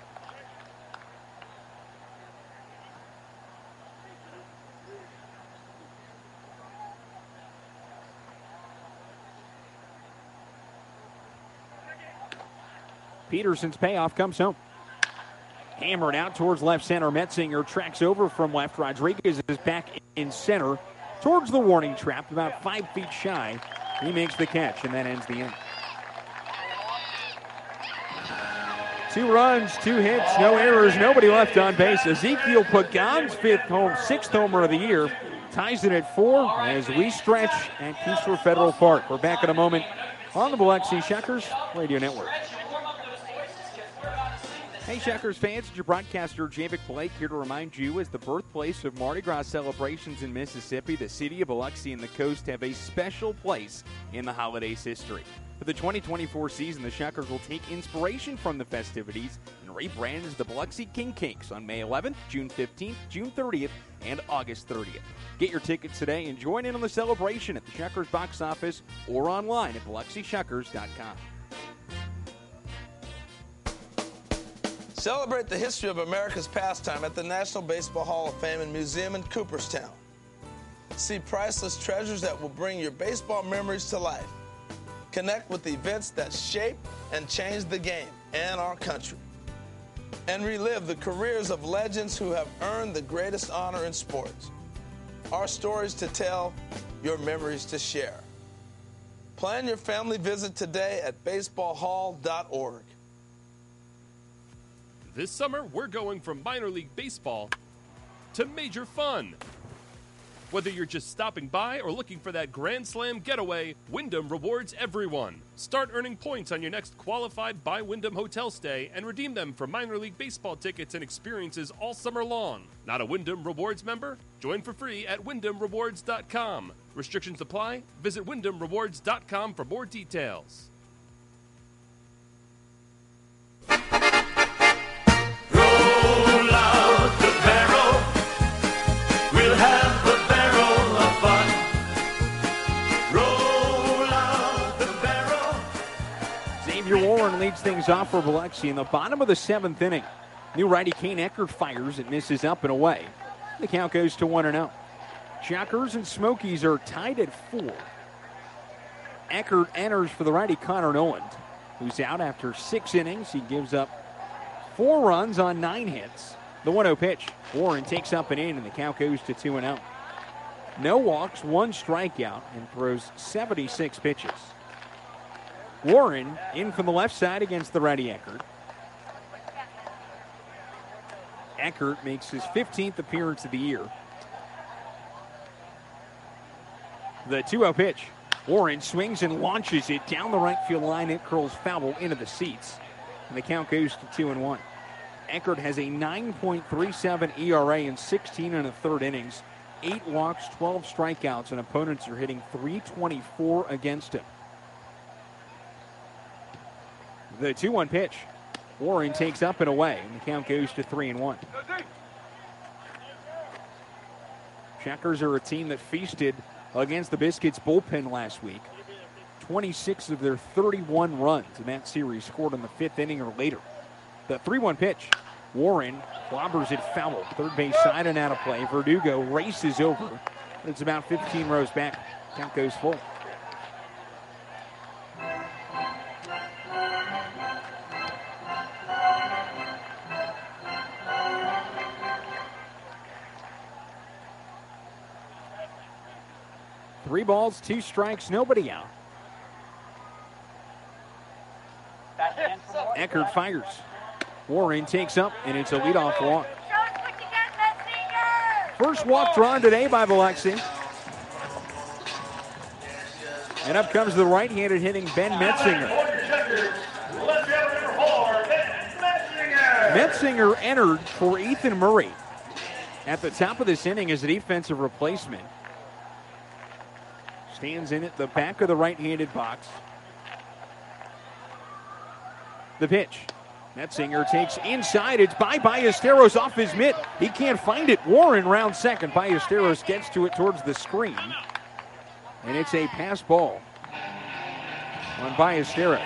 Peterson's payoff comes home. Hammered out towards left center. Metzinger tracks over from left. Rodriguez is back in center towards the warning trap, about five feet shy. He makes the catch, and that ends the inning. Two runs, two hits, no errors, nobody left on base. Ezekiel Pagan's fifth home, sixth homer of the year. Ties it at four as we stretch at Keesler Federal Park. We're back in a moment on the Biloxi Shuckers Radio Network. Hey, Shuckers fans, it's your broadcaster, Javic Blake, here to remind you, as the birthplace of Mardi Gras celebrations in Mississippi, the city of Biloxi and the coast have a special place in the holiday's history. For the twenty twenty-four season, the Shuckers will take inspiration from the festivities and rebrand as the Biloxi King Kinks on May eleventh, June fifteenth, June thirtieth, and August thirtieth. Get your tickets today and join in on the celebration at the Shuckers box office or online at biloxi shuckers dot com. Celebrate the history of America's pastime at the National Baseball Hall of Fame and Museum in Cooperstown. See priceless treasures that will bring your baseball memories to life. Connect with events that shape and change the game and our country. And relive the careers of legends who have earned the greatest honor in sports. Our stories to tell, your memories to share. Plan your family visit today at baseball hall dot org. This summer, we're going from minor league baseball to major fun. Whether you're just stopping by or looking for that Grand Slam getaway, Wyndham rewards everyone. Start earning points on your next qualified by Wyndham hotel stay and redeem them for minor league baseball tickets and experiences all summer long. Not a Wyndham Rewards member? Join for free at wyndham rewards dot com. Restrictions apply. Visit wyndham rewards dot com for more details. Warren leads things off for Biloxi in the bottom of the seventh inning. New righty Kane Eckert fires and misses up and away. The count goes to one and oh. Shuckers and Smokies are tied at four. Eckert enters for the righty Connor Noland, who's out after six innings. He gives up four runs on nine hits. The one oh pitch. Warren takes up and in, and the count goes to two and oh. No walks, one strikeout, and throws seventy-six pitches. Warren in from the left side against the righty Eckert. Eckert makes his fifteenth appearance of the year. The two oh pitch. Warren swings and launches it down the right field line. It curls foul into the seats. And the count goes to two and one. Eckert has a nine point three seven E R A in sixteen and a third innings. Eight walks, twelve strikeouts, and opponents are hitting three twenty-four against him. The two one pitch. Warren takes up and away, and the count goes to three and one. Shuckers are a team that feasted against the Biscuits bullpen last week. twenty-six of their thirty-one runs in that series scored in the fifth inning or later. The three one pitch. Warren clobbers it foul. Third base side and out of play. Verdugo races over. It's about fifteen rows back. Count goes full. Three balls, two strikes, nobody out. Eckert fires. Warren takes up, and it's a leadoff walk. First walk drawn today by Biloxi. And up comes the right-handed hitting Ben Metzinger. Metzinger entered for Ethan Murray at the top of this inning as a defensive replacement. Stands in at the back of the right-handed box. The pitch. Metzinger takes inside. It's by Ballesteros off his mitt. He can't find it. Warren round second. Ballesteros gets to it towards the screen. And it's a pass ball on Ballesteros.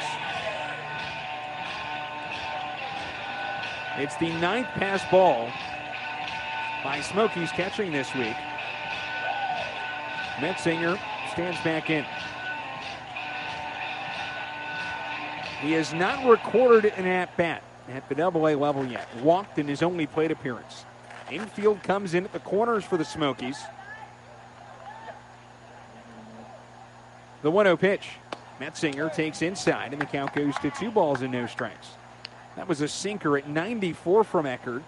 It's the ninth pass ball by Smokies catching this week. Metzinger stands back in. He has not recorded an at-bat at the double A level yet. Walked in his only plate appearance. Infield comes in at the corners for the Smokies. The one oh pitch. Metzinger takes inside, and the count goes to two balls and no strikes. That was a sinker at ninety-four from Eckert.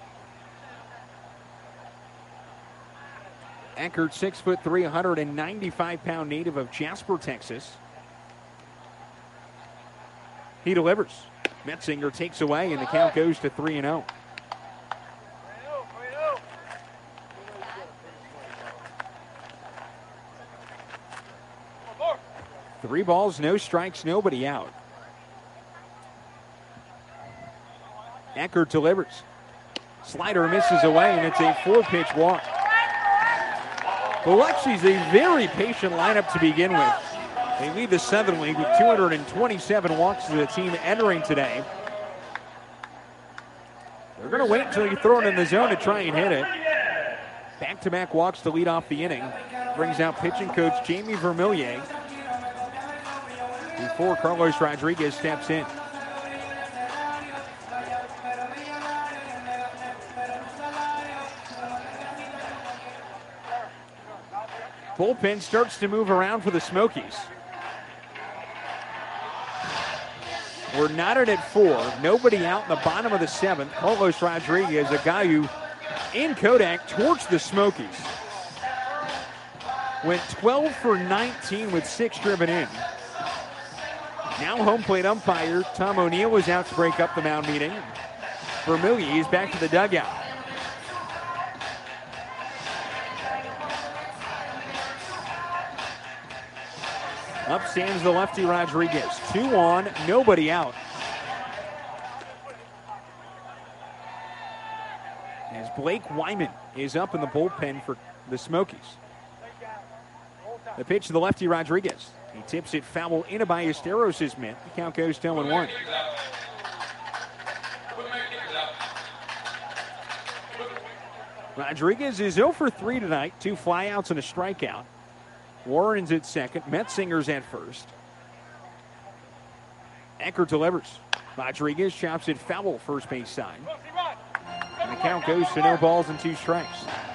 Eckert, six foot three, one hundred ninety-five pound native of Jasper, Texas. He delivers. Metzinger takes away, and the count goes to three and oh. Three balls, no strikes, nobody out. Eckert delivers. Slider misses away, and it's a four-pitch walk. Biloxi's a very patient lineup to begin with. They lead the Southern League with two hundred twenty-seven walks to the team entering today. They're going to wait until you throw it in the zone to try and hit it. Back-to-back walks to lead off the inning. Brings out pitching coach Jamie Vermillier before Carlos Rodriguez steps in. Bullpen starts to move around for the Smokies. We're knotted at four. Nobody out in the bottom of the seventh. Carlos Rodriguez, a guy who, in Kodak, torched the Smokies. Went twelve for nineteen with six driven in. Now home plate umpire Tom O'Neill is out to break up the mound meeting. Vermillier is back to the dugout. Up stands the lefty Rodriguez. Two on, nobody out. As Blake Wyman is up in the bullpen for the Smokies. The pitch to the lefty Rodriguez. He tips it foul into Ballesteros' mitt. The count goes to oh and one. Rodriguez is oh for three tonight. Two flyouts and a strikeout. Warren's at second. Metzinger's at first. Eckert delivers. Rodriguez chops it foul first base side. And the count goes to no balls and two strikes.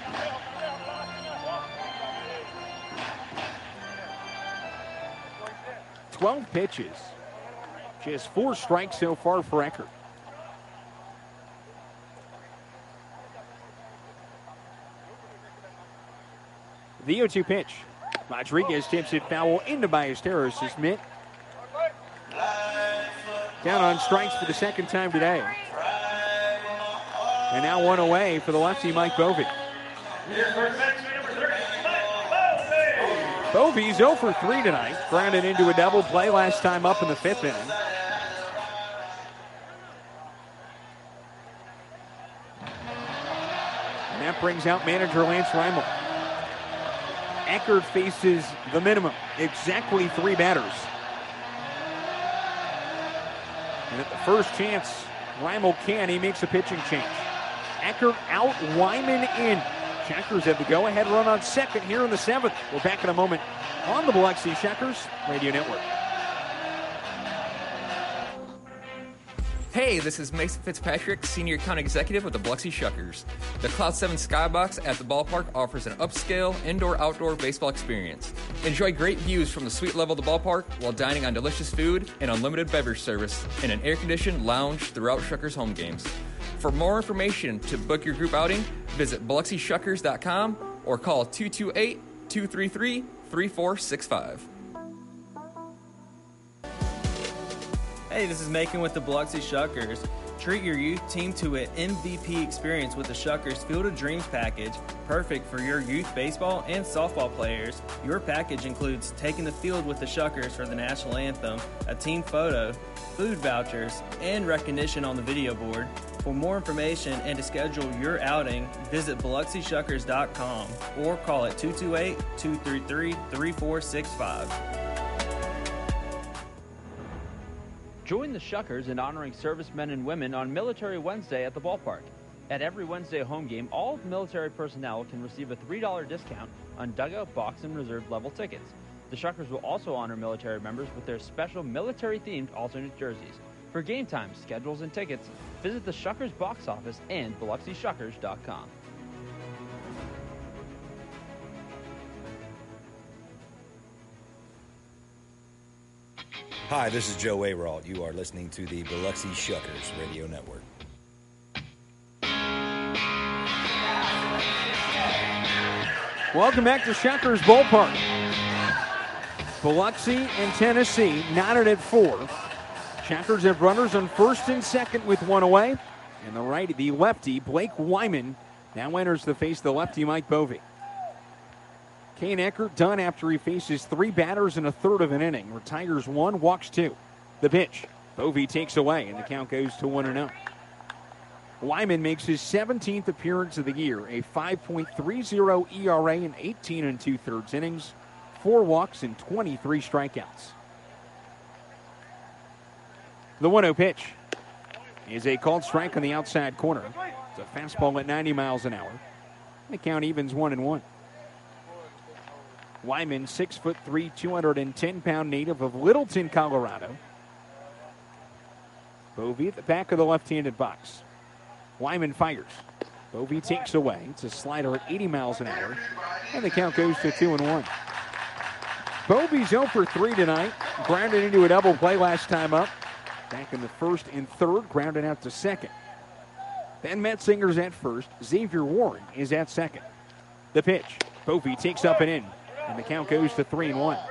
twelve pitches. Just four strikes so far for Eckert. The oh two pitch. Rodriguez tips it foul into Ballesteros' mitt. Down on strikes for the second time today. And now one away for the lefty Mike Bovey. Bovey's oh for three tonight. Grounded into a double play last time up in the fifth inning. And that brings out manager Lance Reimel. Eckert faces the minimum, exactly three batters. And at the first chance, Reimel can, he makes a pitching change. Eckert out, Wyman in. Checkers have the go-ahead run on second here in the seventh. We're back in a moment on the Biloxi Checkers Radio Network. Hey, this is Mason Fitzpatrick, Senior Account Executive with the Biloxi Shuckers. The Cloud seven Skybox at the ballpark offers an upscale indoor-outdoor baseball experience. Enjoy great views from the suite level of the ballpark while dining on delicious food and unlimited beverage service in an air-conditioned lounge throughout Shuckers home games. For more information to book your group outing, visit Biloxi Shuckers dot com or call two two eight, two three three, three four six five. Hey, this is Macon with the Biloxi Shuckers. Treat your youth team to an M V P experience with the Shuckers Field of Dreams package, perfect for your youth baseball and softball players. Your package includes taking the field with the Shuckers for the national anthem, a team photo, food vouchers, and recognition on the video board. For more information and to schedule your outing, visit Biloxi Shuckers dot com or call it two two eight, two three three, three four six five. Join the Shuckers in honoring servicemen and women on Military Wednesday at the ballpark. At every Wednesday home game, all military personnel can receive a three dollar discount on dugout, box, and reserve level tickets. The Shuckers will also honor military members with their special military-themed alternate jerseys. For game times, schedules, and tickets, visit the Shuckers box office and Biloxi Shuckers dot com. Hi, this is Joe Ayrault. You are listening to the Biloxi Shuckers Radio Network. Welcome back to Shuckers Ballpark. Biloxi and Tennessee knotted at four. Shuckers have runners on first and second with one away. And the righty, the lefty, Blake Wyman, now enters to face the lefty, Mike Bovee. Kane Eckert done after he faces three batters in a third of an inning. Retires one, walks two. The pitch. Bovee takes away, and the count goes to one and oh. Wyman makes his seventeenth appearance of the year, a five point three oh E R A in eighteen and two-thirds innings, four walks and twenty-three strikeouts. The one oh pitch is a called strike on the outside corner. It's a fastball at ninety miles an hour. The count evens one and one. Wyman, six foot three, two hundred ten pound native of Littleton, Colorado. Bovee at the back of the left-handed box. Wyman fires. Bovee takes away. It's a slider at eighty miles an hour. And the count goes to two and one. Bovee's oh for three tonight. Grounded into a double play last time up. Back in the first and third, grounded out to second. Ben Metzinger's at first. Xavier Warren is at second. The pitch. Bovee takes up and in. And the count goes to three and one.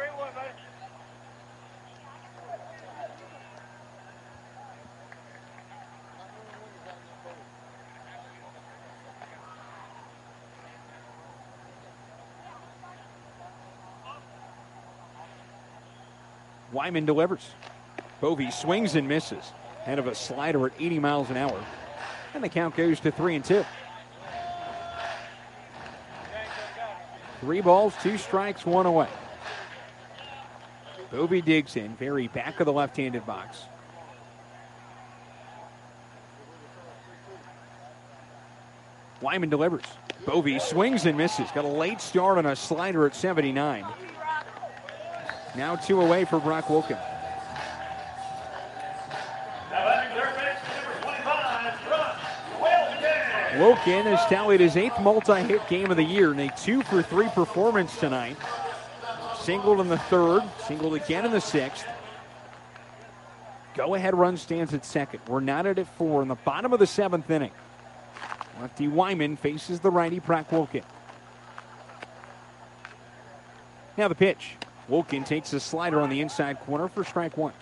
Wyman delivers. Bovee swings and misses. Head of a slider at eighty miles an hour. And the count goes to three and two. Three balls, two strikes, one away. Bovee digs in, very back of the left-handed box. Wyman delivers. Bovee swings and misses. Got a late start on a slider at seventy-nine. Now two away for Brock Wilken. Wilken has tallied his eighth multi-hit game of the year in a two for three performance tonight. Singled in the third, singled again in the sixth. Go-ahead run stands at second. We're knotted at four in the bottom of the seventh inning. Lefty Wyman faces the righty Brock Wilken. Now the pitch. Wilken takes a slider on the inside corner for strike one.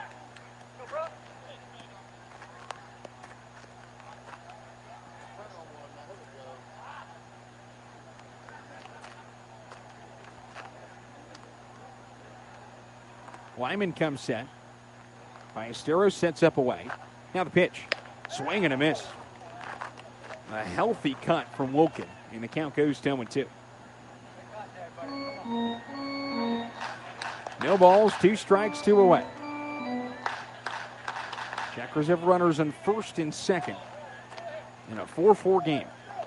Wyman comes set. Ballesteros sets up away. Now the pitch. Swing and a miss. A healthy cut from Wilken, and the count goes to oh and two. No balls, two strikes, two away. Checkers have runners on first and second in a four four game.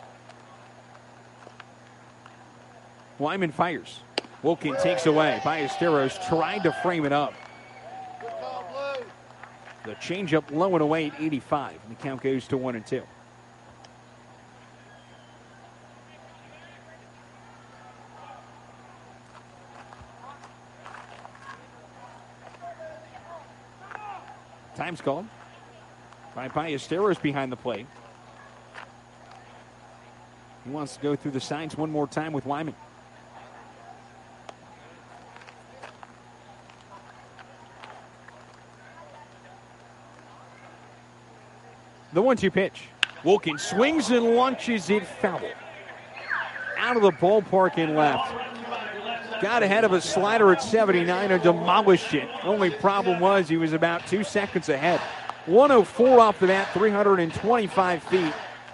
Wyman fires. Wilken takes away. Ballesteros tried to frame it up. The changeup low and away at eighty-five. And the count goes to one and two. Time's called by Ballesteros behind the plate. He wants to go through the signs one more time with Wyman. The one two pitch. Wilken swings and launches it foul. Out of the ballpark and left. Got ahead of a slider at seventy-nine and demolished it. Only problem was he was about two seconds ahead. one oh four off the bat, three hundred twenty-five feet.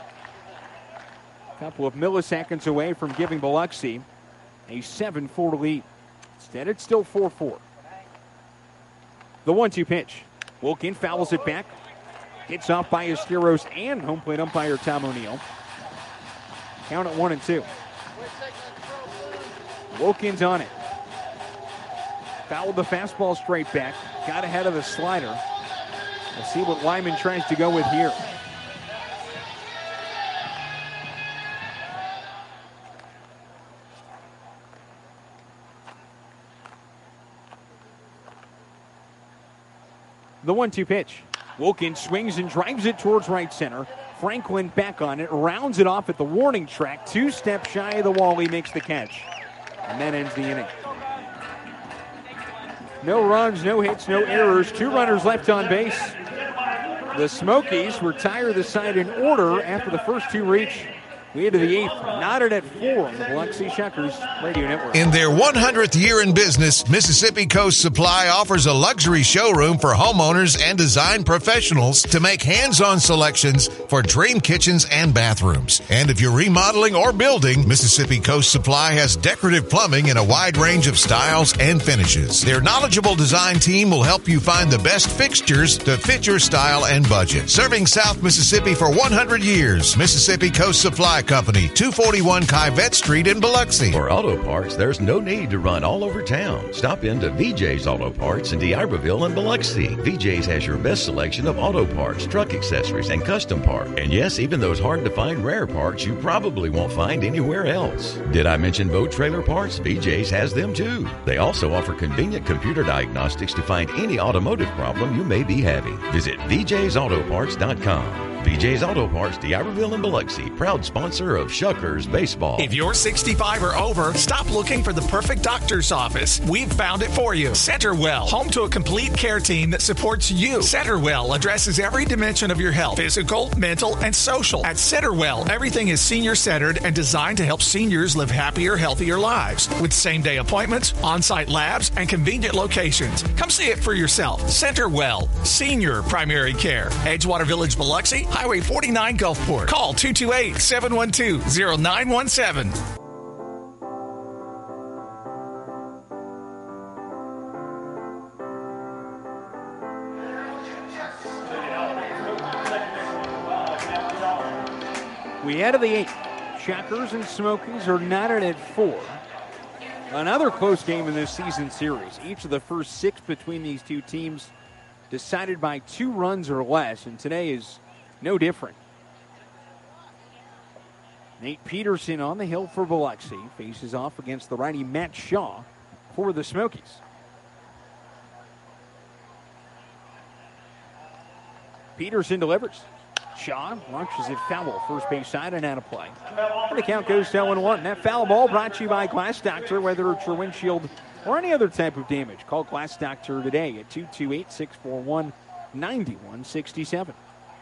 A couple of milliseconds away from giving Biloxi a seven four lead. Instead, it's still four four. The one two pitch. Wilken fouls it back. Hits off by Ballesteros and home plate umpire Tom O'Neill. Count at one and two. Wilken's on it. Fouled the fastball straight back. Got ahead of the slider. We'll see what Wyman tries to go with here. The one two pitch. Wilkins swings and drives it towards right center. Franklin back on it, rounds it off at the warning track. Two steps shy of the wall, he makes the catch. And that ends the inning. No runs, no hits, no errors. Two runners left on base. The Smokies retire the side in order after the first two reach. We head to the eighth, knotted at four on the Biloxi Shuckers Radio Network. In their one hundredth year in business, Mississippi Coast Supply offers a luxury showroom for homeowners and design professionals to make hands-on selections for dream kitchens and bathrooms. And if you're remodeling or building, Mississippi Coast Supply has decorative plumbing in a wide range of styles and finishes. Their knowledgeable design team will help you find the best fixtures to fit your style and budget. Serving South Mississippi for one hundred years, Mississippi Coast Supply Company, two forty-one Kyvette Street in Biloxi. For auto parts, there's no need to run all over town. Stop into V J's Auto Parts in D'Iberville and Biloxi. V J's has your best selection of auto parts, truck accessories, and custom parts. And yes, even those hard-to-find rare parts you probably won't find anywhere else. Did I mention boat trailer parts? V J's has them too. They also offer convenient computer diagnostics to find any automotive problem you may be having. Visit V J's Auto Parts dot com. V J's Auto Parts, D'Iberville and Biloxi, proud sponsor of Shuckers Baseball. If you're sixty-five or over, stop looking for the perfect doctor's office. We've found it for you. Centerwell, home to a complete care team that supports you. Centerwell addresses every dimension of your health, physical, mental, and social. At Centerwell, everything is senior-centered and designed to help seniors live happier, healthier lives. With same-day appointments, on-site labs, and convenient locations. Come see it for yourself. Centerwell, senior primary care. Edgewater Village, Biloxi, Highway forty-nine Gulfport. Call two two eight, seven one two, zero nine one seven. We head to the eighth. Shuckers and Smokies are knotted at four. Another close game in this season series. Each of the first six between these two teams decided by two runs or less, and today is no different. Nate Peterson on the hill for Biloxi faces off against the righty Matt Shaw for the Smokies. Peterson delivers. Shaw launches it foul, first base side and out of play. And the count goes to oh and one. That foul ball brought to you by Glass Doctor, whether it's your windshield or any other type of damage. Call Glass Doctor today at two two eight, six four one, nine one six seven.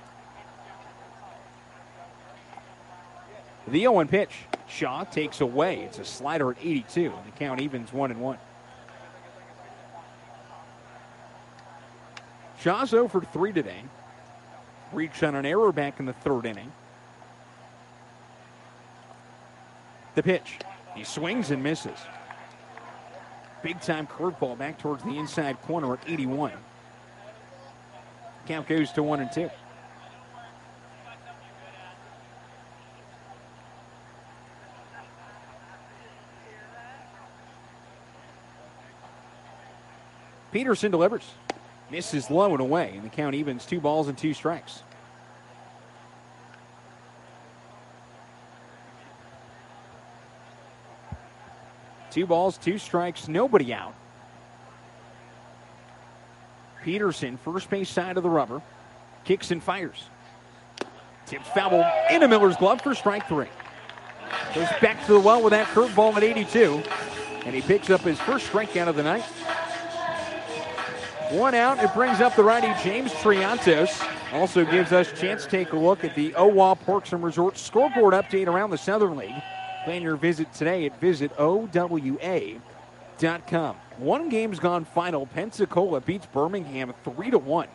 The oh one pitch. Shaw takes away. It's a slider at eighty-two, and the count evens one and one. Shaw's oh for three today. Reached on an error back in the third inning. The pitch. He swings and misses. Big-time curveball back towards the inside corner at eighty-one. Count goes to one and two. Peterson delivers. Misses low and away, and the count evens two balls and two strikes. Two balls, two strikes, nobody out. Peterson, first base side of the rubber, kicks and fires. Tips foul ball into Miller's glove for strike three. Goes back to the well with that curveball at eighty-two, and he picks up his first strikeout of the night. One out, it brings up the righty James Triantos. Also gives us a chance to take a look at the O W A Parks and Resorts scoreboard update around the Southern League. Plan your visit today at visit O W A dot com. One game's gone final. Pensacola beats Birmingham three to one.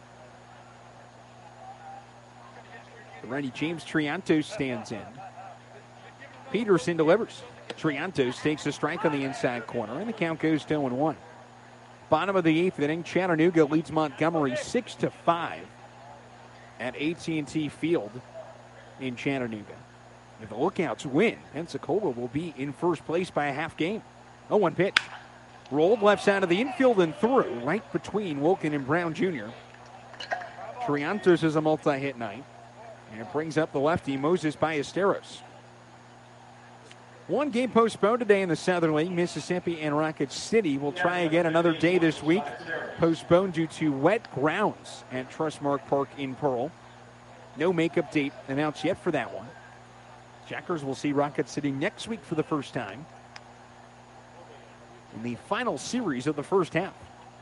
The righty James Triantos stands in. Peterson delivers. Triantos takes a strike on the inside corner, and the count goes to oh and one. Bottom of the eighth inning, Chattanooga leads Montgomery six to five at A T and T Field in Chattanooga. If the Lookouts win, Pensacola will be in first place by a half game. oh one pitch. Rolled left side of the infield and through, right between Wilkin and Brown Junior Triantos is a multi-hit night, and it brings up the lefty Moses Ballesteros. One game postponed today in the Southern League. Mississippi and Rocket City will try again another day this week. Postponed due to wet grounds at Trustmark Park in Pearl. No makeup date announced yet for that one. Checkers will see Rocket City next week for the first time in the final series of the first half.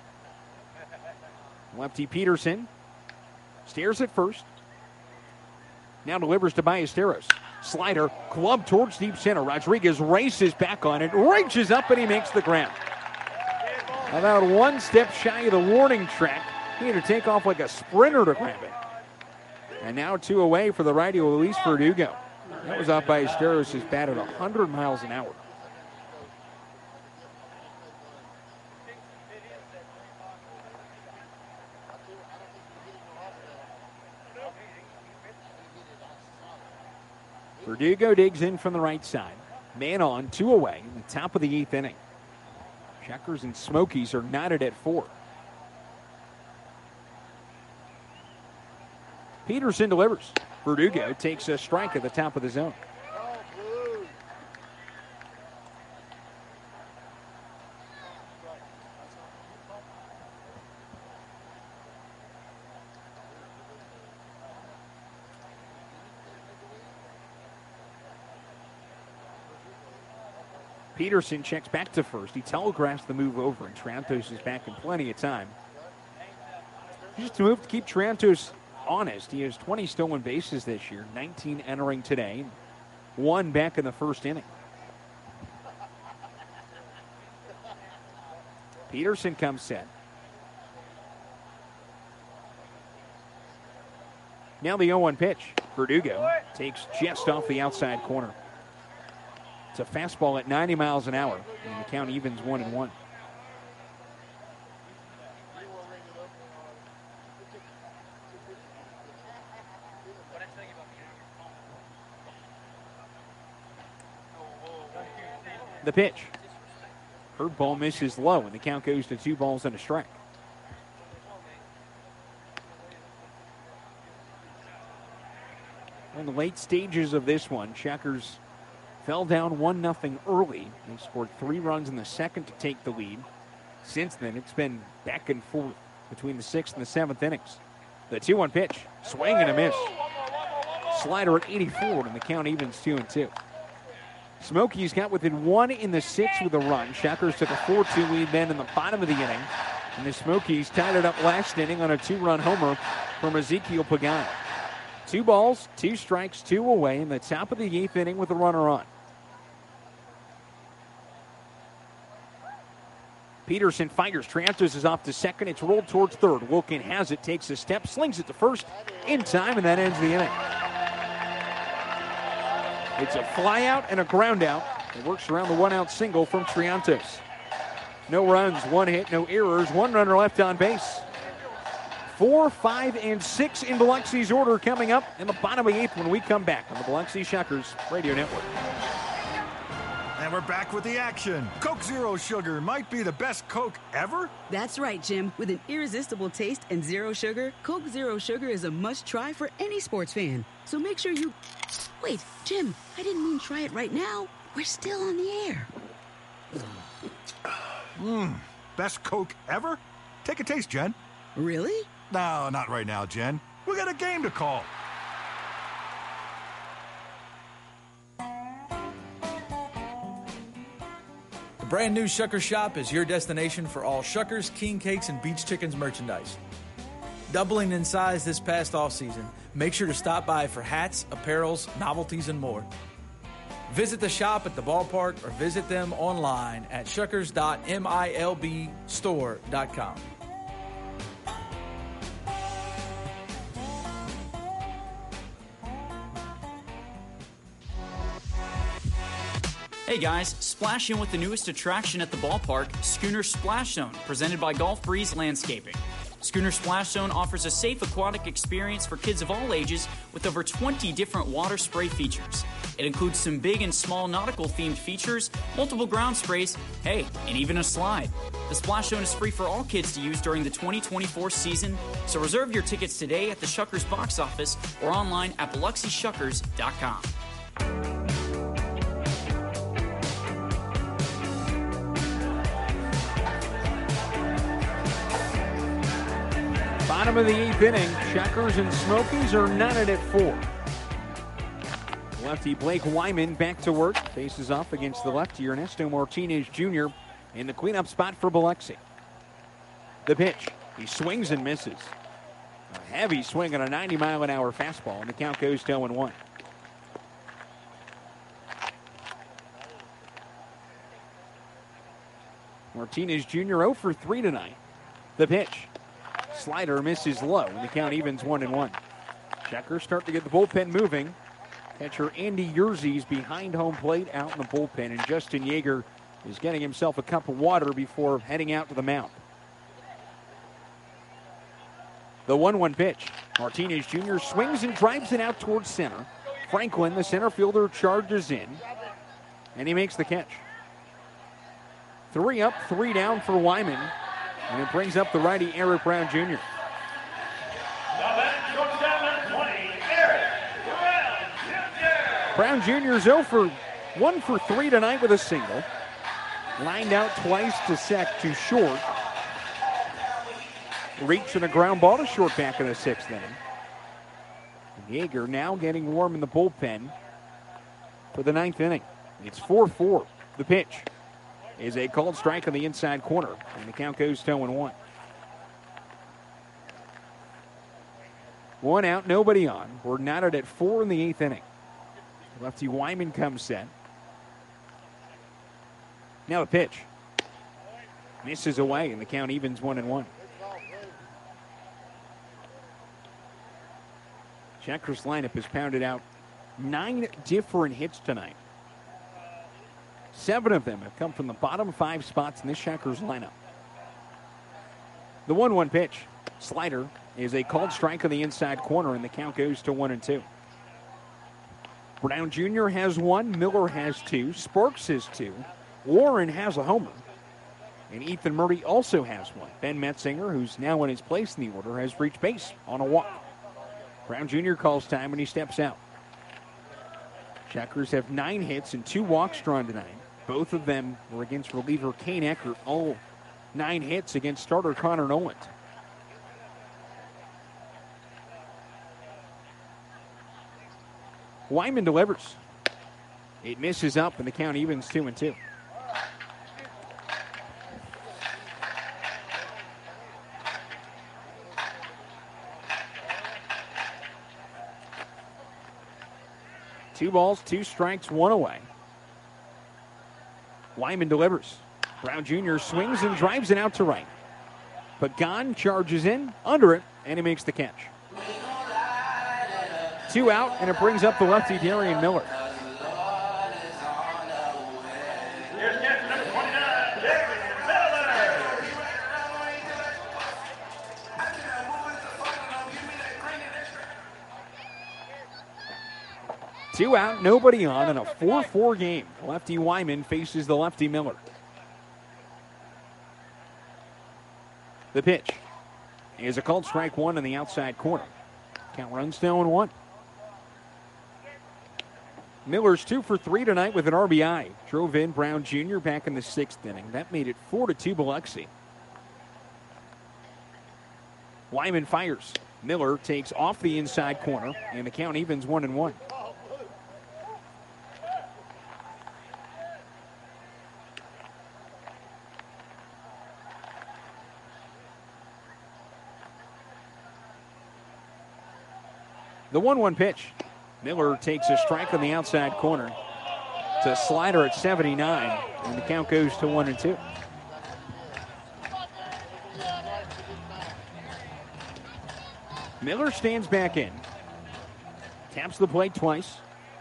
Lefty Peterson stares at first. Now delivers to Ballesteros. Slider, club towards deep center. Rodriguez races back on it, reaches up, and he makes the ground. About one step shy of the warning track. He had to take off like a sprinter to grab it. And now two away for the righty, Luis Verdugo. That was off Ballesteros' bat at one hundred miles an hour. Verdugo digs in from the right side. Man on, two away in the top of the eighth inning. Checkers and Smokies are knotted at four. Peterson delivers. Verdugo takes a strike at the top of the zone. Peterson checks back to first. He telegraphs the move over, and Triantos is back in plenty of time. Just a move to keep Triantos honest. He has twenty stolen bases this year, nineteen entering today, one back in the first inning. Peterson comes set. Now the oh one pitch. Verdugo takes just off the outside corner. It's a fastball at ninety miles an hour, and the count evens one and one. The pitch. Curveball misses low, and the count goes to two balls and a strike. In the late stages of this one, Checkers fell down one nothing early. They scored three runs in the second to take the lead. Since then, it's been back and forth between the sixth and the seventh innings. The two one pitch. Swing and a miss. Slider at eighty-four, and the count evens two and two. Smokies got within one in the sixth with a run. Checkers took a four two lead then in the bottom of the inning. And the Smokies tied it up last inning on a two-run homer from Ezekiel Pagan. Two balls, two strikes, two away in the top of the eighth inning with a runner on. Peterson fires. Triantos is off to second. It's rolled towards third. Wilkin has it, takes a step, slings it to first in time, and that ends the inning. It's a fly out and a ground out. It works around the one-out single from Triantos. No runs, one hit, no errors, one runner left on base. Four, five, and six in Biloxi's order coming up in the bottom of the eighth when we come back on the Biloxi Shockers Radio Network. And we're back with the action. Coke Zero Sugar might be the best Coke ever. That's right, Jim. With an irresistible taste and zero sugar, Coke Zero Sugar is a must-try for any sports fan. So make sure you... Wait, Jim, I didn't mean try it right now. We're still on the air. Mmm, best Coke ever? Take a taste, Jen. Really? No, not right now, Jen. We got a game to call. The brand new Shuckers Shop is your destination for all Shuckers, King Cakes, and Beach Chickens merchandise. Doubling in size this past off-season, make sure to stop by for hats, apparels, novelties, and more. Visit the shop at the ballpark or visit them online at shuckers dot milb store dot com. Hey guys, splash in with the newest attraction at the ballpark, Schooner Splash Zone, presented by Golf Breeze Landscaping. Schooner Splash Zone offers a safe aquatic experience for kids of all ages with over twenty different water spray features. It includes some big and small nautical-themed features, multiple ground sprays, hey, and even a slide. The Splash Zone is free for all kids to use during the twenty twenty-four season, so reserve your tickets today at the Shuckers box office or online at biloxi shuckers dot com. Bottom of the eighth inning, Checkers and Smokies are knotted at four. Lefty Blake Wyman back to work. Faces off against the lefty Ernesto Martinez Junior in the cleanup spot for Biloxi. The pitch. He swings and misses. A heavy swing on a ninety mile an hour fastball, and the count goes to oh and one. Martinez Junior oh for three tonight. The pitch. Slider misses low, and the count evens one and one. Checkers start to get the bullpen moving. Catcher Andy Yerzy behind home plate out in the bullpen, and Justin Yeager is getting himself a cup of water before heading out to the mound. The one one pitch. Martinez Junior swings and drives it out towards center. Franklin, the center fielder, charges in, and he makes the catch. Three up, three down for Wyman, and it brings up the righty Eric Brown Junior Brown Junior's oh for one for three tonight with a single. Lined out twice to sec to short. Reach and a ground ball to short back in the sixth inning. Yeager now getting warm in the bullpen for the ninth inning. It's four four. The pitch is a called strike on the inside corner, and the count goes to oh and one. One out, nobody on. We're knotted at four in the eighth inning. Lefty Wyman comes set. Now the pitch. Misses away, and the count evens one and one. Checkers lineup has pounded out nine different hits tonight. Seven of them have come from the bottom five spots in this Checkers lineup. The one one pitch. Slider is a called strike on the inside corner, and the count goes to one and two. Brown Junior has one, Miller has two, Sparks has two, Warren has a homer, and Ethan Murray also has one. Ben Metzinger, who's now in his place in the order, has reached base on a walk. Brown Junior calls time when he steps out. Checkers have nine hits and two walks drawn tonight. Both of them were against reliever Kane Eckert. All nine hits against starter Connor Noland. Wyman delivers. It misses up, and the count evens two and two. Two balls, two strikes, one away. Wyman delivers. Brown Junior swings and drives it out to right. Pagan charges in, under it, and he makes the catch. Two out, and it brings up the lefty Darian Miller. Two out, nobody on in a four four game. Lefty Wyman faces the lefty Miller. The pitch is a called strike one in the outside corner. Count runs to oh and one. Miller's two for three tonight with an R B I. Drove in Brown Junior back in the sixth inning. That made it four to two Biloxi. Wyman fires. Miller takes off the inside corner, and the count evens one and one. The one one pitch. Miller takes a strike on the outside corner. It's a slider at seventy-nine, and the count goes to one and two. Miller stands back in. Taps the plate twice.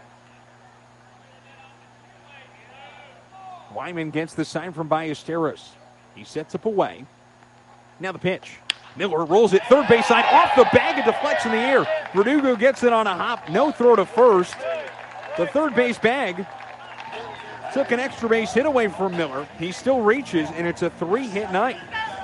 Wyman gets the sign from Ballesteros. He sets up away. Now the pitch. Miller rolls it third base side off the bag and deflects in the air. Verdugo gets it on a hop. No throw to first. The third base bag took an extra base hit away from Miller. He still reaches, and it's a three-hit night.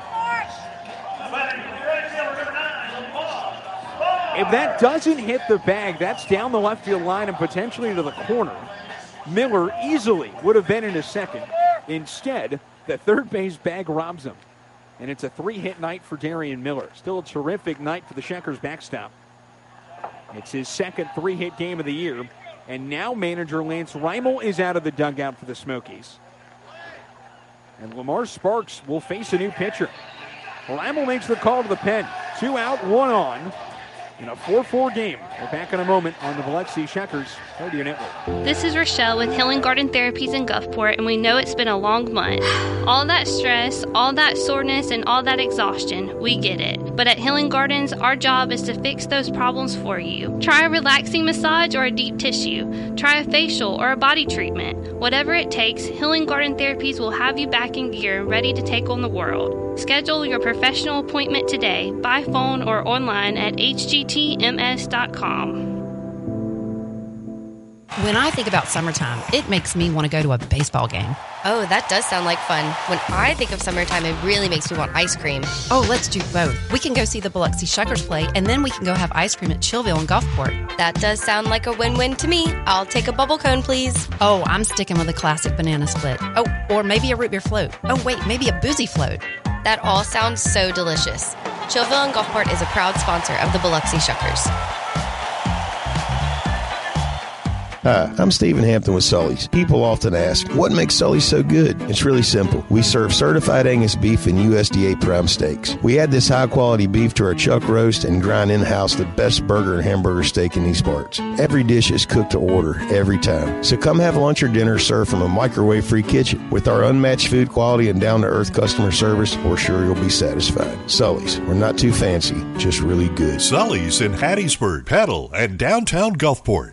If that doesn't hit the bag, that's down the left field line and potentially to the corner. Miller easily would have been in a second. Instead, the third base bag robs him. And it's a three-hit night for Darian Miller. Still a terrific night for the Shuckers backstop. It's his second three-hit game of the year. And now manager Lance Reimel is out of the dugout for the Smokies. And Lamar Sparks will face a new pitcher. Reimel makes the call to the pen. Two out, one on. In a four four game. We're back in a moment on the Biloxi Shuckers Radio Network. This is Rochelle with Healing Garden Therapies in Gulfport, and we know it's been a long month. All that stress, all that soreness, and all that exhaustion, we get it. But at Healing Gardens, our job is to fix those problems for you. Try a relaxing massage or a deep tissue. Try a facial or a body treatment. Whatever it takes, Healing Garden Therapies will have you back in gear and ready to take on the world. Schedule your professional appointment today by phone or online at h g t m s dot com. When I think about summertime, it makes me want to go to a baseball game. Oh, that does sound like fun. When I think of summertime, it really makes me want ice cream. Oh, let's do both. We can go see the Biloxi Shuckers play, and then we can go have ice cream at Chillville and Gulfport. That does sound like a win-win to me. I'll take a bubble cone, please. Oh, I'm sticking with a classic banana split. Oh, or maybe a root beer float. Oh, wait, maybe a boozy float. That all sounds so delicious. Chillville and Gulfport is a proud sponsor of the Biloxi Shuckers. Hi, I'm Stephen Hampton with Sully's. People often ask, what makes Sully's so good? It's really simple. We serve certified Angus beef and U S D A prime steaks. We add this high-quality beef to our chuck roast and grind in-house the best burger and hamburger steak in these parts. Every dish is cooked to order, every time. So come have lunch or dinner served from a microwave-free kitchen. With our unmatched food quality and down-to-earth customer service, we're sure you'll be satisfied. Sully's. We're not too fancy, just really good. Sully's in Hattiesburg, Petal, and downtown Gulfport.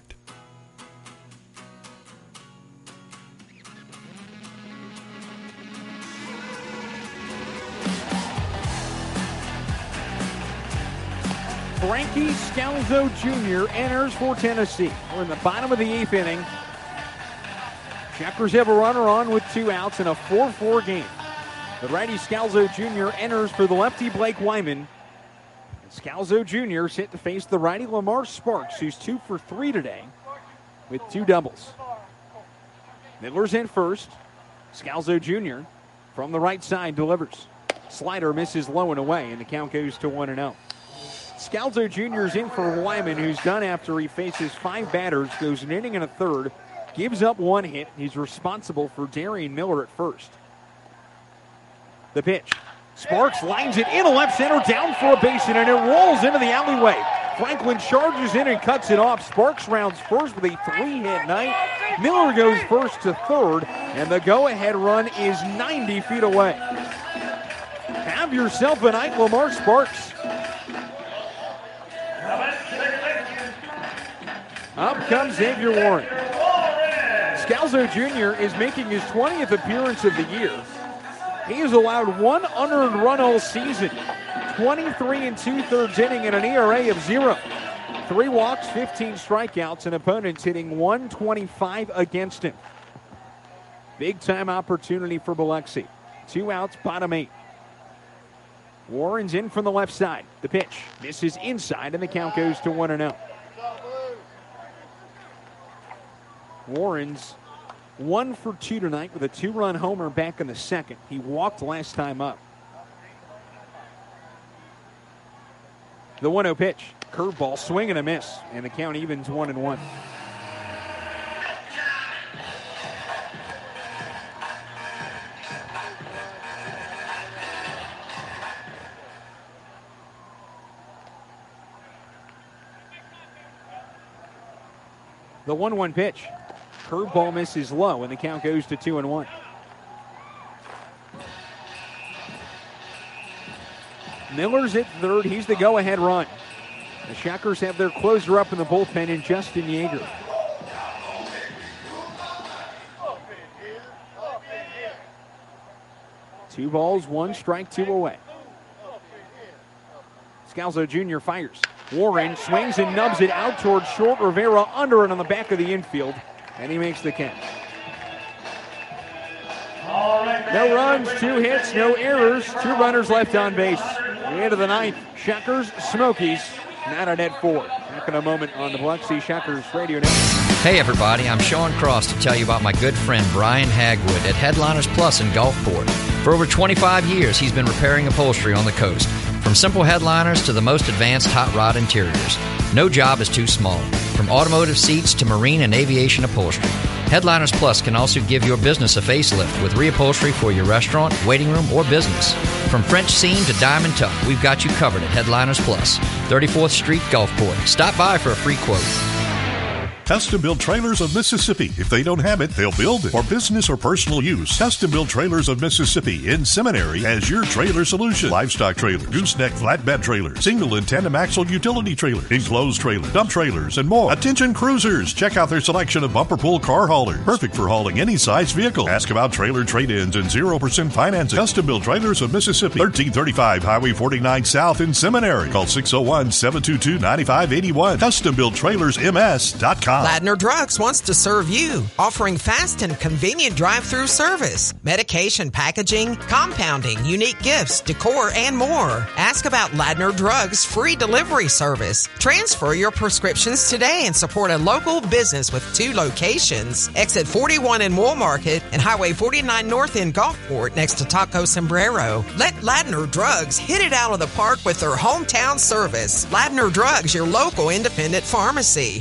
Frankie Scalzo Junior enters for Tennessee. We're in the bottom of the eighth inning. Shuckers have a runner on with two outs in a four four game. The righty Scalzo Junior enters for the lefty Blake Wyman. And Scalzo Junior set to face the righty Lamar Sparks, who's two for three today with two doubles. Miller's in first. Scalzo Junior from the right side delivers. Slider misses low and away, and the count goes to one and oh. Scalzo Junior is in for Wyman, who's done after he faces five batters, goes an inning and a third, gives up one hit. He's responsible for Darian Miller at first. The pitch. Sparks lines it into left center, down for a base hit, and it rolls into the alleyway. Franklin charges in and cuts it off. Sparks rounds first with a three-hit night. Miller goes first to third, and the go-ahead run is ninety feet away. Have yourself a night, Lamar Sparks. Up comes Xavier Warren. Scalzo Junior is making his twentieth appearance of the year. He has allowed one unearned run all season. twenty-three and two-thirds inning and an E R A of zero. Three walks, fifteen strikeouts, and opponents hitting one twenty-five against him. Big-time opportunity for Biloxi. Two outs, bottom eight. Warren's in from the left side. The pitch. This is inside, and the count goes to one and oh. Warren's one for two tonight with a two-run homer back in the second. He walked last time up. The one oh pitch. Curveball, swing and a miss, and the count evens one and one. The one one pitch. Curveball misses low, and the count goes to two and one. Miller's at third. He's the go-ahead run. The Shuckers have their closer up in the bullpen in Justin Yeager. Two balls, one strike, two away. Scalzo Junior fires. Warren swings and nubs it out towards short. Rivera under it on the back of the infield, and he makes the catch. No runs, two hits, no errors, two runners left on base. The end of the ninth, Shuckers, Smokies, not a net four. Back in a moment on the Biloxi Shuckers Radio Network. Hey everybody, I'm Sean Cross to tell you about my good friend Brian Hagwood at Headliners Plus in Gulfport. For over twenty-five years, he's been repairing upholstery on the coast, from simple headliners to the most advanced hot rod interiors. No job is too small, from automotive seats to marine and aviation upholstery. Headliners Plus can also give your business a facelift with reupholstery for your restaurant, waiting room, or business. From French seam to diamond tuck, we've got you covered at Headliners Plus, thirty-fourth Street, Gulfport. Stop by for a free quote. Custom Built Trailers of Mississippi. If they don't have it, they'll build it. For business or personal use, Custom Built Trailers of Mississippi in Seminary has your trailer solution. Livestock trailer, gooseneck flatbed trailer, single and tandem axle utility trailer, enclosed trailer, dump trailers, and more. Attention cruisers, check out their selection of bumper pull car haulers. Perfect for hauling any size vehicle. Ask about trailer trade-ins and zero percent financing. Custom Built Trailers of Mississippi, thirteen thirty-five Highway forty-nine South in Seminary. Call six oh one, seven two two, nine five eight one. custom built trailers m s dot com. Ladner Drugs wants to serve you, offering fast and convenient drive-through service, medication packaging, compounding, unique gifts, decor, and more. Ask about Ladner Drugs' free delivery service. Transfer your prescriptions today and support a local business with two locations. Exit forty-one in Wool Market and Highway forty-nine North in Gulfport next to Taco Sombrero. Let Ladner Drugs hit it out of the park with their hometown service. Ladner Drugs, your local independent pharmacy.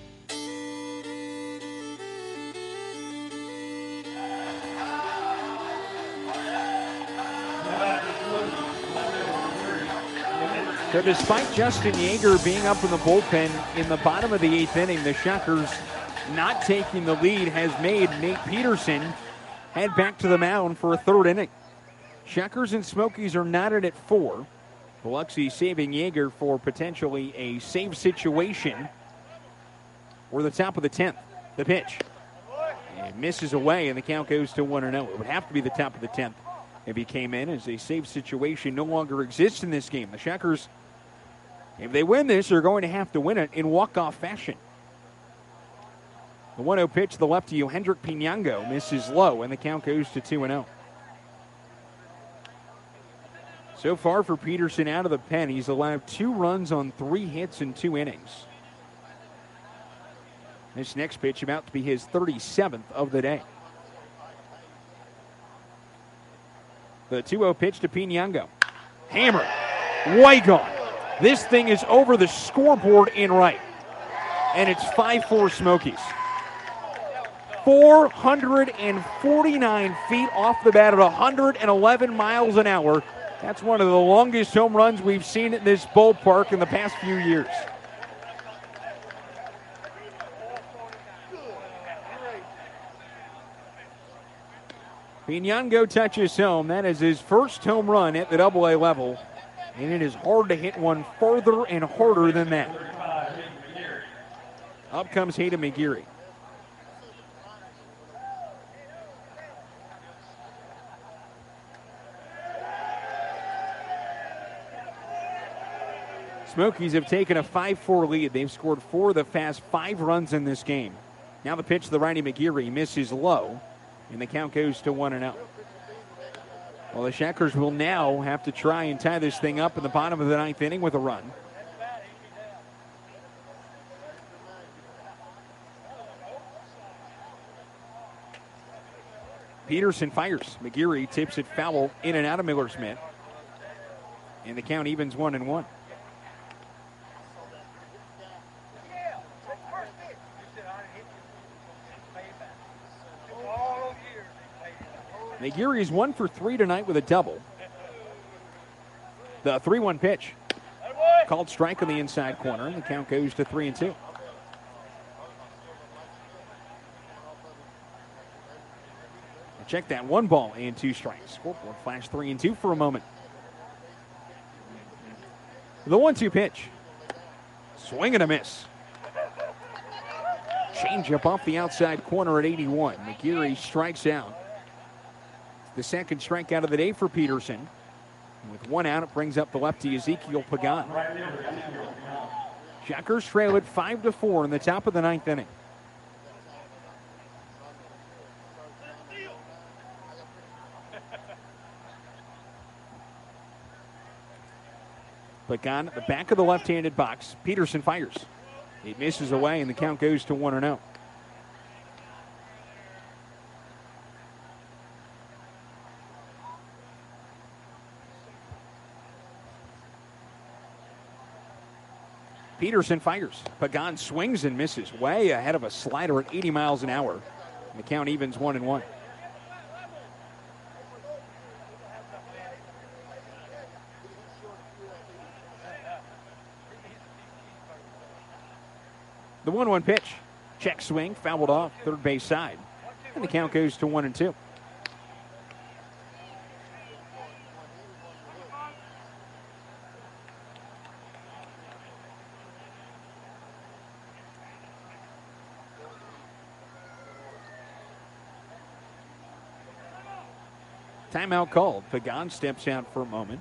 So despite Justin Yeager being up in the bullpen in the bottom of the eighth inning, the Shockers not taking the lead has made Nate Peterson head back to the mound for a third inning. Shockers and Smokies are knotted at four. Biloxi saving Yeager for potentially a save situation. We're the top of the tenth. The pitch. It misses away, and the count goes to one and oh. It would have to be the top of the tenth if he came in, as a save situation no longer exists in this game. The Shockers, if they win this, they're going to have to win it in walk-off fashion. The one oh pitch, the lefty Yohendrick Pinango misses low, and the count goes to two and oh. So far for Peterson out of the pen, he's allowed two runs on three hits in two innings. This next pitch about to be his thirty-seventh of the day. The two oh pitch to Pinango. Hammer. Way gone. This thing is over the scoreboard in right. And it's five four Smokies. four hundred forty-nine feet off the bat at one hundred eleven miles an hour. That's one of the longest home runs we've seen at this ballpark in the past few years. Pinango touches home. That is his first home run at the double A level. And it is hard to hit one further and harder than that. Up comes Hayden McGeary. Smokies have taken a five four lead. They've scored four of the past five runs in this game. Now the pitch to the righty McGeary misses low, and the count goes to one and out. Well, the Shockers will now have to try and tie this thing up in the bottom of the ninth inning with a run. Peterson fires. McGeary tips it foul in and out of Miller's mitt. And the count evens one and one. McGeary is one for three tonight with a double. The three one pitch. Called strike on the inside corner, and the count goes to three and two. Check that, one ball and two strikes. Scoreboard flash three and two for a moment. The one two pitch. Swing and a miss. Change-up off the outside corner at eighty-one. McGeary strikes out. The second strikeout of the day for Peterson. With one out, it brings up the lefty Ezekiel Pagan. Shockers trail it five to four in the top of the ninth inning. Pagan at the back of the left-handed box. Peterson fires. He misses away, and the count goes to one and oh. Peterson fires. Pagan swings and misses. Way ahead of a slider at eighty miles an hour. And the count evens one and one. The one one pitch. Check swing, fouled off, third base side. And the count goes to one and two. Timeout called. Pagan steps out for a moment.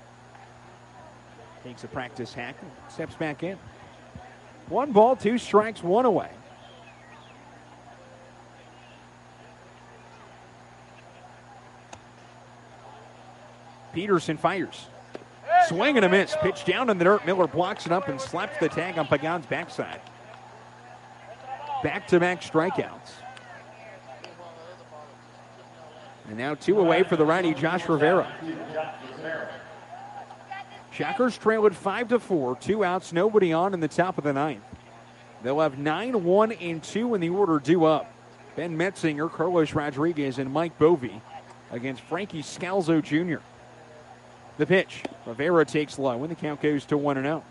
Takes a practice hack and steps back in. One ball, two strikes, one away. Peterson fires. Swing and a miss. Pitch down in the dirt. Miller blocks it up and slaps the tag on Pagan's backside. Back-to-back strikeouts. And now two away for the righty, Josh Rivera. Shockers trail at five to four. Two outs, nobody on in the top of the ninth. They'll have nine, one, and two in the order due up. Ben Metzinger, Carlos Rodriguez, and Mike Bovee against Frankie Scalzo Junior The pitch. Rivera takes low, and the count goes to one and oh.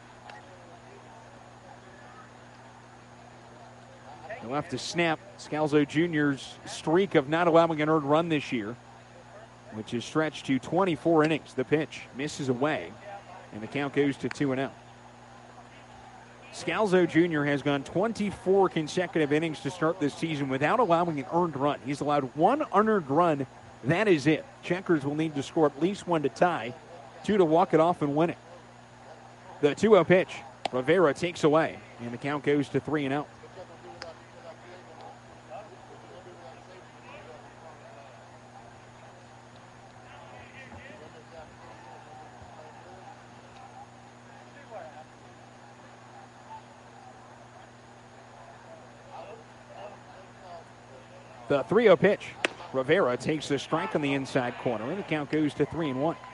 They'll have to snap Scalzo Junior's streak of not allowing an earned run this year, which is stretched to twenty-four innings. The pitch misses away, and the count goes to two and oh. Scalzo Junior has gone twenty-four consecutive innings to start this season without allowing an earned run. He's allowed one unearned run. That is it. Checkers will need to score at least one to tie, two to walk it off and win it. The two oh pitch. Rivera takes away, and the count goes to three and oh. The three oh pitch. Rivera takes the strike on the inside corner, and the count goes to three and one.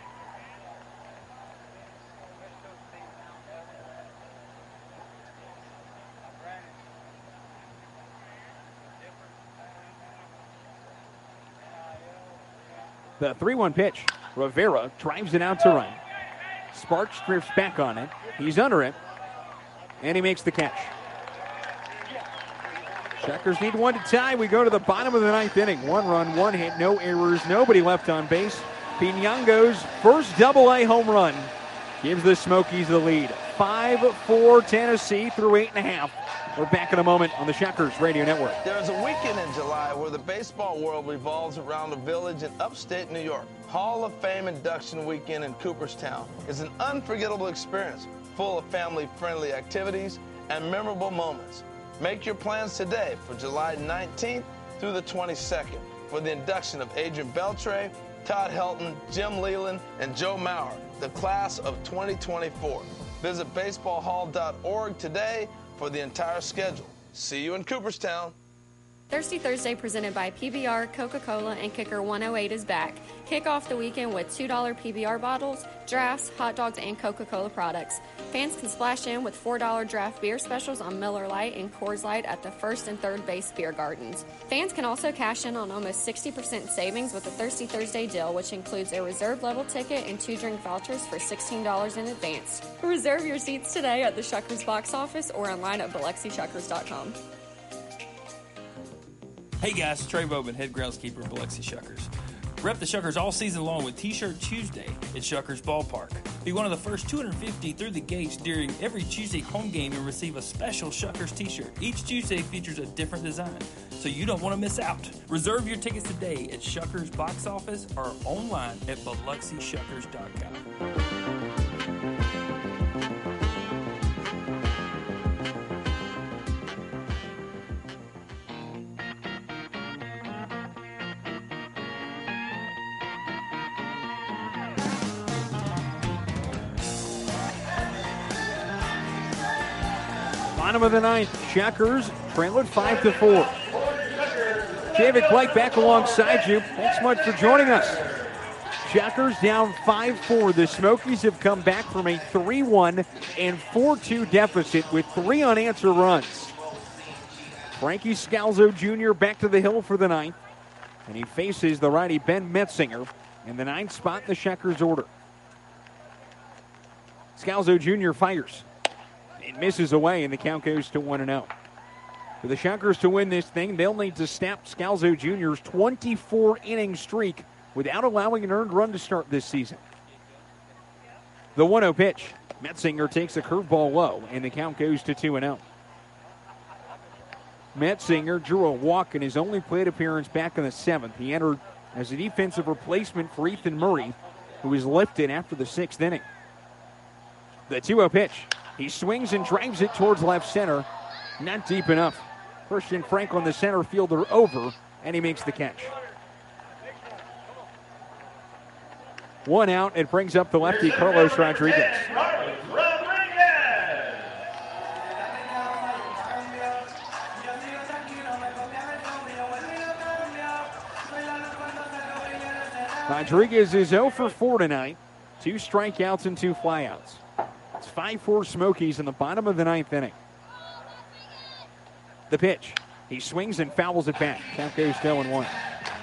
The three one pitch. Rivera drives it out to right. Sparks drifts back on it. He's under it, and he makes the catch. Checkers need one to tie. We go to the bottom of the ninth inning. One run, one hit, no errors, nobody left on base. Pinango's first double-A home run gives the Smokies the lead. five four Tennessee through eight and a half. We're back in a moment on the Shockers Radio Network. There's a weekend in July where the baseball world revolves around a village in upstate New York. Hall of Fame induction weekend in Cooperstown is an unforgettable experience full of family-friendly activities and memorable moments. Make your plans today for July nineteenth through the twenty-second for the induction of Adrian Beltre, Todd Helton, Jim Leland, and Joe Mauer, the class of twenty twenty-four. Visit baseball hall dot org today for the entire schedule. See you in Cooperstown. Thirsty Thursday presented by P B R, Coca-Cola, and Kicker one oh eight is back. Kick off the weekend with two dollar P B R bottles, drafts, hot dogs, and Coca-Cola products. Fans can splash in with four dollar draft beer specials on Miller Lite and Coors Light at the first and third base beer gardens. Fans can also cash in on almost sixty percent savings with the Thirsty Thursday deal, which includes a reserve level ticket and two drink vouchers for sixteen dollars in advance. Reserve your seats today at the Shuckers box office or online at Biloxi Shuckers dot com. Hey guys, Trey Bowman, head groundskeeper of Biloxi Shuckers. Rep the Shuckers all season long with T-Shirt Tuesday at Shuckers Ballpark. Be one of the first two hundred fifty through the gates during every Tuesday home game and receive a special Shuckers T-shirt. Each Tuesday features a different design, so you don't want to miss out. Reserve your tickets today at Shuckers box office or online at Biloxi Shuckers dot com. Bottom of the ninth, Checkers trail at five to four. David Blake back alongside you. Thanks so much for joining us. Shockers down five four. The Smokies have come back from a three one and four two deficit with three unanswered runs. Frankie Scalzo Junior back to the hill for the ninth, and he faces the righty Ben Metzinger in the ninth spot in the Shockers order. Scalzo Junior fires. It misses away, and the count goes to one and oh. For the Shockers to win this thing, they'll need to snap Scalzo Junior's twenty-four inning streak without allowing an earned run to start this season. The one oh pitch. Metzinger takes a curveball low, and the count goes to two and oh. Metzinger drew a walk in his only plate appearance back in the seventh. He entered as a defensive replacement for Ethan Murray, who was lifted after the sixth inning. The two oh pitch. He swings and drives it towards left center. Not deep enough. Christian Franklin, the center fielder, over, and he makes the catch. One out. It brings up the lefty, Carlos Rodriguez. Rodriguez is oh for four tonight. Two strikeouts and two flyouts. It's five four Smokies in the bottom of the ninth inning. The pitch. He swings and fouls it back. Count goes to oh and one.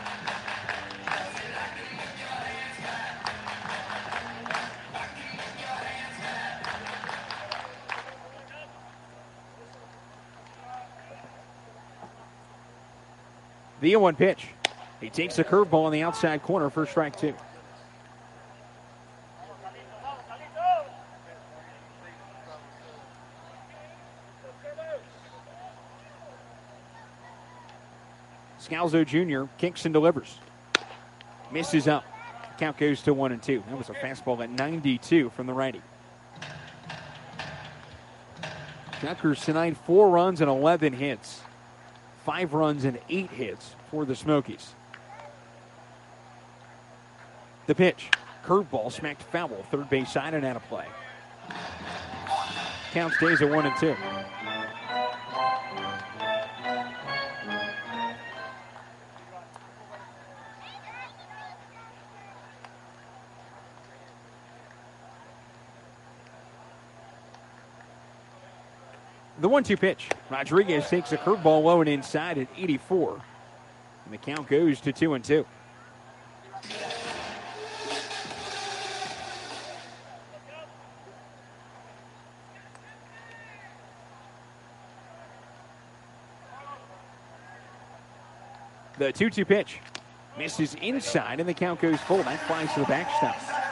The oh one pitch. He takes a curveball on the outside corner for strike two. Scalzo Junior kicks and delivers. Misses up. Count goes to one and two. That was a fastball at ninety-two from the righty. Shockers tonight, four runs and eleven hits. Five runs and eight hits for the Smokies. The pitch. Curveball smacked foul. Third base side and out of play. Count stays at one and two. The one two pitch. Rodriguez takes a curveball low and inside at eighty-four. And the count goes to two and two. The two two pitch. Misses inside and the count goes full. That flies to the backstop.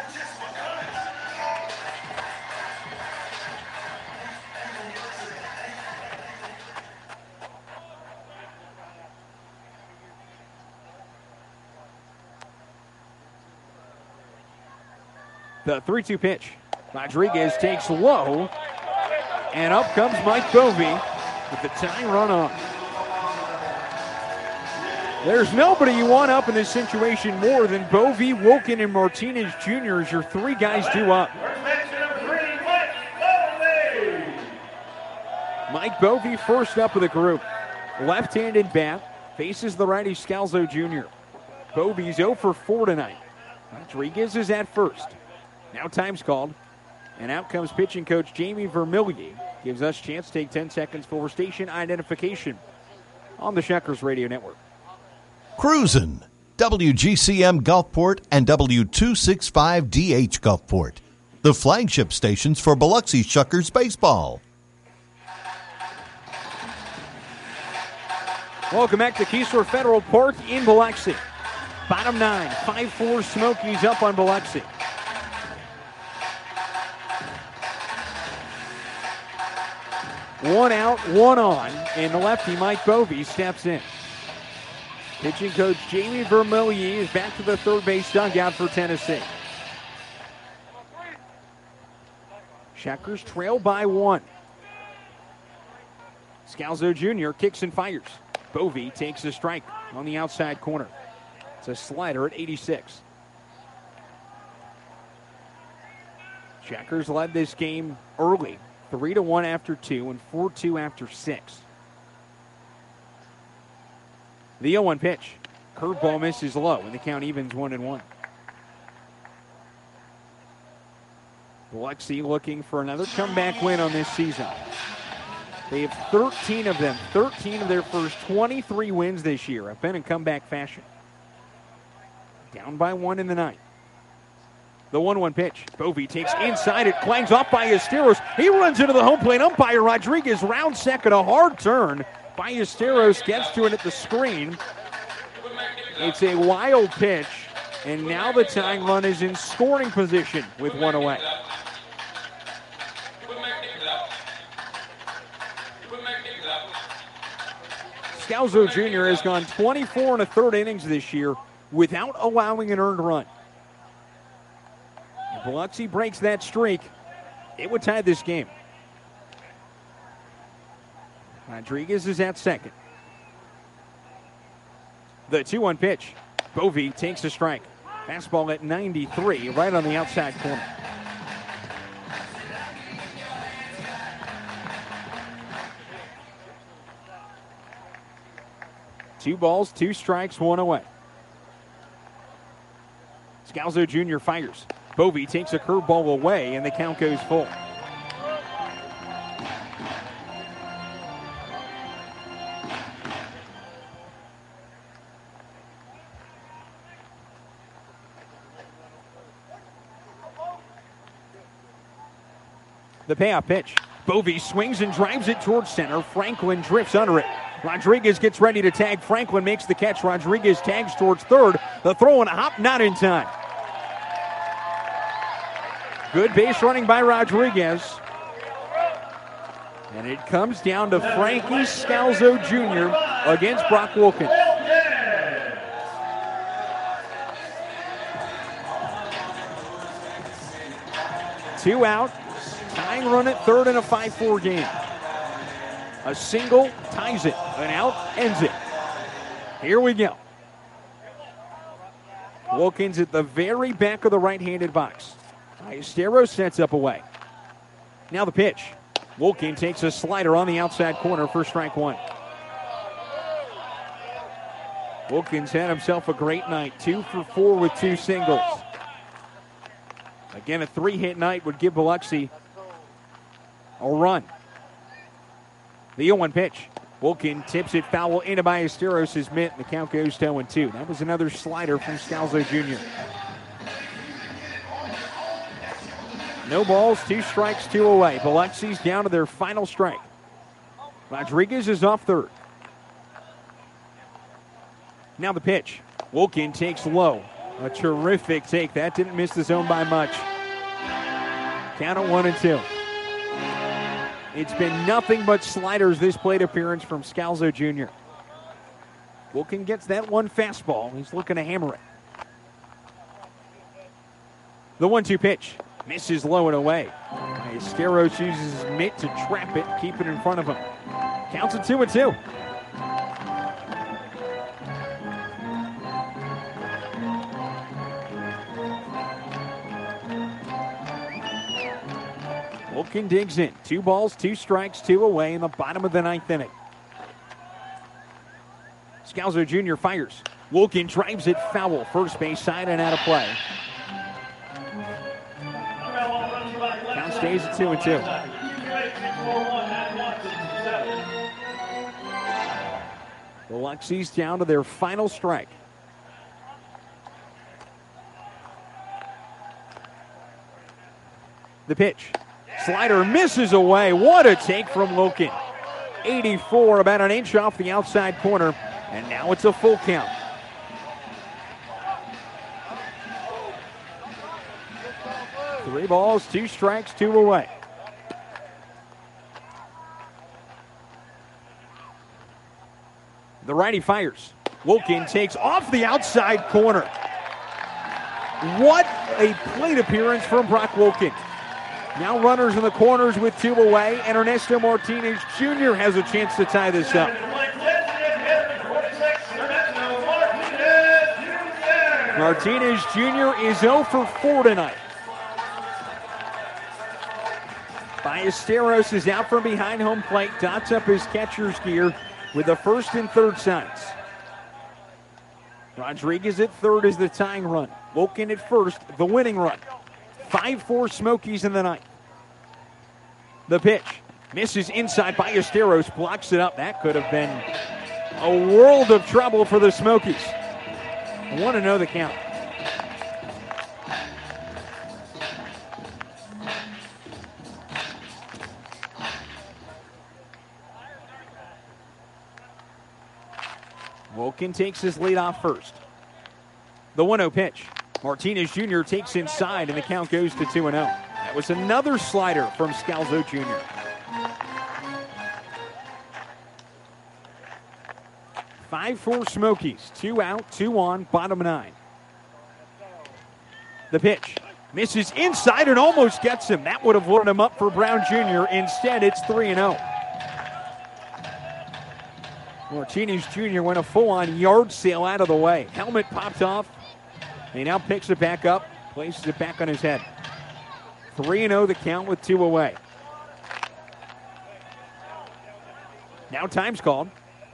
The three two pitch. Rodriguez takes low. And up comes Mike Bovey with the tying run on. There's nobody you want up in this situation more than Bovey, Wilkin, and Martinez Junior as your three guys due up. Mike Bovey first up of the group. Left-handed bat. Faces the righty Scalzo Junior Bovey's oh for four tonight. Rodriguez is at first. Now time's called. And out comes pitching coach Jamie Vermillier. Gives us a chance to take ten seconds for station identification on the Shockers Radio Network. Cruisin', W G C M Gulfport and W two sixty-five D H Gulfport, the flagship stations for Biloxi Shuckers baseball. Welcome back to Keesler Federal Park in Biloxi. Bottom nine, five four Smokies up on Biloxi. One out, one on, and the lefty Mike Bovey steps in. Pitching coach Jamie Vermillier is back to the third base dugout for Tennessee. Shockers trail by one. Scalzo Junior kicks and fires. Bovey takes a strike on the outside corner. It's a slider at eighty-six. Shockers led this game early. three to one after two and four two after six. The oh one pitch. Curveball misses low, and the count evens one and one. Biloxi looking for another comeback win on this season. They have thirteen of them. thirteen of their first twenty-three wins this year have been in comeback fashion. Down by one in the ninth. The one one pitch. Bovee takes inside. It clangs off by Esteros. He runs into the home plate umpire. Rodriguez round second. A hard turn by Esteros. Gets to it at the screen. It's a wild pitch. And now the tying run is in scoring position with one away. Scalzo Junior has gone twenty-four and a third innings this year without allowing an earned run. If Biloxi breaks that streak, it would tie this game. Rodriguez is at second. The two one pitch. Bovee takes a strike. Fastball at ninety-three, right on the outside corner. Two balls, two strikes, one away. Scalzo Junior fires. Bovee takes a curveball away, and the count goes full. The payoff pitch. Bovee swings and drives it towards center. Franklin drifts under it. Rodriguez gets ready to tag. Franklin makes the catch. Rodriguez tags towards third. The throw and a hop, not in time. Good base running by Rodriguez. And it comes down to Frankie Scalzo Junior against Brock Wilkins. Two out. Tying run at third in a five four game. A single ties it. An out ends it. Here we go. Wilkins at the very back of the right-handed box. Esteros sets up away. Now the pitch. Wilkins takes a slider on the outside corner for strike one. Wilkins had himself a great night. Two for four with two singles. Again, a three-hit night would give Biloxi a run. The oh one pitch. Wilkins tips it foul into by Esteros' mitt, and the count goes to oh and two. That was another slider from Scalzo Junior No balls, two strikes, two away. Biloxi's down to their final strike. Rodriguez is off third. Now the pitch. Wilkins takes low. A terrific take. That didn't miss the zone by much. Count at one and two. It's been nothing but sliders this plate appearance from Scalzo Junior Wilkins gets that one fastball. He's looking to hammer it. The one two pitch. Misses low and away. Esteros uses his mitt to trap it, keep it in front of him. Counts at two and two. Wilkins digs in. Two balls, two strikes, two away in the bottom of the ninth inning. Scalzo Junior fires. Wilkins drives it foul. First base side and out of play. Count stays at two and two. Biloxi's down to their final strike. The pitch. Slider misses away. What a take from Wilkins. eighty-four, about an inch off the outside corner. And now it's a full count. Three balls, two strikes, two away. The righty fires. Wilkins takes off the outside corner. What a plate appearance from Brock Wilkins. Now runners in the corners with two away, and Ernesto Martinez Junior has a chance to tie this up. Martinez Junior is oh for four tonight. Ballesteros is out from behind home plate, dots up his catcher's gear with the first and third signs. Rodriguez at third is the tying run. Wilkins at first, the winning run. five four Smokies in the ninth. The pitch. Misses inside. Ballesteros blocks it up. That could have been a world of trouble for the Smokies. I want to know the count. Wilkin takes his lead off first. The one oh pitch. Martinez Junior takes inside, and the count goes to two and oh. That was another slider from Scalzo Junior five four Smokies. Two out, two on, bottom nine. The pitch. Misses inside and almost gets him. That would have loaded him up for Brown Junior Instead, it's three and oh. Martinez Junior went a full-on yard sale out of the way. Helmet popped off. He now picks it back up, places it back on his head. three and oh the count with two away. Now time's called.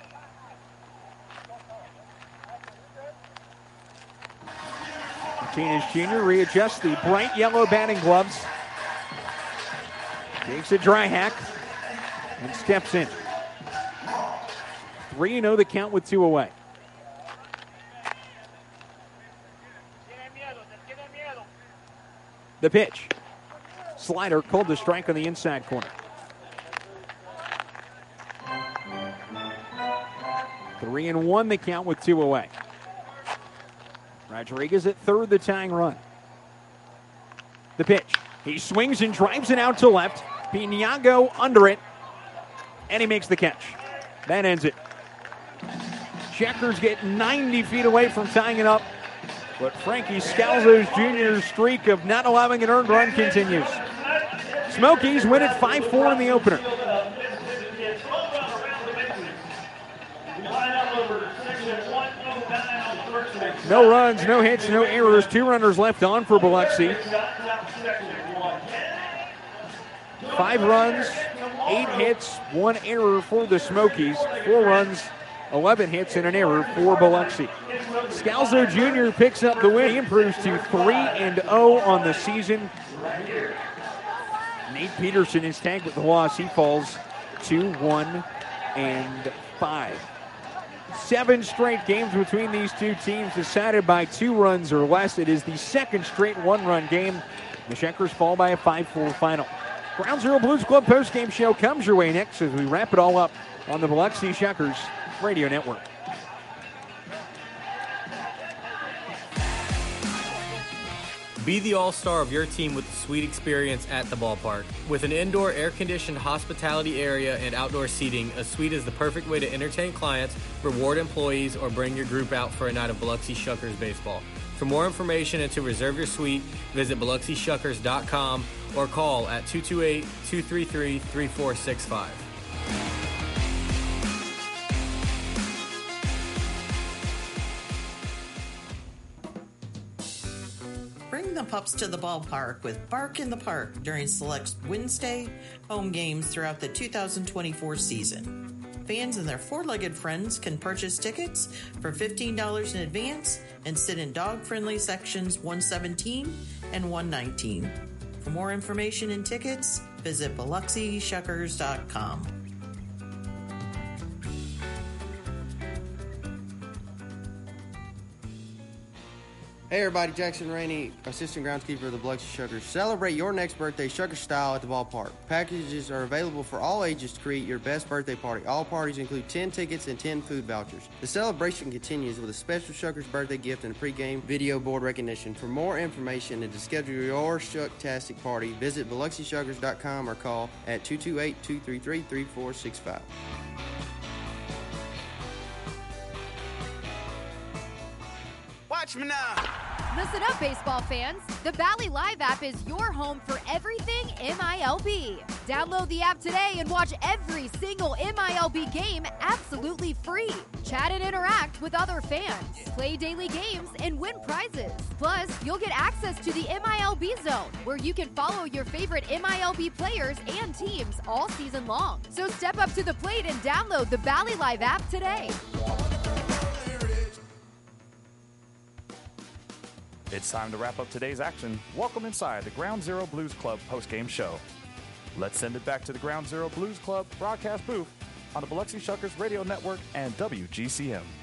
Martinez Junior readjusts the bright yellow batting gloves. Takes a dry hack and steps in. three and oh the count with two away. The pitch. Slider called the strike on the inside corner. Three and one the count with two away. Rodriguez at third, the tying run. The pitch. He swings and drives it out to left. Piniago under it. And he makes the catch. That ends it. Checkers get ninety feet away from tying it up. But Frankie Scalzo's Junior's streak of not allowing an earned run continues. Smokies win it five four in the opener. No runs, no hits, no errors. Two runners left on for Biloxi. Five runs, eight hits, one error for the Smokies. Four runs, eleven hits, and an error for Biloxi. Scalzo Junior picks up the win. He improves to three and oh on the season. Nate Peterson is tagged with the loss. He falls to one and five. Seven straight games between these two teams decided by two runs or less. It is the second straight one-run game. The Checkers fall by a five four final. Ground Zero Blues Club postgame show comes your way next as we wrap it all up on the Biloxi Checkers Radio Network. Be the all-star of your team with the suite experience at the ballpark. With an indoor air-conditioned hospitality area and outdoor seating, a suite is the perfect way to entertain clients, reward employees, or bring your group out for a night of Biloxi Shuckers baseball. For more information and to reserve your suite, visit Biloxi Shuckers dot com or call at two two eight, two three three, three four six five. Bring the pups to the ballpark with Bark in the Park during select Wednesday home games throughout the two thousand twenty-four season. Fans and their four-legged friends can purchase tickets for fifteen dollars in advance and sit in dog-friendly sections one seventeen and one nineteen. For more information and tickets, visit Biloxi Shuckers dot com. Hey everybody, Jackson Rainey, assistant groundskeeper of the Biloxi Shuckers. Celebrate your next birthday Shucker style at the ballpark. Packages are available for all ages to create your best birthday party. All parties include ten tickets and ten food vouchers. The celebration continues with a special Shuckers birthday gift and a pregame video board recognition. For more information and to schedule your Shucktastic party, visit Biloxi Shuckers dot com or call at two two eight, two three three, three four six five. Watch me now. Listen up, baseball fans. The Bally Live app is your home for everything M I L B. Download the app today and watch every single M I L B game absolutely free. Chat and interact with other fans. Play daily games and win prizes. Plus, you'll get access to the M I L B Zone, where you can follow your favorite M I L B players and teams all season long. So step up to the plate and download the Bally Live app today. It's time to wrap up today's action. Welcome inside the Ground Zero Blues Club postgame show. Let's send it back to the Ground Zero Blues Club broadcast booth on the Biloxi Shuckers Radio Network and W G C M.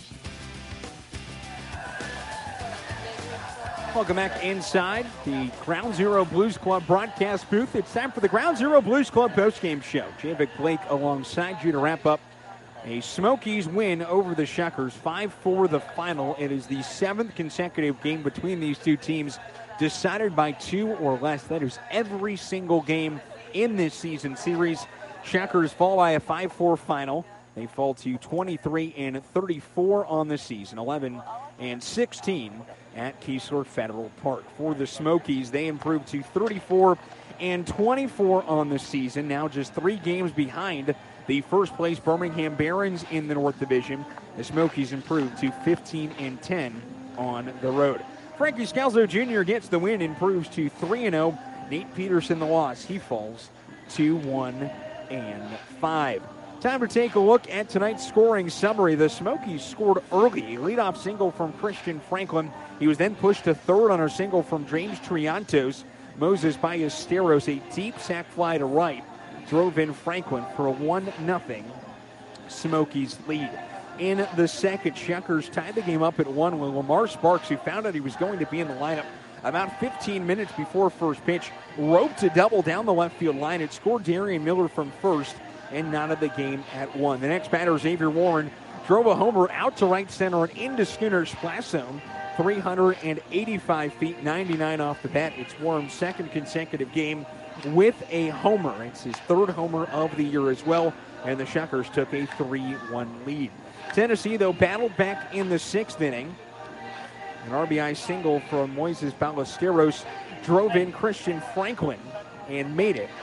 Welcome back inside the Ground Zero Blues Club broadcast booth. It's time for the Ground Zero Blues Club postgame show. Javik Blake alongside you to wrap up a Smokies win over the Shuckers, five four the final. It is the seventh consecutive game between these two teams decided by two or less. That is every single game in this season series. Shuckers fall by a five four final. They fall to twenty-three and thirty-four on the season, eleven and sixteen at Keesler Federal Park. For the Smokies, they improved to thirty-four and twenty-four on the season, now just three games behind the first place Birmingham Barons in the North Division. The Smokies improved to fifteen and ten on the road. Frankie Scalzo Junior gets the win, improves to three and oh. Nate Peterson the loss. He falls to one and five. Time to take a look at tonight's scoring summary. The Smokies scored early. A leadoff single from Christian Franklin. He was then pushed to third on a single from James Triantos. Moses Ballesteros, a deep sac fly to right, drove in Franklin for a one nothing Smokies lead. In the second, Shuckers tied the game up at one when Lamar Sparks, who found out he was going to be in the lineup about fifteen minutes before first pitch, roped a double down the left field line. It scored Darian Miller from first and knotted the game at one. The next batter, Xavier Warren, drove a homer out to right center and into Schooner's splash zone. three hundred eighty-five feet, ninety-nine off the bat. It's Warren's second consecutive game with a homer. It's his third homer of the year as well, and the Shuckers took a three one lead. Tennessee, though, battled back in the sixth inning. An R B I single from Moises Ballesteros drove in Christian Franklin and made it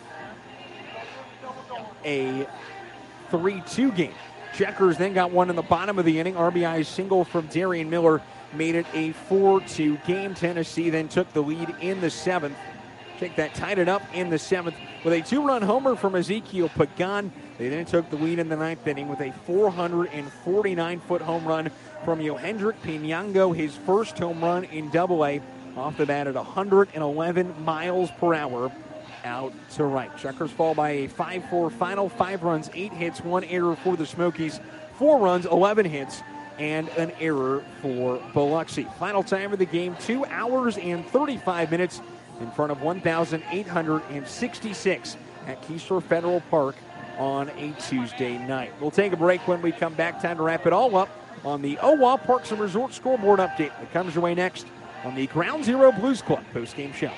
a three two game. Shuckers then got one in the bottom of the inning. R B I single from Darian Miller made it a four two game. Tennessee then took the lead in the seventh. Check that, tied it up in the seventh with a two-run homer from Ezekiel Pagan. They then took the lead in the ninth inning with a four hundred forty-nine foot home run from Yohendrick Pinango, his first home run in Double A, off the bat at one hundred eleven miles per hour out to right. Shuckers fall by a five four final, five runs, eight hits, one error for the Smokies, four runs, eleven hits, and an error for Biloxi. Final time of the game, two hours and thirty-five minutes in front of one thousand eight hundred sixty-six at Keesler Federal Park on a Tuesday night. We'll take a break. When we come back, time to wrap it all up on the O W A Parks and Resort scoreboard update that comes your way next on the Ground Zero Blues Club postgame show.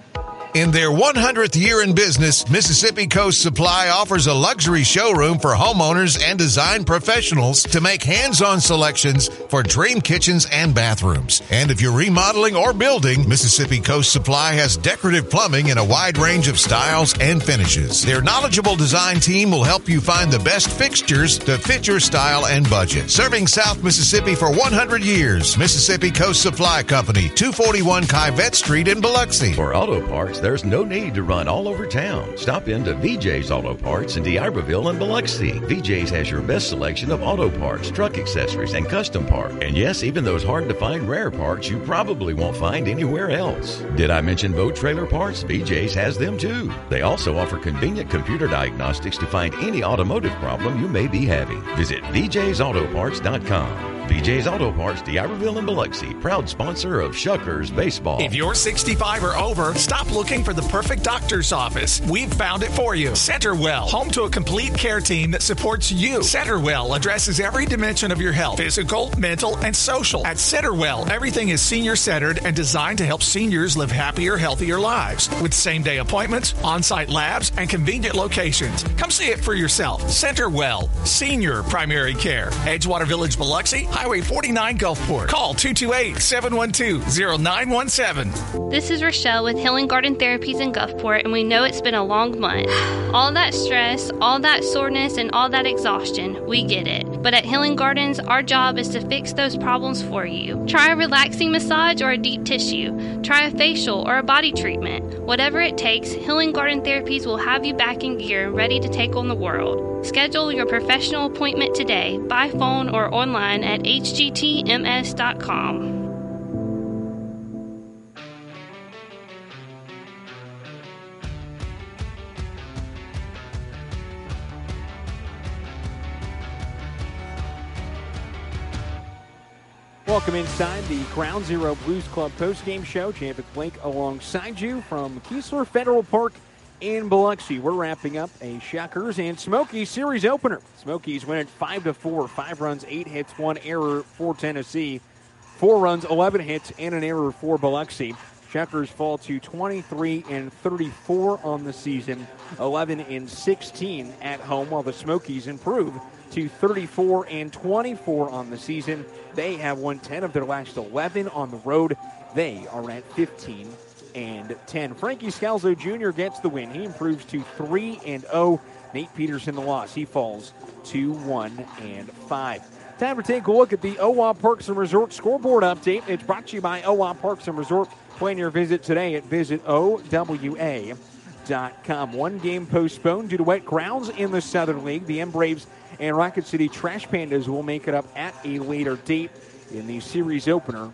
In their one hundredth year in business, Mississippi Coast Supply offers a luxury showroom for homeowners and design professionals to make hands-on selections for dream kitchens and bathrooms. And if you're remodeling or building, Mississippi Coast Supply has decorative plumbing in a wide range of styles and finishes. Their knowledgeable design team will help you find the best fixtures to fit your style and budget. Serving South Mississippi for one hundred years, Mississippi Coast Supply Company, two forty-one Kivette Street in Biloxi. For auto parts, there's no need to run all over town. Stop into V J's Auto Parts in D'Iberville and Biloxi. V J's has your best selection of auto parts, truck accessories, and custom parts. And yes, even those hard-to-find rare parts you probably won't find anywhere else. Did I mention boat trailer parts? V J's has them too. They also offer convenient computer diagnostics to find any automotive problem you may be having. Visit V J's Auto Parts dot com. V J's Auto Parts, D'Iberville and Biloxi, proud sponsor of Shuckers Baseball. If you're sixty-five or over, stop looking for the perfect doctor's office. We've found it for you. Centerwell, home to a complete care team that supports you. Centerwell addresses every dimension of your health, physical, mental, and social. At Centerwell, everything is senior-centered and designed to help seniors live happier, healthier lives. With same-day appointments, on-site labs, and convenient locations. Come see it for yourself. Centerwell, senior primary care. Edgewater Village, Biloxi, Highway forty-nine, Gulfport. Call two two eight, seven one two, zero nine one seven. This is Rochelle with Healing Garden Therapies in Gulfport, and we know it's been a long month. All that stress, all that soreness, and all that exhaustion, we get it. But at Healing Gardens, our job is to fix those problems for you. Try a relaxing massage or a deep tissue. Try a facial or a body treatment. Whatever it takes, Healing Garden Therapies will have you back in gear, ready to take on the world. Schedule your professional appointment today by phone or online at h g t m s dot com. Welcome inside the Ground Zero Blues Club postgame show. Champion Blake alongside you from Keesler Federal Park in Biloxi. We're wrapping up a Shockers and Smokies series opener. Smokies win it five to four, five runs, eight hits, one error for Tennessee. Four runs, eleven hits, and an error for Biloxi. Shockers fall to twenty-three and thirty-four on the season, eleven and sixteen at home, while the Smokies improve to thirty-four and twenty-four on the season. They have won ten of their last eleven on the road. They are at fifteen and ten. Frankie Scalzo Junior gets the win. He improves to three and oh. Nate Peterson the loss. He falls to one and five. Time to take a look at the O W A Parks and Resort scoreboard update. It's brought to you by O W A Parks and Resort. Plan your visit today at visit O W A dot com. One game postponed due to wet grounds in the Southern League. The M Braves and Rocket City Trash Pandas will make it up at a later date in the series opener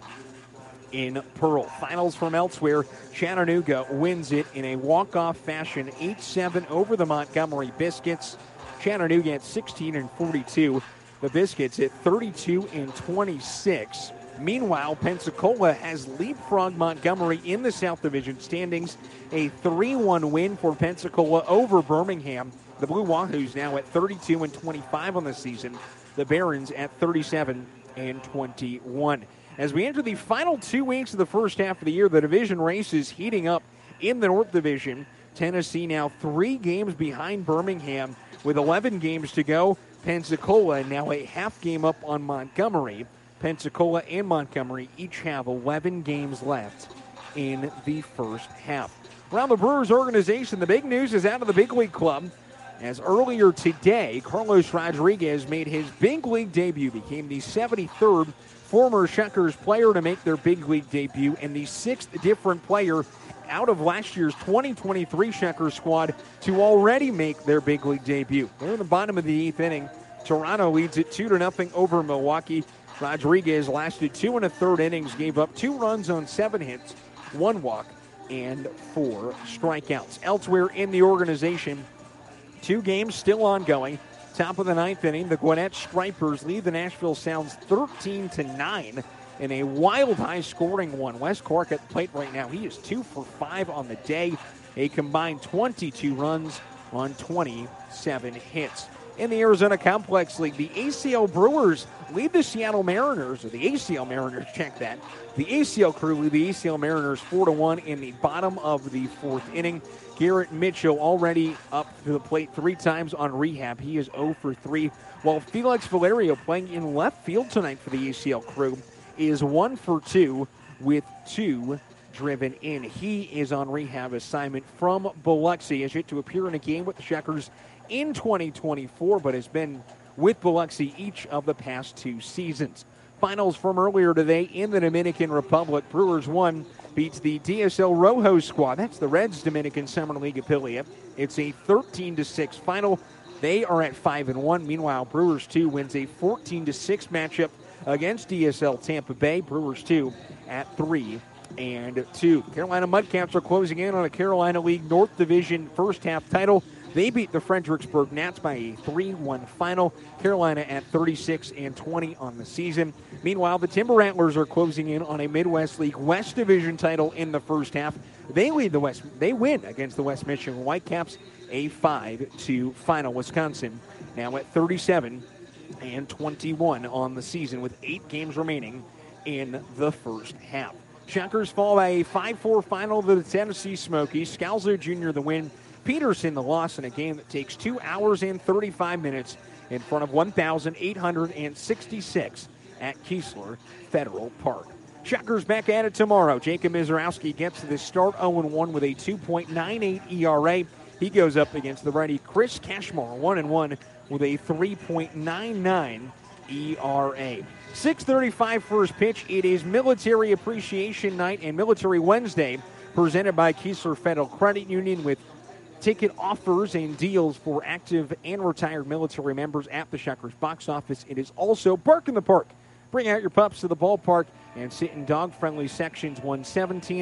in Pearl. Finals from elsewhere. Chattanooga wins it in a walk-off fashion, eight seven over the Montgomery Biscuits. Chattanooga at sixteen and forty-two. The Biscuits at thirty-two and twenty-six. Meanwhile, Pensacola has leapfrogged Montgomery in the South Division standings. A three one win for Pensacola over Birmingham. The Blue Wahoos now at thirty-two and twenty-five on the season. The Barons at thirty-seven and twenty-one. As we enter the final two weeks of the first half of the year, the division race is heating up in the North Division. Tennessee now three games behind Birmingham with eleven games to go. Pensacola now a half game up on Montgomery. Pensacola and Montgomery each have eleven games left in the first half. Around the Brewers organization, the big news is out of the big league club. As earlier today, Carlos Rodriguez made his big league debut, became the seventy-third former Shockers player to make their big league debut, and the sixth different player out of last year's twenty twenty-three Shockers squad to already make their big league debut. They're in the bottom of the eighth inning. Toronto leads it two to nothing over Milwaukee. Rodriguez lasted two and a third innings, gave up two runs on seven hits, one walk, and four strikeouts. Elsewhere in the organization, two games still ongoing. Top of the ninth inning, the Gwinnett Stripers lead the Nashville Sounds thirteen to nine in a wild high-scoring one. Wes Clark at the plate right now. He is two for five on the day. A combined twenty-two runs on twenty-seven hits. In the Arizona Complex League, the A C L Brewers lead the Seattle Mariners, or the A C L Mariners, check that. The A C L crew lead the A C L Mariners four to one in the bottom of the fourth inning. Garrett Mitchell already up to the plate three times on rehab. He is oh for three, while Felix Valerio, playing in left field tonight for the A C L crew, is one for two with two driven in. He is on rehab assignment from Biloxi. Has yet to appear in a game with the Shockers in twenty twenty-four, but has been with Biloxi each of the past two seasons. Finals from earlier today in the Dominican Republic. Brewers one beats the D S L Rojo squad. That's the Reds Dominican Summer League affiliate. It's a thirteen to six final. They are at five and one. Meanwhile, Brewers two wins a fourteen to six matchup against D S L Tampa Bay. Brewers two at three and two. Carolina Mudcaps are closing in on a Carolina League North Division first half title. They beat the Fredericksburg Gnats by a three one final. Carolina at thirty-six and twenty on the season. Meanwhile, the Timber Rattlers are closing in on a Midwest League West Division title in the first half. They lead the West. They win against the West Michigan Whitecaps, a five two final. Wisconsin now at thirty-seven and twenty-one on the season with eight games remaining in the first half. Shockers fall by a five four final to the Tennessee Smokies. Scalzo Junior the win. Peterson the loss in a game that takes two hours and thirty-five minutes in front of one thousand eight hundred sixty-six at Keesler Federal Park. Shockers back at it tomorrow. Jacob Mizorowski gets to the start oh and one with a two point nine eight E R A. He goes up against the righty Chris Cashmore, one and one with a three point nine nine E R A. six thirty-five first pitch. It is Military Appreciation Night and Military Wednesday, presented by Keesler Federal Credit Union, with ticket offers and deals for active and retired military members at the Shockers box office. It is also Bark in the Park. Bring out your pups to the ballpark and sit in dog-friendly sections one seventeen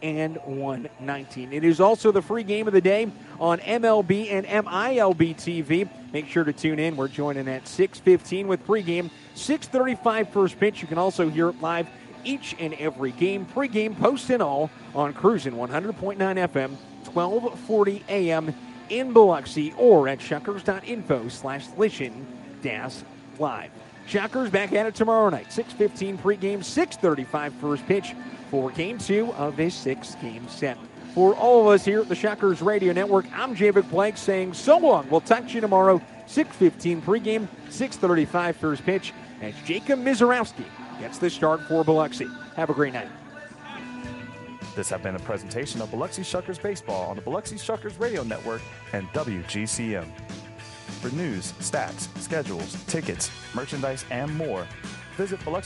and one nineteen. It is also the free game of the day on M L B and M I L B T V. Make sure to tune in. We're joining at six fifteen with pregame, six thirty-five first pitch. You can also hear it live each and every game, pregame, post, and all on Cruisin' one hundred point nine F M, twelve forty A M in Biloxi, or at shuckers.info slash listen dash live. Shuckers back at it tomorrow night, six fifteen pregame, six thirty-five first pitch for game two of this six-game set. For all of us here at the Shuckers Radio Network, I'm Javic Blake saying so long. We'll talk to you tomorrow, six fifteen pregame, six thirty-five first pitch, as Jacob Mizorowski gets the start for Biloxi. Have a great night. This has been a presentation of Biloxi Shuckers Baseball on the Biloxi Shuckers Radio Network and W G C M. For news, stats, schedules, tickets, merchandise, and more, visit Biloxi